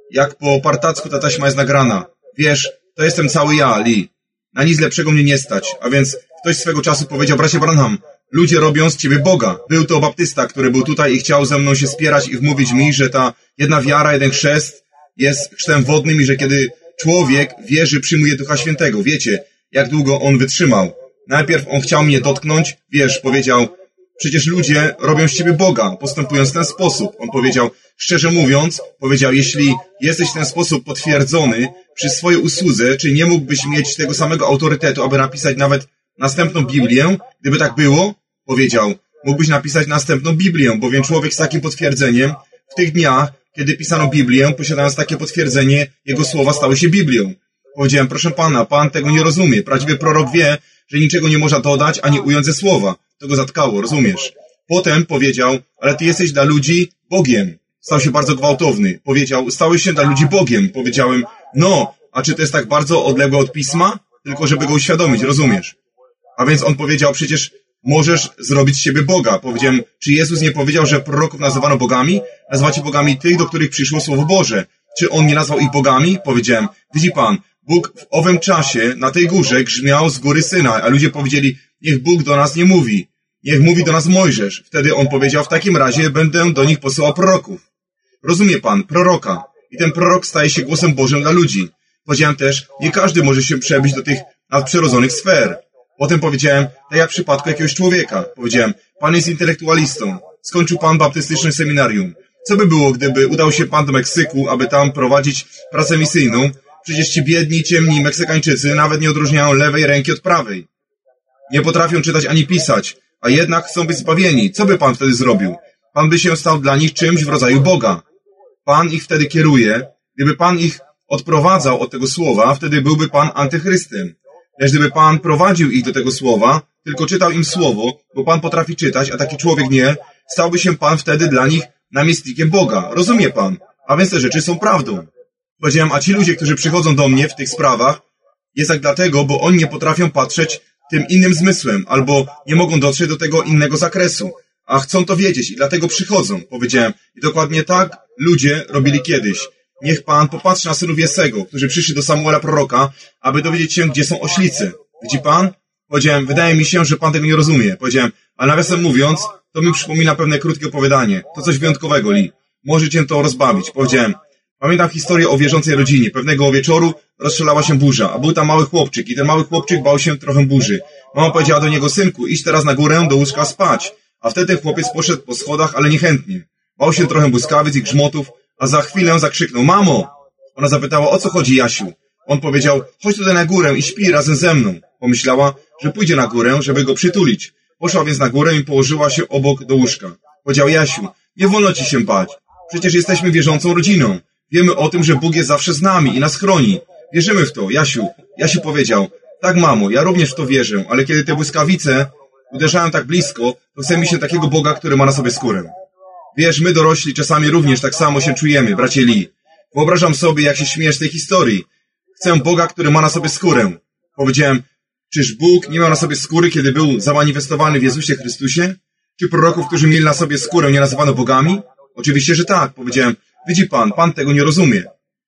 Jak po partacku ta taśma jest nagrana. Wiesz, to jestem cały ja, Lee. Na nic lepszego mnie nie stać. A więc ktoś swego czasu powiedział, bracie Branham, ludzie robią z ciebie Boga. Był to baptysta, który był tutaj i chciał ze mną się spierać i wmówić mi, że ta jedna wiara, jeden chrzest jest chrztem wodnym i że kiedy człowiek wierzy, przyjmuje Ducha Świętego. Wiecie, jak długo on wytrzymał. Najpierw on chciał mnie dotknąć, wiesz, powiedział, przecież ludzie robią z ciebie Boga, postępując w ten sposób. On powiedział, szczerze mówiąc, powiedział, jeśli jesteś w ten sposób potwierdzony przy swojej usłudze, czy nie mógłbyś mieć tego samego autorytetu, aby napisać nawet następną Biblię? Gdyby tak było, powiedział, mógłbyś napisać następną Biblię, bowiem człowiek z takim potwierdzeniem w tych dniach, kiedy pisano Biblię, posiadając takie potwierdzenie, jego słowa stały się Biblią. Powiedziałem, proszę pana, pan tego nie rozumie. Prawdziwy prorok wie, że niczego nie można dodać, ani ująć ze słowa. To go zatkało, rozumiesz? Potem powiedział, ale ty jesteś dla ludzi Bogiem. Stał się bardzo gwałtowny. Powiedział, stałeś się dla ludzi Bogiem. Powiedziałem, no, a czy to jest tak bardzo odległe od Pisma? Tylko żeby go uświadomić, rozumiesz? A więc on powiedział, przecież możesz zrobić z siebie Boga. Powiedziałem, czy Jezus nie powiedział, że proroków nazywano bogami? Nazywacie bogami tych, do których przyszło Słowo Boże. Czy on nie nazwał ich bogami? Powiedziałem, widzi pan, Bóg w owym czasie na tej górze grzmiał z góry Synaj, a ludzie powiedzieli, niech Bóg do nas nie mówi. Niech mówi do nas Mojżesz. Wtedy on powiedział, w takim razie będę do nich posyłał proroków. Rozumie pan, proroka. I ten prorok staje się głosem Bożym dla ludzi. Powiedziałem też, nie każdy może się przebić do tych nadprzyrodzonych sfer. Potem powiedziałem, tak jak w przypadku jakiegoś człowieka. Powiedziałem, pan jest intelektualistą. Skończył pan baptystyczne seminarium. Co by było, gdyby udał się pan do Meksyku, aby tam prowadzić pracę misyjną? Przecież ci biedni, ciemni Meksykańczycy nawet nie odróżniają lewej ręki od prawej. Nie potrafią czytać ani pisać, a jednak chcą być zbawieni. Co by pan wtedy zrobił? Pan by się stał dla nich czymś w rodzaju Boga. Pan ich wtedy kieruje. Gdyby pan ich odprowadzał od tego słowa, wtedy byłby pan antychrystem. Lecz gdyby pan prowadził ich do tego słowa, tylko czytał im słowo, bo pan potrafi czytać, a taki człowiek nie, stałby się pan wtedy dla nich namiestnikiem Boga. Rozumie pan? A więc te rzeczy są prawdą. Powiedziałem, a ci ludzie, którzy przychodzą do mnie w tych sprawach, jest tak dlatego, bo oni nie potrafią patrzeć tym innym zmysłem, albo nie mogą dotrzeć do tego innego zakresu, a chcą to wiedzieć i dlatego przychodzą. Powiedziałem, i dokładnie tak ludzie robili kiedyś. Niech pan popatrzy na synów Jesego, którzy przyszli do Samuela proroka, aby dowiedzieć się, gdzie są oślice. Widzi pan? Powiedziałem, wydaje mi się, że pan tego nie rozumie. Powiedziałem, a nawiasem mówiąc, to mi przypomina pewne krótkie opowiadanie. To coś wyjątkowego, Lee. Może cię to rozbawić. Powiedziałem, pamiętam historię o wierzącej rodzinie. Pewnego wieczoru rozstrzelała się burza, a był tam mały chłopczyk i ten mały chłopczyk bał się trochę burzy. Mama powiedziała do niego, synku, idź teraz na górę do łóżka spać. A wtedy chłopiec poszedł po schodach, ale niechętnie. Bał się trochę błyskawic i grzmotów, a za chwilę zakrzyknął, mamo! Ona zapytała, o co chodzi, Jasiu? On powiedział, chodź tutaj na górę i śpi razem ze mną. Pomyślała, że pójdzie na górę, żeby go przytulić. Poszła więc na górę i położyła się obok do łóżka. Powiedział, Jasiu, nie wolno ci się bać. Przecież jesteśmy wierzącą rodziną. Wiemy o tym, że Bóg jest zawsze z nami i nas chroni. Wierzymy w to, Jasiu. Jasiu powiedział, tak mamo, ja również w to wierzę, ale kiedy te błyskawice uderzają tak blisko, to chce mi się takiego Boga, który ma na sobie skórę. Wiesz, my dorośli czasami również tak samo się czujemy, bracie Lee. Wyobrażam sobie, jak się śmiejesz z tej historii. Chcę Boga, który ma na sobie skórę. Powiedziałem, czyż Bóg nie miał na sobie skóry, kiedy był zamanifestowany w Jezusie Chrystusie? Czy proroków, którzy mieli na sobie skórę, nie nazywano bogami? Oczywiście, że tak. Powiedziałem, widzi pan, pan tego nie rozumie.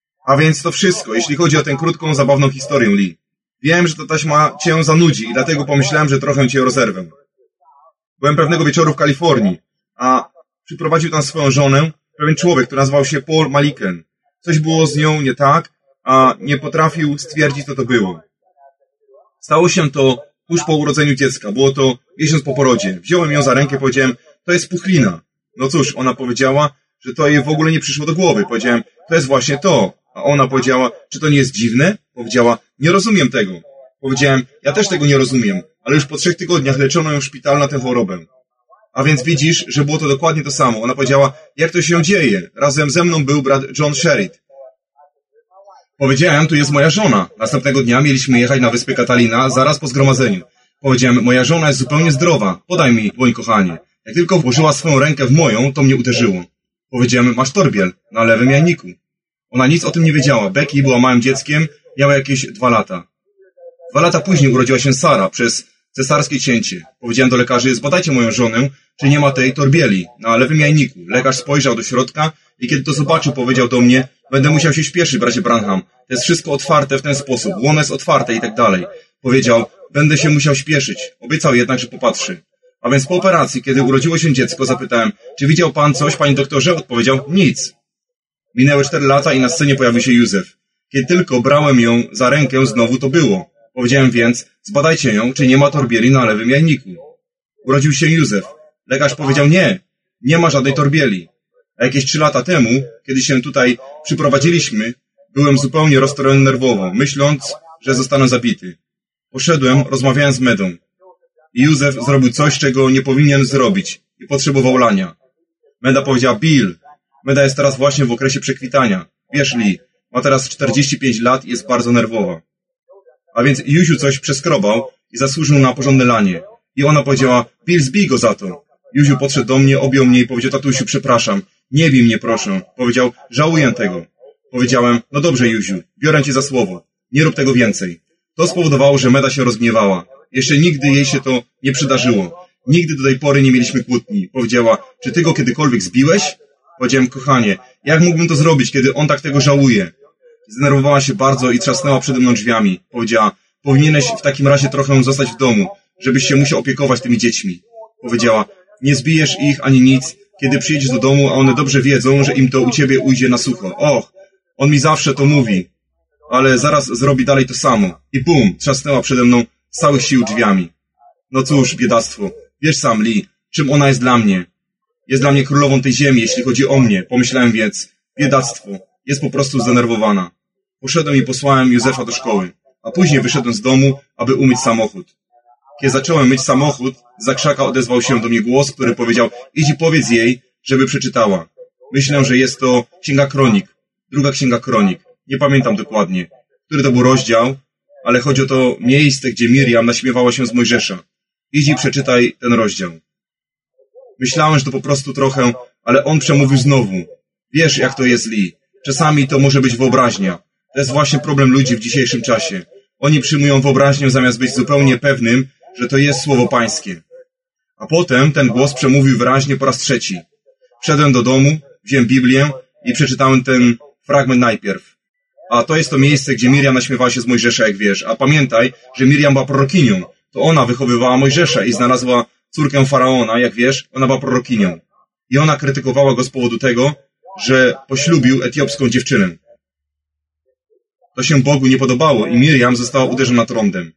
A więc to wszystko, jeśli chodzi o tę krótką, zabawną historię, Lee. Wiem, że ta taśma cię zanudzi i dlatego pomyślałem, że trochę cię rozerwę. Byłem pewnego wieczoru w Kalifornii, a przyprowadził tam swoją żonę pewien człowiek, który nazywał się Paul Maliken. Coś było z nią nie tak, a nie potrafił stwierdzić, co to było. Stało się to tuż po urodzeniu dziecka. Było to miesiąc po porodzie. Wziąłem ją za rękę i powiedziałem, to jest puchlina. No cóż, ona powiedziała, że to jej w ogóle nie przyszło do głowy. Powiedziałem, to jest właśnie to. A ona powiedziała, czy to nie jest dziwne? Powiedziała, nie rozumiem tego. Powiedziałem, ja też tego nie rozumiem, ale już po 3 tygodniach leczono ją w szpitalu na tę chorobę. A więc widzisz, że było to dokładnie to samo. Ona powiedziała, jak to się dzieje? Razem ze mną był brat John Sherritt. Powiedziałem, tu jest moja żona. Następnego dnia mieliśmy jechać na wyspę Catalina zaraz po zgromadzeniu. Powiedziałem, moja żona jest zupełnie zdrowa. Podaj mi dłoń, kochanie. Jak tylko włożyła swoją rękę w moją, to mnie uderzyło. Powiedziałem, masz torbiel na lewym jajniku. Ona nic o tym nie wiedziała. Becky była małym dzieckiem, miała jakieś 2 lata. 2 lata później urodziła się Sara przez cesarskie cięcie. Powiedziałem do lekarzy, zbadajcie moją żonę, czy nie ma tej torbieli na lewym jajniku. Lekarz spojrzał do środka i kiedy to zobaczył, powiedział do mnie, Będę musiał się śpieszyć, bracie Branham. To jest wszystko otwarte w ten sposób. Łono jest otwarte i tak dalej. Powiedział, będę się musiał śpieszyć. Obiecał jednak, że popatrzy. A więc po operacji, kiedy urodziło się dziecko, zapytałem, czy widział pan coś, panie doktorze? Odpowiedział, nic. Minęły 4 lata i na scenie pojawił się Józef. Kiedy tylko brałem ją za rękę, znowu to było. Powiedziałem więc, zbadajcie ją, czy nie ma torbieli na lewym jajniku. Urodził się Józef. Lekarz powiedział, nie ma żadnej torbieli. A jakieś 3 lata temu, kiedy się tutaj przyprowadziliśmy, byłem zupełnie rozstrojony nerwowo, myśląc, że zostanę zabity. Poszedłem, rozmawiałem z Medą. I Józef zrobił coś, czego nie powinien zrobić i potrzebował lania. Meda powiedziała, Bill, Meda jest teraz właśnie w okresie przekwitania. Wiesz, Lee, ma teraz 45 lat i jest bardzo nerwowa. A więc Józiu coś przeskrobał i zasłużył na porządne lanie. I ona powiedziała, Bill, zbij go za to. Józiu podszedł do mnie, objął mnie i powiedział, tatusiu, przepraszam, nie bij mnie, proszę. Powiedział, żałuję tego. Powiedziałem, no dobrze, Józiu, biorę cię za słowo. Nie rób tego więcej. To spowodowało, że Meda się rozgniewała. Jeszcze nigdy jej się to nie przydarzyło. Nigdy do tej pory nie mieliśmy kłótni. Powiedziała, czy ty go kiedykolwiek zbiłeś? Powiedziałem, kochanie, jak mógłbym to zrobić, kiedy on tak tego żałuje? Zdenerwowała się bardzo i trzasnęła przede mną drzwiami. Powiedziała, powinieneś w takim razie trochę zostać w domu, żebyś się musiał opiekować tymi dziećmi. Powiedziała, nie zbijesz ich ani nic, kiedy przyjedziesz do domu, a one dobrze wiedzą, że im to u ciebie ujdzie na sucho. Och, on mi zawsze to mówi, ale zaraz zrobi dalej to samo. I bum, trzasnęła przede mną z całych sił drzwiami. No cóż, biedactwo, wiesz sam, Lee, czym ona jest dla mnie. Jest dla mnie królową tej ziemi, jeśli chodzi o mnie. Pomyślałem więc, biedactwo, jest po prostu zdenerwowana. Poszedłem i posłałem Józefa do szkoły, a później wyszedłem z domu, aby umyć samochód. Kiedy zacząłem myć samochód, zza krzaka odezwał się do mnie głos, który powiedział, idź i powiedz jej, żeby przeczytała. Myślę, że jest to Księga Kronik, 2 Księga Kronik. Nie pamiętam dokładnie, który to był rozdział, ale chodzi o to miejsce, gdzie Miriam naśmiewała się z Mojżesza. Idź i przeczytaj ten rozdział. Myślałem, że to po prostu trochę, ale on przemówił znowu. Wiesz, jak to jest, Lee. Czasami to może być wyobraźnia. To jest właśnie problem ludzi w dzisiejszym czasie. Oni przyjmują wyobraźnię zamiast być zupełnie pewnym, że to jest słowo pańskie. A potem ten głos przemówił wyraźnie po raz 3. Wszedłem do domu, wziąłem Biblię i przeczytałem ten fragment najpierw. A to jest to miejsce, gdzie Miriam naśmiewała się z Mojżesza, jak wiesz. A pamiętaj, że Miriam była prorokinią. To ona wychowywała Mojżesza i znalazła córkę Faraona, jak wiesz, ona była prorokinią. I ona krytykowała go z powodu tego, że poślubił etiopską dziewczynę. To się Bogu nie podobało i Miriam została uderzona trądem.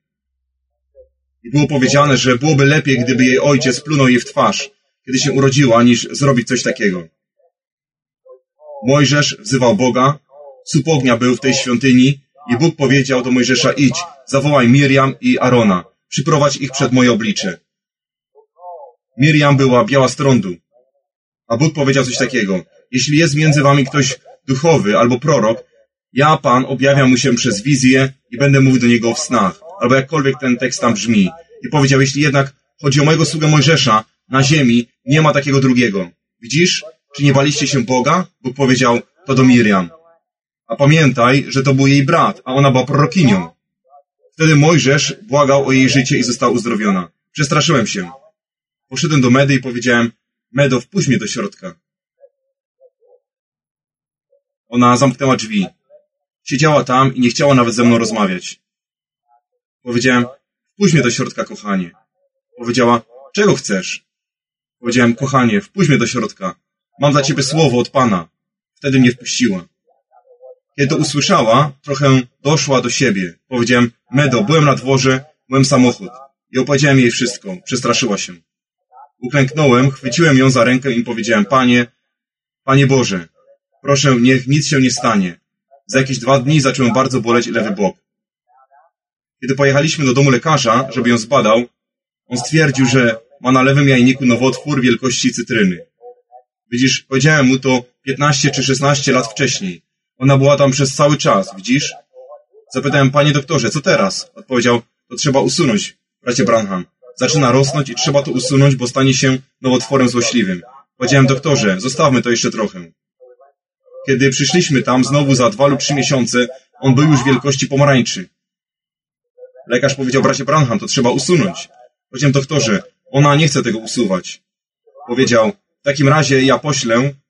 I było powiedziane, że byłoby lepiej, gdyby jej ojciec plunął jej w twarz, kiedy się urodziła, niż zrobić coś takiego. Mojżesz wzywał Boga, słup ognia był w tej świątyni i Bóg powiedział do Mojżesza, idź, zawołaj Miriam i Arona, przyprowadź ich przed moje oblicze. Miriam była biała z trądu, a Bóg powiedział coś takiego, jeśli jest między wami ktoś duchowy albo prorok, ja, Pan, objawiam mu się przez wizję i będę mówił do niego w snach, albo jakkolwiek ten tekst tam brzmi. I powiedział, jeśli jednak chodzi o mojego sługę Mojżesza, na ziemi nie ma takiego drugiego. Widzisz, czy nie baliście się Boga? Bóg powiedział to do Miriam. A pamiętaj, że to był jej brat, a ona była prorokinią. Wtedy Mojżesz błagał o jej życie i została uzdrowiona. Przestraszyłem się. Poszedłem do Medy i powiedziałem, Medo, wpuść mnie do środka. Ona zamknęła drzwi. Siedziała tam i nie chciała nawet ze mną rozmawiać. Powiedziałem, wpuść mnie do środka, kochanie. Powiedziała, czego chcesz? Powiedziałem, kochanie, wpuść mnie do środka. Mam dla ciebie słowo od Pana. Wtedy mnie wpuściła. Kiedy to usłyszała, trochę doszła do siebie. Powiedziałem, Medo, byłem na dworze, myłem samochód. I opowiedziałem jej wszystko. Przestraszyła się. Uklęknąłem, chwyciłem ją za rękę i powiedziałem, Panie Boże, proszę, niech nic się nie stanie. Za jakieś 2 dni zacząłem bardzo boleć lewy bok. Kiedy pojechaliśmy do domu lekarza, żeby ją zbadał, on stwierdził, że ma na lewym jajniku nowotwór wielkości cytryny. Widzisz, powiedziałem mu to 15 czy 16 lat wcześniej. Ona była tam przez cały czas, widzisz? Zapytałem, panie doktorze, co teraz? Odpowiedział, to trzeba usunąć, bracie Branham. Zaczyna rosnąć i trzeba to usunąć, bo stanie się nowotworem złośliwym. Powiedziałem, doktorze, zostawmy to jeszcze trochę. Kiedy przyszliśmy tam znowu za 2 lub 3 miesiące, on był już wielkości pomarańczy. Lekarz powiedział, bracie Branham, to trzeba usunąć. Powiedziałem, doktorze, ona nie chce tego usuwać. Powiedział, w takim razie ja poślę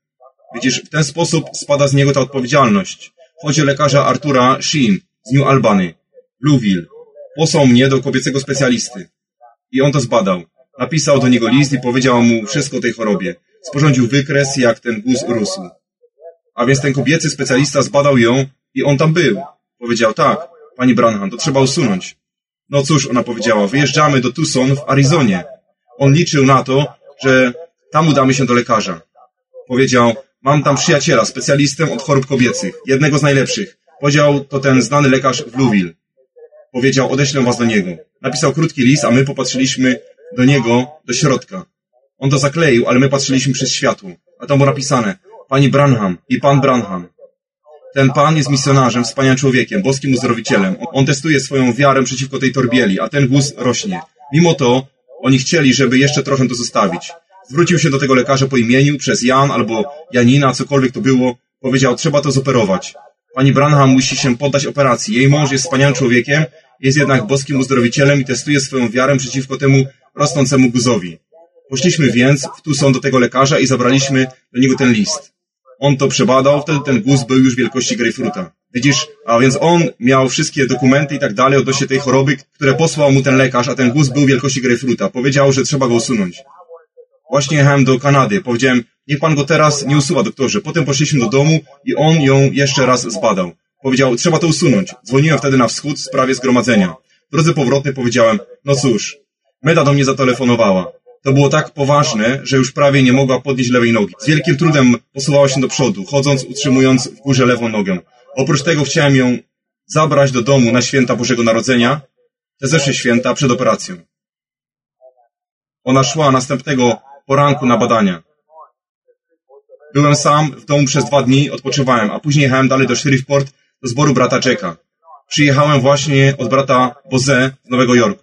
Widzisz, w ten sposób spada z niego ta odpowiedzialność. Chodzi o lekarza Artura Sheen z New Albany, Louisville. Posłał mnie do kobiecego specjalisty. I on to zbadał. Napisał do niego list i powiedział mu wszystko o tej chorobie. Sporządził wykres, jak ten guz rósł. A więc ten kobiecy specjalista zbadał ją i on tam był. Powiedział, tak, pani Branham, to trzeba usunąć. No cóż, ona powiedziała, wyjeżdżamy do Tucson w Arizonie. On liczył na to, że tam udamy się do lekarza. Powiedział, mam tam przyjaciela, specjalistę od chorób kobiecych, jednego z najlepszych. Powiedział, to ten znany lekarz w Louisville. Powiedział, odeślę was do niego. Napisał krótki list, a my popatrzyliśmy do niego, do środka. On to zakleił, ale my patrzyliśmy przez światło. A tam było napisane, pani Branham i pan Branham. Ten pan jest misjonarzem, wspaniałym człowiekiem, boskim uzdrowicielem. On testuje swoją wiarę przeciwko tej torbieli, a ten guz rośnie. Mimo to, oni chcieli, żeby jeszcze trochę to zostawić. Zwrócił się do tego lekarza po imieniu, przez Jan albo Janina, cokolwiek to było. Powiedział, trzeba to zoperować. Pani Branham musi się poddać operacji. Jej mąż jest wspaniałym człowiekiem, jest jednak boskim uzdrowicielem i testuje swoją wiarę przeciwko temu rosnącemu guzowi. Poszliśmy więc w Tucson do tego lekarza i zabraliśmy do niego ten list. On to przebadał, wtedy ten guz był już wielkości grejpfruta. Widzisz, a więc on miał wszystkie dokumenty i tak dalej odnośnie tej choroby, które posłał mu ten lekarz, a ten guz był wielkości grejpfruta. Powiedział, że trzeba go usunąć. Właśnie jechałem do Kanady. Powiedziałem, niech pan go teraz nie usuwa, doktorze. Potem poszliśmy do domu i on ją jeszcze raz zbadał. Powiedział, trzeba to usunąć. Dzwoniłem wtedy na wschód w sprawie zgromadzenia. W drodze powrotnej powiedziałem, no cóż, Meda do mnie zatelefonowała. To było tak poważne, że już prawie nie mogła podnieść lewej nogi. Z wielkim trudem posuwała się do przodu, chodząc, utrzymując w górze lewą nogę. Oprócz tego chciałem ją zabrać do domu na święta Bożego Narodzenia, te zeszłe święta przed operacją. Ona szła następnego poranku na badania. Byłem sam w domu przez 2 dni, odpoczywałem, a później jechałem dalej do Shreveport, do zboru brata Jacka. Przyjechałem właśnie od brata Boze z Nowego Jorku.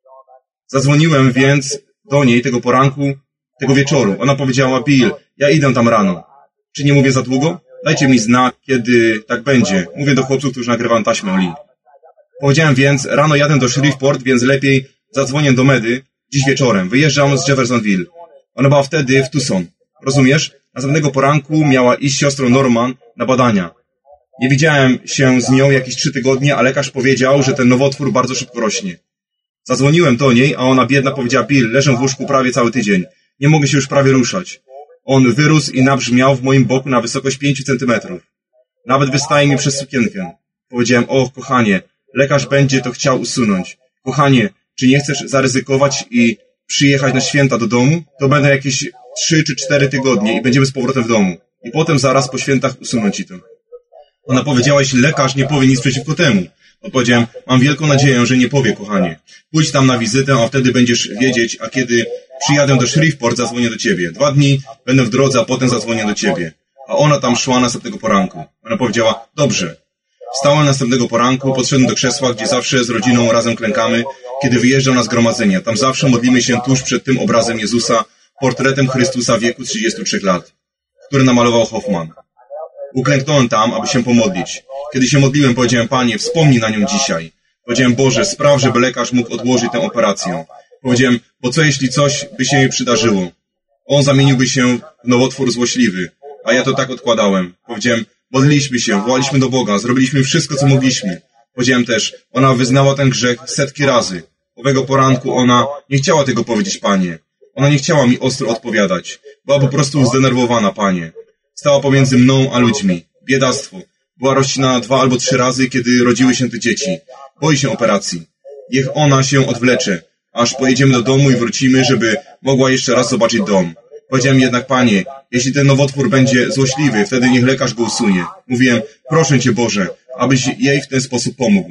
Zadzwoniłem więc do niej tego poranku, tego wieczoru. Ona powiedziała, Bill, ja idę tam rano. Czy nie mówię za długo? Dajcie mi znak, kiedy tak będzie. Mówię do chłopców, którzy nagrywają taśmę o Lee. Powiedziałem więc, rano jadę do Shreveport, więc lepiej zadzwonię do Medy dziś wieczorem. Wyjeżdżam z Jeffersonville. Ona była wtedy w Tucson. Rozumiesz? Następnego poranku miała iść z siostrą Norman na badania. Nie widziałem się z nią jakieś 3 tygodnie, a lekarz powiedział, że ten nowotwór bardzo szybko rośnie. Zadzwoniłem do niej, a ona biedna powiedziała, Bill, leżę w łóżku prawie cały tydzień. Nie mogę się już prawie ruszać. On wyrósł i nabrzmiał w moim boku na wysokość 5 centymetrów. Nawet wystaje mi przez sukienkę. Powiedziałem, o, kochanie, lekarz będzie to chciał usunąć. Kochanie, czy nie chcesz zaryzykować i przyjechać na święta do domu? To będą jakieś 3 czy 4 tygodnie i będziemy z powrotem w domu. I potem zaraz po świętach usuną ci to. Ona powiedziała, jeśli lekarz nie powie nic przeciwko temu. Odpowiedziałem, mam wielką nadzieję, że nie powie, kochanie. Pójdź tam na wizytę, a wtedy będziesz wiedzieć, a kiedy przyjadę do Shreveport, zadzwonię do ciebie. 2 dni będę w drodze, a potem zadzwonię do ciebie. A ona tam szła następnego poranku. Ona powiedziała, dobrze. Wstałem następnego poranku, podszedłem do krzesła, gdzie zawsze z rodziną razem klękamy, kiedy wyjeżdżam na zgromadzenie. Tam zawsze modlimy się tuż przed tym obrazem Jezusa, portretem Chrystusa w wieku 33 lat, który namalował Hoffman. Uklęknąłem tam, aby się pomodlić. Kiedy się modliłem, powiedziałem, Panie, wspomnij na nią dzisiaj. Powiedziałem, Boże, spraw, żeby lekarz mógł odłożyć tę operację. Powiedziałem, bo co jeśli coś by się jej przydarzyło? On zamieniłby się w nowotwór złośliwy, a ja to tak odkładałem. Powiedziałem, modliliśmy się, wołaliśmy do Boga, zrobiliśmy wszystko, co mogliśmy. Powiedziałem też, ona wyznała ten grzech 100 razy. Owego poranku ona nie chciała tego powiedzieć, Panie. Ona nie chciała mi ostro odpowiadać. Była po prostu zdenerwowana, Panie. Stała pomiędzy mną a ludźmi. Biedactwo. Była rozcinana 2 albo 3 razy, kiedy rodziły się te dzieci. Boi się operacji. Niech ona się odwlecze, aż pojedziemy do domu i wrócimy, żeby mogła jeszcze raz zobaczyć dom. Powiedziałem jednak, Panie, jeśli ten nowotwór będzie złośliwy, wtedy niech lekarz go usunie. Mówiłem, proszę Cię, Boże, abyś jej w ten sposób pomógł.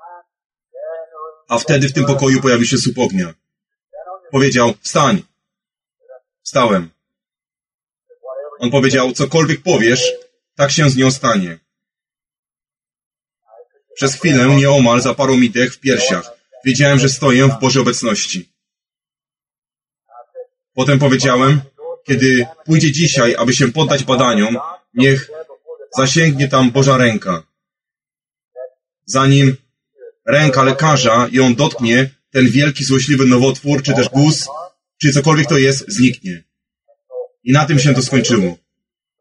A wtedy w tym pokoju pojawił się słup ognia. Powiedział, wstań. Wstałem. On powiedział, cokolwiek powiesz, tak się z nią stanie. Przez chwilę nieomal zaparł mi dech w piersiach. Wiedziałem, że stoję w Bożej obecności. Potem powiedziałem, kiedy pójdzie dzisiaj, aby się poddać badaniom, niech zasięgnie tam Boża ręka. Zanim ręka lekarza ją dotknie, ten wielki, złośliwy nowotwór, czy też guz, czy cokolwiek to jest, zniknie. I na tym się to skończyło.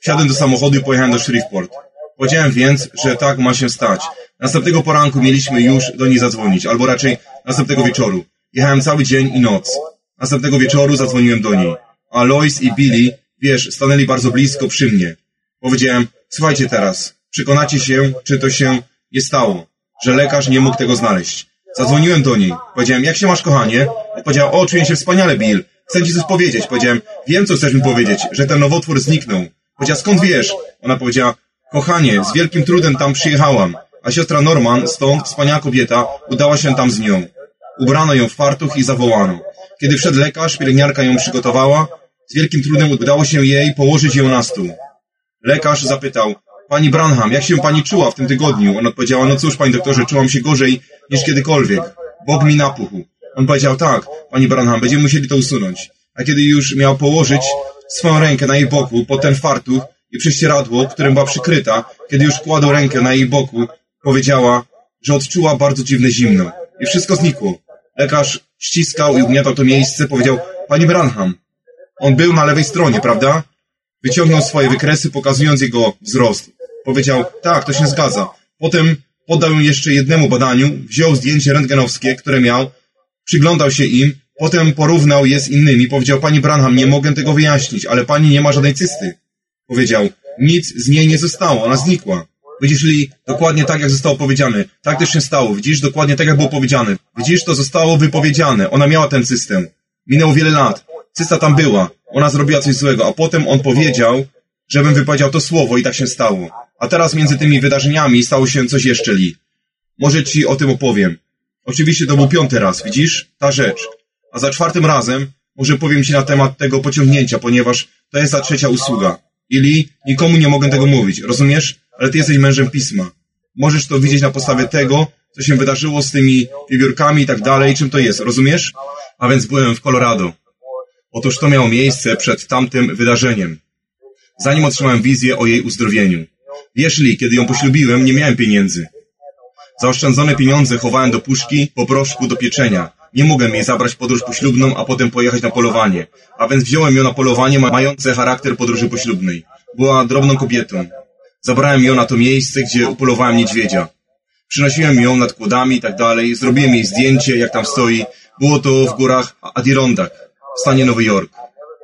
Wsiadłem do samochodu i pojechałem do Shreveport. Powiedziałem więc, że tak ma się stać. Następnego poranku mieliśmy już do niej zadzwonić, albo raczej następnego wieczoru. Jechałem cały dzień i noc. Następnego wieczoru zadzwoniłem do niej. A Lois i Billy, wiesz, stanęli bardzo blisko przy mnie. Powiedziałem, słuchajcie teraz, przekonacie się, czy to się nie stało, że lekarz nie mógł tego znaleźć. Zadzwoniłem do niej. Powiedziałem, jak się masz, kochanie? Powiedział, o, czuję się wspaniale, Bill. Chcę ci coś powiedzieć. Powiedziałem, wiem, co chcesz mi powiedzieć, że ten nowotwór zniknął. Powiedziała, skąd wiesz? Ona powiedziała, kochanie, z wielkim trudem tam przyjechałam, a siostra Norman, stąd wspaniała kobieta, udała się tam z nią. Ubrano ją w fartuch i zawołano. Kiedy wszedł lekarz, pielęgniarka ją przygotowała, z wielkim trudem udało się jej położyć ją na stół. Lekarz zapytał, pani Branham, jak się pani czuła w tym tygodniu? Ona odpowiedziała, no cóż, panie doktorze, czułam się gorzej niż kiedykolwiek. Bok mi napuchł. On powiedział, tak, pani Branham, będziemy musieli to usunąć. A kiedy już miał położyć swoją rękę na jej boku, pod ten fartuch i prześcieradło, którym była przykryta, kiedy już kładł rękę na jej boku, powiedziała, że odczuła bardzo dziwne zimno. I wszystko znikło. Lekarz ściskał i ugniatał to miejsce, powiedział, pani Branham, on był na lewej stronie, prawda? Wyciągnął swoje wykresy, pokazując jego wzrost. Powiedział, tak, to się zgadza. Potem poddał ją jeszcze jednemu badaniu, wziął zdjęcie rentgenowskie, które miał, przyglądał się im, potem porównał je z innymi. Powiedział, pani Branham, nie mogę tego wyjaśnić, ale pani nie ma żadnej cysty. Powiedział, nic z niej nie zostało, ona znikła. Widzisz, Lee, dokładnie tak, jak zostało powiedziane. Tak też się stało. Widzisz, dokładnie tak, jak było powiedziane. Widzisz, to zostało wypowiedziane. Ona miała ten cystę. Minęło wiele lat. Cysta tam była. Ona zrobiła coś złego, a potem on powiedział, żebym wypowiedział to słowo i tak się stało. A teraz między tymi wydarzeniami stało się coś jeszcze, Lee. Może ci o tym opowiem. Oczywiście to był 5. raz, widzisz? Ta rzecz. A za 4. razem może powiem ci na temat tego pociągnięcia, ponieważ to jest ta 3. usługa. I Lee, nikomu nie mogę tego mówić, rozumiesz? Ale ty jesteś mężem pisma. Możesz to widzieć na podstawie tego, co się wydarzyło z tymi wiewiórkami i tak dalej, czym to jest, rozumiesz? A więc byłem w Colorado. Otóż to miało miejsce przed tamtym wydarzeniem. Zanim otrzymałem wizję o jej uzdrowieniu. Wiesz, Lee, kiedy ją poślubiłem, nie miałem pieniędzy. Zaoszczędzone pieniądze chowałem do puszki po proszku do pieczenia. Nie mogłem jej zabrać w podróż poślubną, a potem pojechać na polowanie. A więc wziąłem ją na polowanie mające charakter podróży poślubnej. Była drobną kobietą. Zabrałem ją na to miejsce, gdzie upolowałem niedźwiedzia. Przynosiłem ją nad kłodami i tak dalej. Zrobiłem jej zdjęcie, jak tam stoi. Było to w górach Adirondack, w stanie Nowy Jork.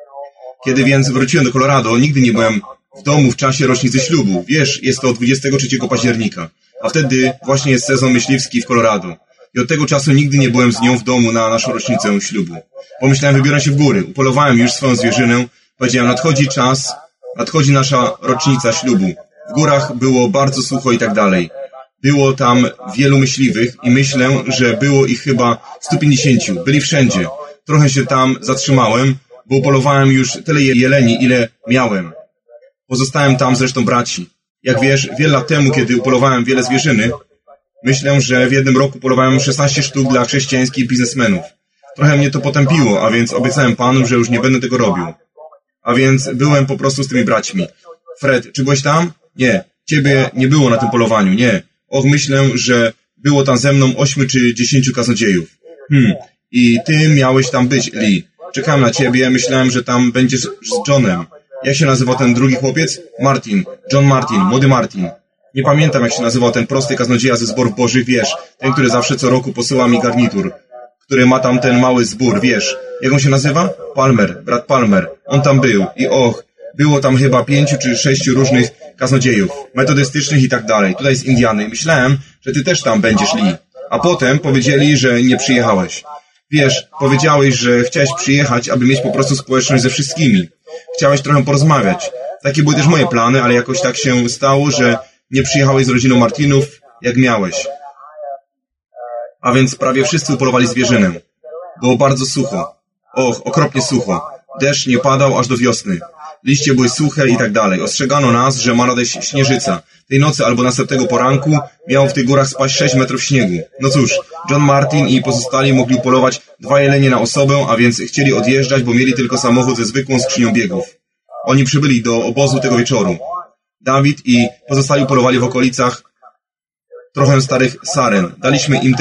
Kiedy więc wróciłem do Colorado, nigdy nie byłem w domu w czasie rocznicy ślubu. Wiesz, jest to 23 października, a wtedy właśnie jest sezon myśliwski w Colorado. I od tego czasu nigdy nie byłem z nią w domu na naszą rocznicę ślubu. Pomyślałem, wybiorę się w góry. Upolowałem już swoją zwierzynę. Powiedziałem, nadchodzi czas, nadchodzi nasza rocznica ślubu. W górach było bardzo sucho i tak dalej. Było tam wielu myśliwych i myślę, że było ich chyba 150. Byli wszędzie. Trochę się tam zatrzymałem, bo upolowałem już tyle jeleni, ile miałem. Pozostałem tam z resztą braci. Jak wiesz, wiele lat temu, kiedy upolowałem wiele zwierzyny, myślę, że w jednym roku polowałem 16 sztuk dla chrześcijańskich biznesmenów. Trochę mnie to potępiło, a więc obiecałem panu, że już nie będę tego robił. A więc byłem po prostu z tymi braćmi. Fred, czy byłeś tam? Nie. Ciebie nie było na tym polowaniu, nie. Och, myślę, że było tam ze mną 8 czy 10 kaznodziejów. I ty miałeś tam być, Lee. Czekałem na ciebie, myślałem, że tam będziesz z Johnem. Jak się nazywał ten drugi chłopiec? Martin. John Martin, młody Martin. Nie pamiętam, jak się nazywał ten prosty kaznodzieja ze zborów bożych, wiesz. Ten, który zawsze co roku posyła mi garnitur. Który ma tam ten mały zbór, wiesz. Jak on się nazywa? Palmer, brat Palmer. On tam był. I och, było tam chyba 5 czy 6 różnych kaznodziejów, metodystycznych i tak dalej. Tutaj z Indiany. Myślałem, że ty też tam będziesz, Lee. A potem powiedzieli, że nie przyjechałeś. Wiesz, powiedziałeś, że chciałeś przyjechać, aby mieć po prostu społeczność ze wszystkimi. Chciałeś trochę porozmawiać. Takie były też moje plany, ale jakoś tak się stało, że nie przyjechałeś z rodziną Martinów, jak miałeś. A więc prawie wszyscy upolowali zwierzynę. Było bardzo sucho. Och, okropnie sucho. Deszcz nie padał aż do wiosny. Liście były suche i tak dalej. Ostrzegano nas, że ma nadejść śnieżyca. Tej nocy albo następnego poranku miało w tych górach spaść 6 metrów śniegu. No cóż, John Martin i pozostali mogli upolować 2 jelenie na osobę, a więc chcieli odjeżdżać, bo mieli tylko samochód ze zwykłą skrzynią biegów. Oni przybyli do obozu tego wieczoru. Dawid i pozostali upolowali w okolicach trochę starych saren. Daliśmy im te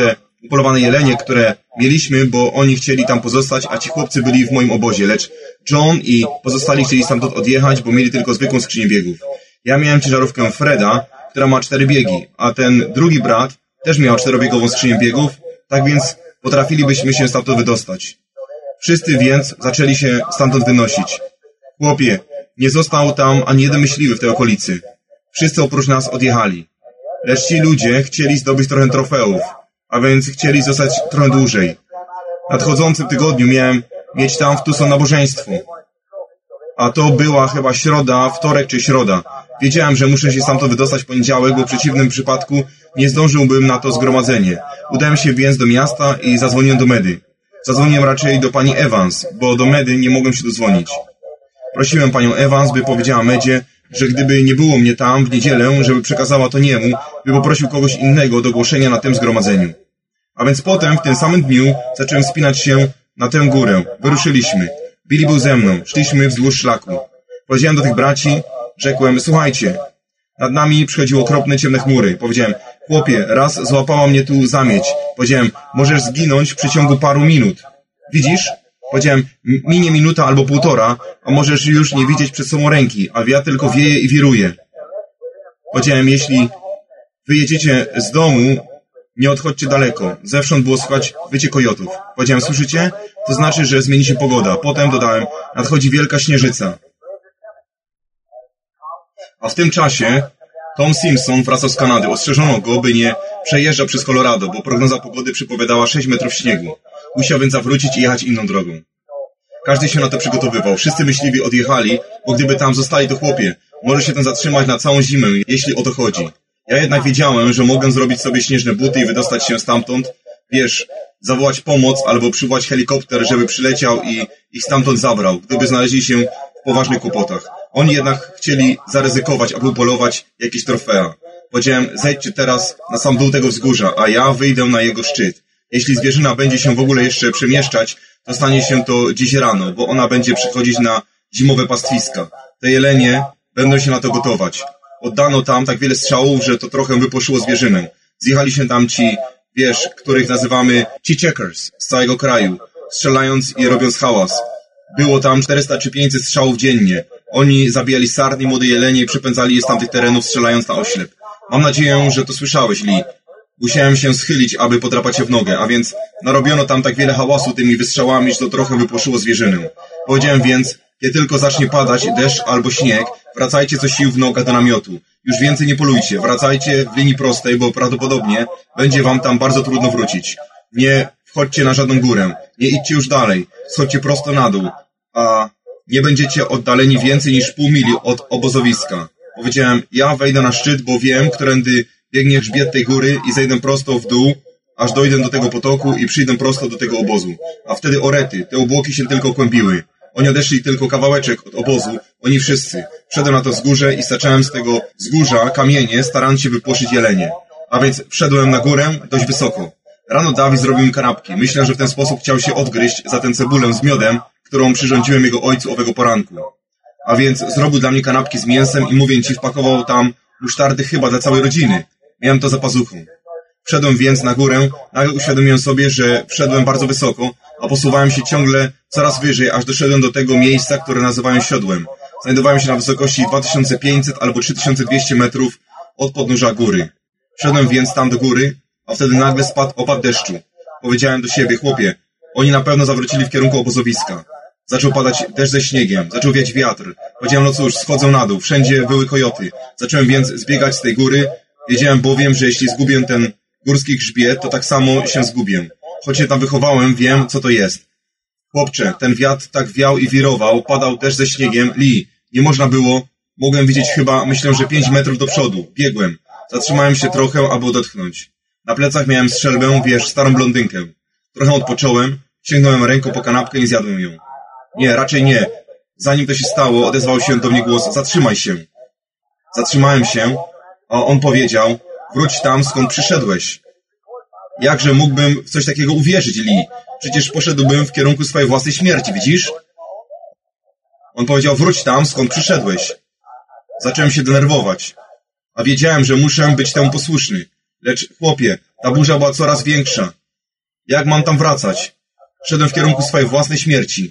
upolowane jelenie, które mieliśmy, bo oni chcieli tam pozostać, a ci chłopcy byli w moim obozie, lecz John i pozostali chcieli stamtąd odjechać, bo mieli tylko zwykłą skrzynię biegów. Ja miałem ciężarówkę Freda, która ma 4 biegi, a ten drugi brat też miał 4-biegową skrzynię biegów, tak więc potrafilibyśmy się stamtąd wydostać. Wszyscy więc zaczęli się stamtąd wynosić. Chłopie, nie został tam ani jeden myśliwy w tej okolicy. Wszyscy oprócz nas odjechali. Lecz ci ludzie chcieli zdobyć trochę trofeów, a więc chcieli zostać trochę dłużej. W nadchodzącym tygodniu miałem mieć tam w Tucson nabożeństwo. A to była chyba środa, wtorek czy środa. Wiedziałem, że muszę się stamtąd wydostać w poniedziałek, bo w przeciwnym przypadku nie zdążyłbym na to zgromadzenie. Udałem się więc do miasta i zadzwoniłem do Medy. Zadzwoniłem raczej do pani Evans, bo do Medy nie mogłem się dodzwonić. Prosiłem panią Evans, by powiedziała Medzie, że gdyby nie było mnie tam w niedzielę, żeby przekazała to niemu, by poprosił kogoś innego do głoszenia na tym zgromadzeniu. A więc potem, w tym samym dniu, zacząłem wspinać się na tę górę. Wyruszyliśmy. Billy był ze mną. Szliśmy wzdłuż szlaku. Powiedziałem do tych braci, rzekłem, słuchajcie, nad nami przychodziły okropne ciemne chmury. Powiedziałem, chłopie, raz złapała mnie tu zamieć. Powiedziałem, możesz zginąć w przeciągu paru minut. Widzisz? Powiedziałem, minie minuta albo półtora, a możesz już nie widzieć przed sobą ręki, a wiatr tylko wieje i wiruje. Powiedziałem, jeśli wyjedziecie z domu, nie odchodźcie daleko. Zewsząd było słychać wycie kojotów. Powiedziałem, słyszycie? To znaczy, że zmieni się pogoda. Potem dodałem, nadchodzi wielka śnieżyca. A w tym czasie Tom Simpson wracał z Kanady. Ostrzeżono go, by nie przejeżdżał przez Colorado, bo prognoza pogody przypowiadała 6 metrów śniegu. Musiał więc zawrócić i jechać inną drogą. Każdy się na to przygotowywał. Wszyscy myśliwi odjechali, bo gdyby tam zostali, to chłopie, może się tam zatrzymać na całą zimę, jeśli o to chodzi. Ja jednak wiedziałem, że mogę zrobić sobie śnieżne buty i wydostać się stamtąd, wiesz, zawołać pomoc albo przywołać helikopter, żeby przyleciał i ich stamtąd zabrał, gdyby znaleźli się w poważnych kłopotach. Oni jednak chcieli zaryzykować, aby upolować jakieś trofea. Powiedziałem, zejdźcie teraz na sam dół tego wzgórza, a ja wyjdę na jego szczyt. Jeśli zwierzyna będzie się w ogóle jeszcze przemieszczać, to stanie się to dziś rano, bo ona będzie przychodzić na zimowe pastwiska. Te jelenie będą się na to gotować. Oddano tam tak wiele strzałów, że to trochę wypłoszyło zwierzynę. Zjechali się tam ci, wiesz, których nazywamy checkers z całego kraju, strzelając i robiąc hałas. Było tam 400 czy 500 strzałów dziennie. Oni zabijali sarny i młode jelenie i przepędzali je z tamtych terenów, strzelając na oślep. Mam nadzieję, że to słyszałeś, Lee. Musiałem się schylić, aby podrapać się w nogę, a więc narobiono tam tak wiele hałasu tymi wystrzałami, że to trochę wypłoszyło zwierzynę. Powiedziałem więc, kiedy tylko zacznie padać deszcz albo śnieg, wracajcie co sił w nogach do namiotu. Już więcej nie polujcie, wracajcie w linii prostej, bo prawdopodobnie będzie wam tam bardzo trudno wrócić. Nie wchodźcie na żadną górę, nie idźcie już dalej, schodźcie prosto na dół, a nie będziecie oddaleni więcej niż pół mili od obozowiska. Powiedziałem, ja wejdę na szczyt, bo wiem, którędy biegnie grzbiet tej góry i zejdę prosto w dół, aż dojdę do tego potoku i przyjdę prosto do tego obozu. A wtedy orety, te obłoki się tylko kłębiły. Oni odeszli tylko kawałeczek od obozu, oni wszyscy. Wszedłem na to wzgórze i staczałem z tego wzgórza kamienie, starając się wypłoszyć jelenie. A więc wszedłem na górę dość wysoko. Rano Dawid zrobił mi kanapki. Myślę, że w ten sposób chciał się odgryźć za tę cebulę z miodem, którą przyrządziłem jego ojcu owego poranku. A więc zrobił dla mnie kanapki z mięsem i mówię ci, wpakował tam musztardy chyba dla całej rodziny. Miałem to za pazuchą. Wszedłem więc na górę, nagle uświadomiłem sobie, że wszedłem bardzo wysoko, a posuwałem się ciągle coraz wyżej, aż doszedłem do tego miejsca, które nazywałem siodłem. Znajdowałem się na wysokości 2500 albo 3200 metrów od podnóża góry. Wszedłem więc tam do góry, a wtedy nagle spadł opad deszczu. Powiedziałem do siebie, chłopie, oni na pewno zawrócili w kierunku obozowiska. Zaczął padać deszcz ze śniegiem, zaczął wiać wiatr. Powiedziałem, no cóż, schodzę na dół, wszędzie były kojoty. Zacząłem więc zbiegać z tej góry. Wiedziałem bowiem, że jeśli zgubię ten górski grzbiet, to tak samo się zgubię. Choć się tam wychowałem, wiem, co to jest. Chłopcze, ten wiatr tak wiał i wirował, padał deszcz ze śniegiem. Lee, nie można było. Mogłem widzieć chyba, myślę, że 5 metrów do przodu. Biegłem. Zatrzymałem się trochę, aby odetchnąć. Na plecach miałem strzelbę, wiesz, starą blondynkę. Trochę odpocząłem, sięgnąłem ręką po kanapkę i zjadłem ją. Nie, raczej nie. Zanim to się stało, odezwał się do mnie głos, zatrzymaj się. Zatrzymałem się, a on powiedział, wróć tam, skąd przyszedłeś. Jakże mógłbym w coś takiego uwierzyć, Lee? Przecież poszedłbym w kierunku swojej własnej śmierci, widzisz? On powiedział, wróć tam, skąd przyszedłeś. Zacząłem się denerwować, a wiedziałem, że muszę być temu posłuszny. Lecz, chłopie, ta burza była coraz większa. Jak mam tam wracać? Szedłem w kierunku swojej własnej śmierci.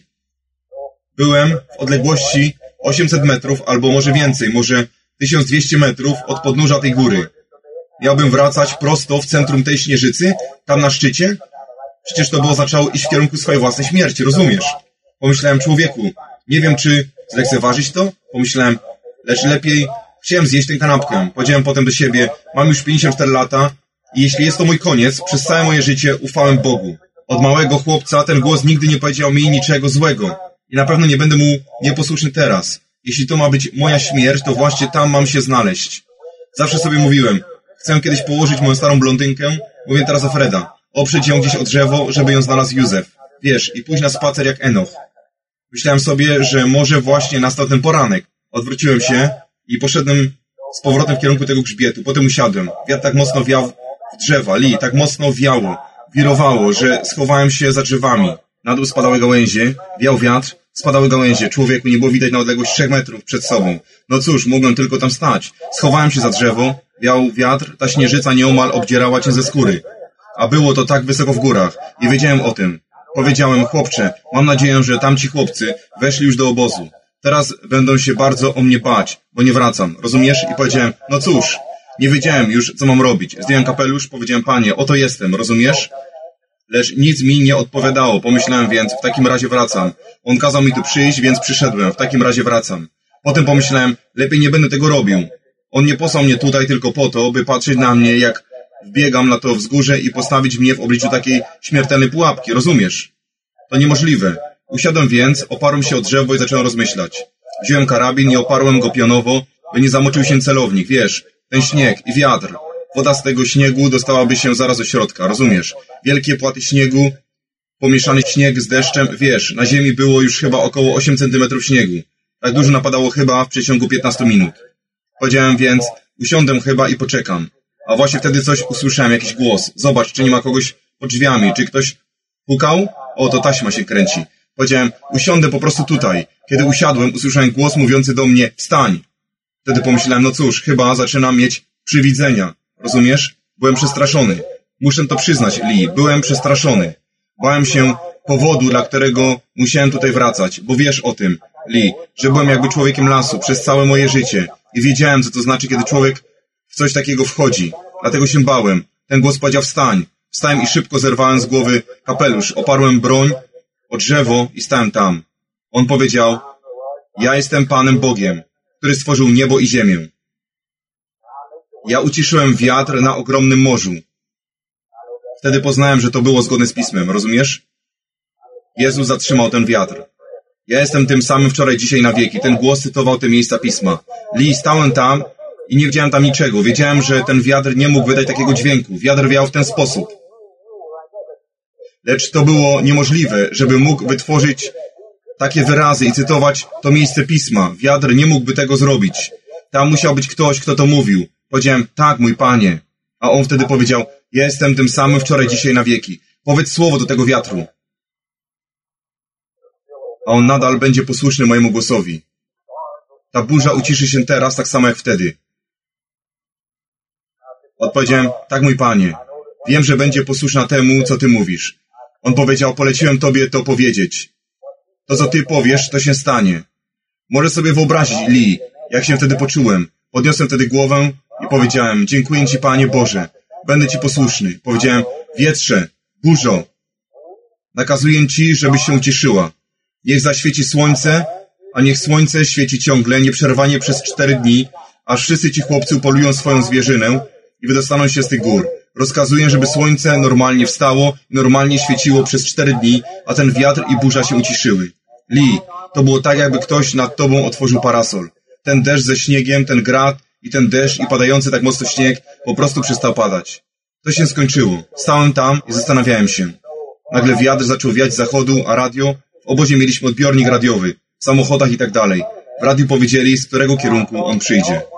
Byłem w odległości 800 metrów, albo może więcej, może 1200 metrów od podnóża tej góry. Miałbym wracać prosto w centrum tej śnieżycy, tam na szczycie? Przecież to by oznaczało iść w kierunku swojej własnej śmierci, rozumiesz? Pomyślałem, człowieku, nie wiem, czy zlekceważyć to? Pomyślałem, lecz lepiej chciałem zjeść tę kanapkę. Powiedziałem potem do siebie, mam już 54 lata i jeśli jest to mój koniec, przez całe moje życie ufałem Bogu. Od małego chłopca ten głos nigdy nie powiedział mi niczego złego. I na pewno nie będę mu nieposłuszny teraz. Jeśli to ma być moja śmierć, to właśnie tam mam się znaleźć. Zawsze sobie mówiłem, chcę kiedyś położyć moją starą blondynkę, mówię teraz o Freda, oprzeć ją gdzieś o drzewo, żeby ją znalazł Józef. Wiesz, i pójść na spacer jak Enoch. Myślałem sobie, że może właśnie nastał ten poranek. Odwróciłem się i poszedłem z powrotem w kierunku tego grzbietu. Potem usiadłem. Wiatr tak mocno wiał w drzewa, tak mocno wiało, wirowało, że schowałem się za drzewami. Na dół spadały gałęzie, wiał wiatr, spadały gałęzie. Człowieku, nie było widać na odległość 3 metrów przed sobą. No cóż, mogłem tylko tam stać. Schowałem się za drzewo, wiał wiatr, ta śnieżyca nieomal obdzierała cię ze skóry. A było to tak wysoko w górach i wiedziałem o tym. Powiedziałem, chłopcze, mam nadzieję, że tamci chłopcy weszli już do obozu. Teraz będą się bardzo o mnie bać, bo nie wracam, rozumiesz? I powiedziałem, no cóż, nie wiedziałem już, co mam robić. Zdjąłem kapelusz, powiedziałem, panie, oto jestem, rozumiesz? Lecz nic mi nie odpowiadało, pomyślałem więc, w takim razie wracam. On kazał mi tu przyjść, więc przyszedłem, w takim razie wracam. Potem pomyślałem, lepiej nie będę tego robił. On nie posłał mnie tutaj tylko po to, by patrzeć na mnie, jak wbiegam na to wzgórze i postawić mnie w obliczu takiej śmiertelnej pułapki, rozumiesz? To niemożliwe. Usiadłem więc, oparłem się o drzewo i zacząłem rozmyślać. Wziąłem karabin i oparłem go pionowo, by nie zamoczył się celownik, wiesz, ten śnieg i wiatr. Woda z tego śniegu dostałaby się zaraz do środka, rozumiesz? Wielkie płaty śniegu, pomieszany śnieg z deszczem, wiesz, na ziemi było już chyba około 8 centymetrów śniegu. Tak dużo napadało chyba w przeciągu 15 minut. Powiedziałem więc, usiądę chyba i poczekam. A właśnie wtedy coś usłyszałem, jakiś głos. Zobacz, czy nie ma kogoś pod drzwiami, czy ktoś pukał? O, to taśma się kręci. Powiedziałem, usiądę po prostu tutaj. Kiedy usiadłem, usłyszałem głos mówiący do mnie, wstań. Wtedy pomyślałem, no cóż, chyba zaczynam mieć przywidzenia. Rozumiesz? Byłem przestraszony. Muszę to przyznać, Lee, byłem przestraszony. Bałem się powodu, dla którego musiałem tutaj wracać, bo wiesz o tym, Lee, że byłem jakby człowiekiem lasu przez całe moje życie i wiedziałem, co to znaczy, kiedy człowiek w coś takiego wchodzi. Dlatego się bałem. Ten głos powiedział, wstań. Wstałem i szybko zerwałem z głowy kapelusz, oparłem broń o drzewo i stałem tam. On powiedział, ja jestem Panem Bogiem, który stworzył niebo i ziemię. Ja uciszyłem wiatr na ogromnym morzu. Wtedy poznałem, że to było zgodne z Pismem, rozumiesz? Jezus zatrzymał ten wiatr. Ja jestem tym samym wczoraj, dzisiaj na wieki. Ten głos cytował te miejsca Pisma. Lee, stałem tam i nie widziałem tam niczego. Wiedziałem, że ten wiatr nie mógł wydać takiego dźwięku. Wiatr wiał w ten sposób. Lecz to było niemożliwe, żeby mógł wytworzyć takie wyrazy i cytować to miejsce Pisma. Wiatr nie mógłby tego zrobić. Tam musiał być ktoś, kto to mówił. Powiedziałem, tak, mój Panie. A on wtedy powiedział, ja jestem tym samym wczoraj, dzisiaj na wieki. Powiedz słowo do tego wiatru. A on nadal będzie posłuszny mojemu głosowi. Ta burza uciszy się teraz tak samo jak wtedy. Odpowiedziałem, tak, mój Panie. Wiem, że będzie posłuszna temu, co Ty mówisz. On powiedział, poleciłem Tobie to powiedzieć. To, co Ty powiesz, to się stanie. Możesz sobie wyobrazić, Lee, jak się wtedy poczułem. Podniosłem wtedy głowę i powiedziałem, dziękuję Ci, Panie Boże. Będę Ci posłuszny. Powiedziałem, wietrze, burzo, nakazuję Ci, żebyś się uciszyła. Niech zaświeci słońce, a niech słońce świeci ciągle, nieprzerwanie przez 4 dni, aż wszyscy ci chłopcy upolują swoją zwierzynę i wydostaną się z tych gór. Rozkazuję, żeby słońce normalnie wstało i normalnie świeciło przez 4 dni, a ten wiatr i burza się uciszyły. Lee, to było tak, jakby ktoś nad tobą otworzył parasol. Ten deszcz ze śniegiem, ten grad i ten deszcz i padający tak mocno śnieg po prostu przestał padać. To się skończyło. Stałem tam i zastanawiałem się. Nagle wiatr zaczął wiać z zachodu, a radio... W obozie mieliśmy odbiornik radiowy, w samochodach i tak dalej. W radiu powiedzieli, z którego kierunku on przyjdzie.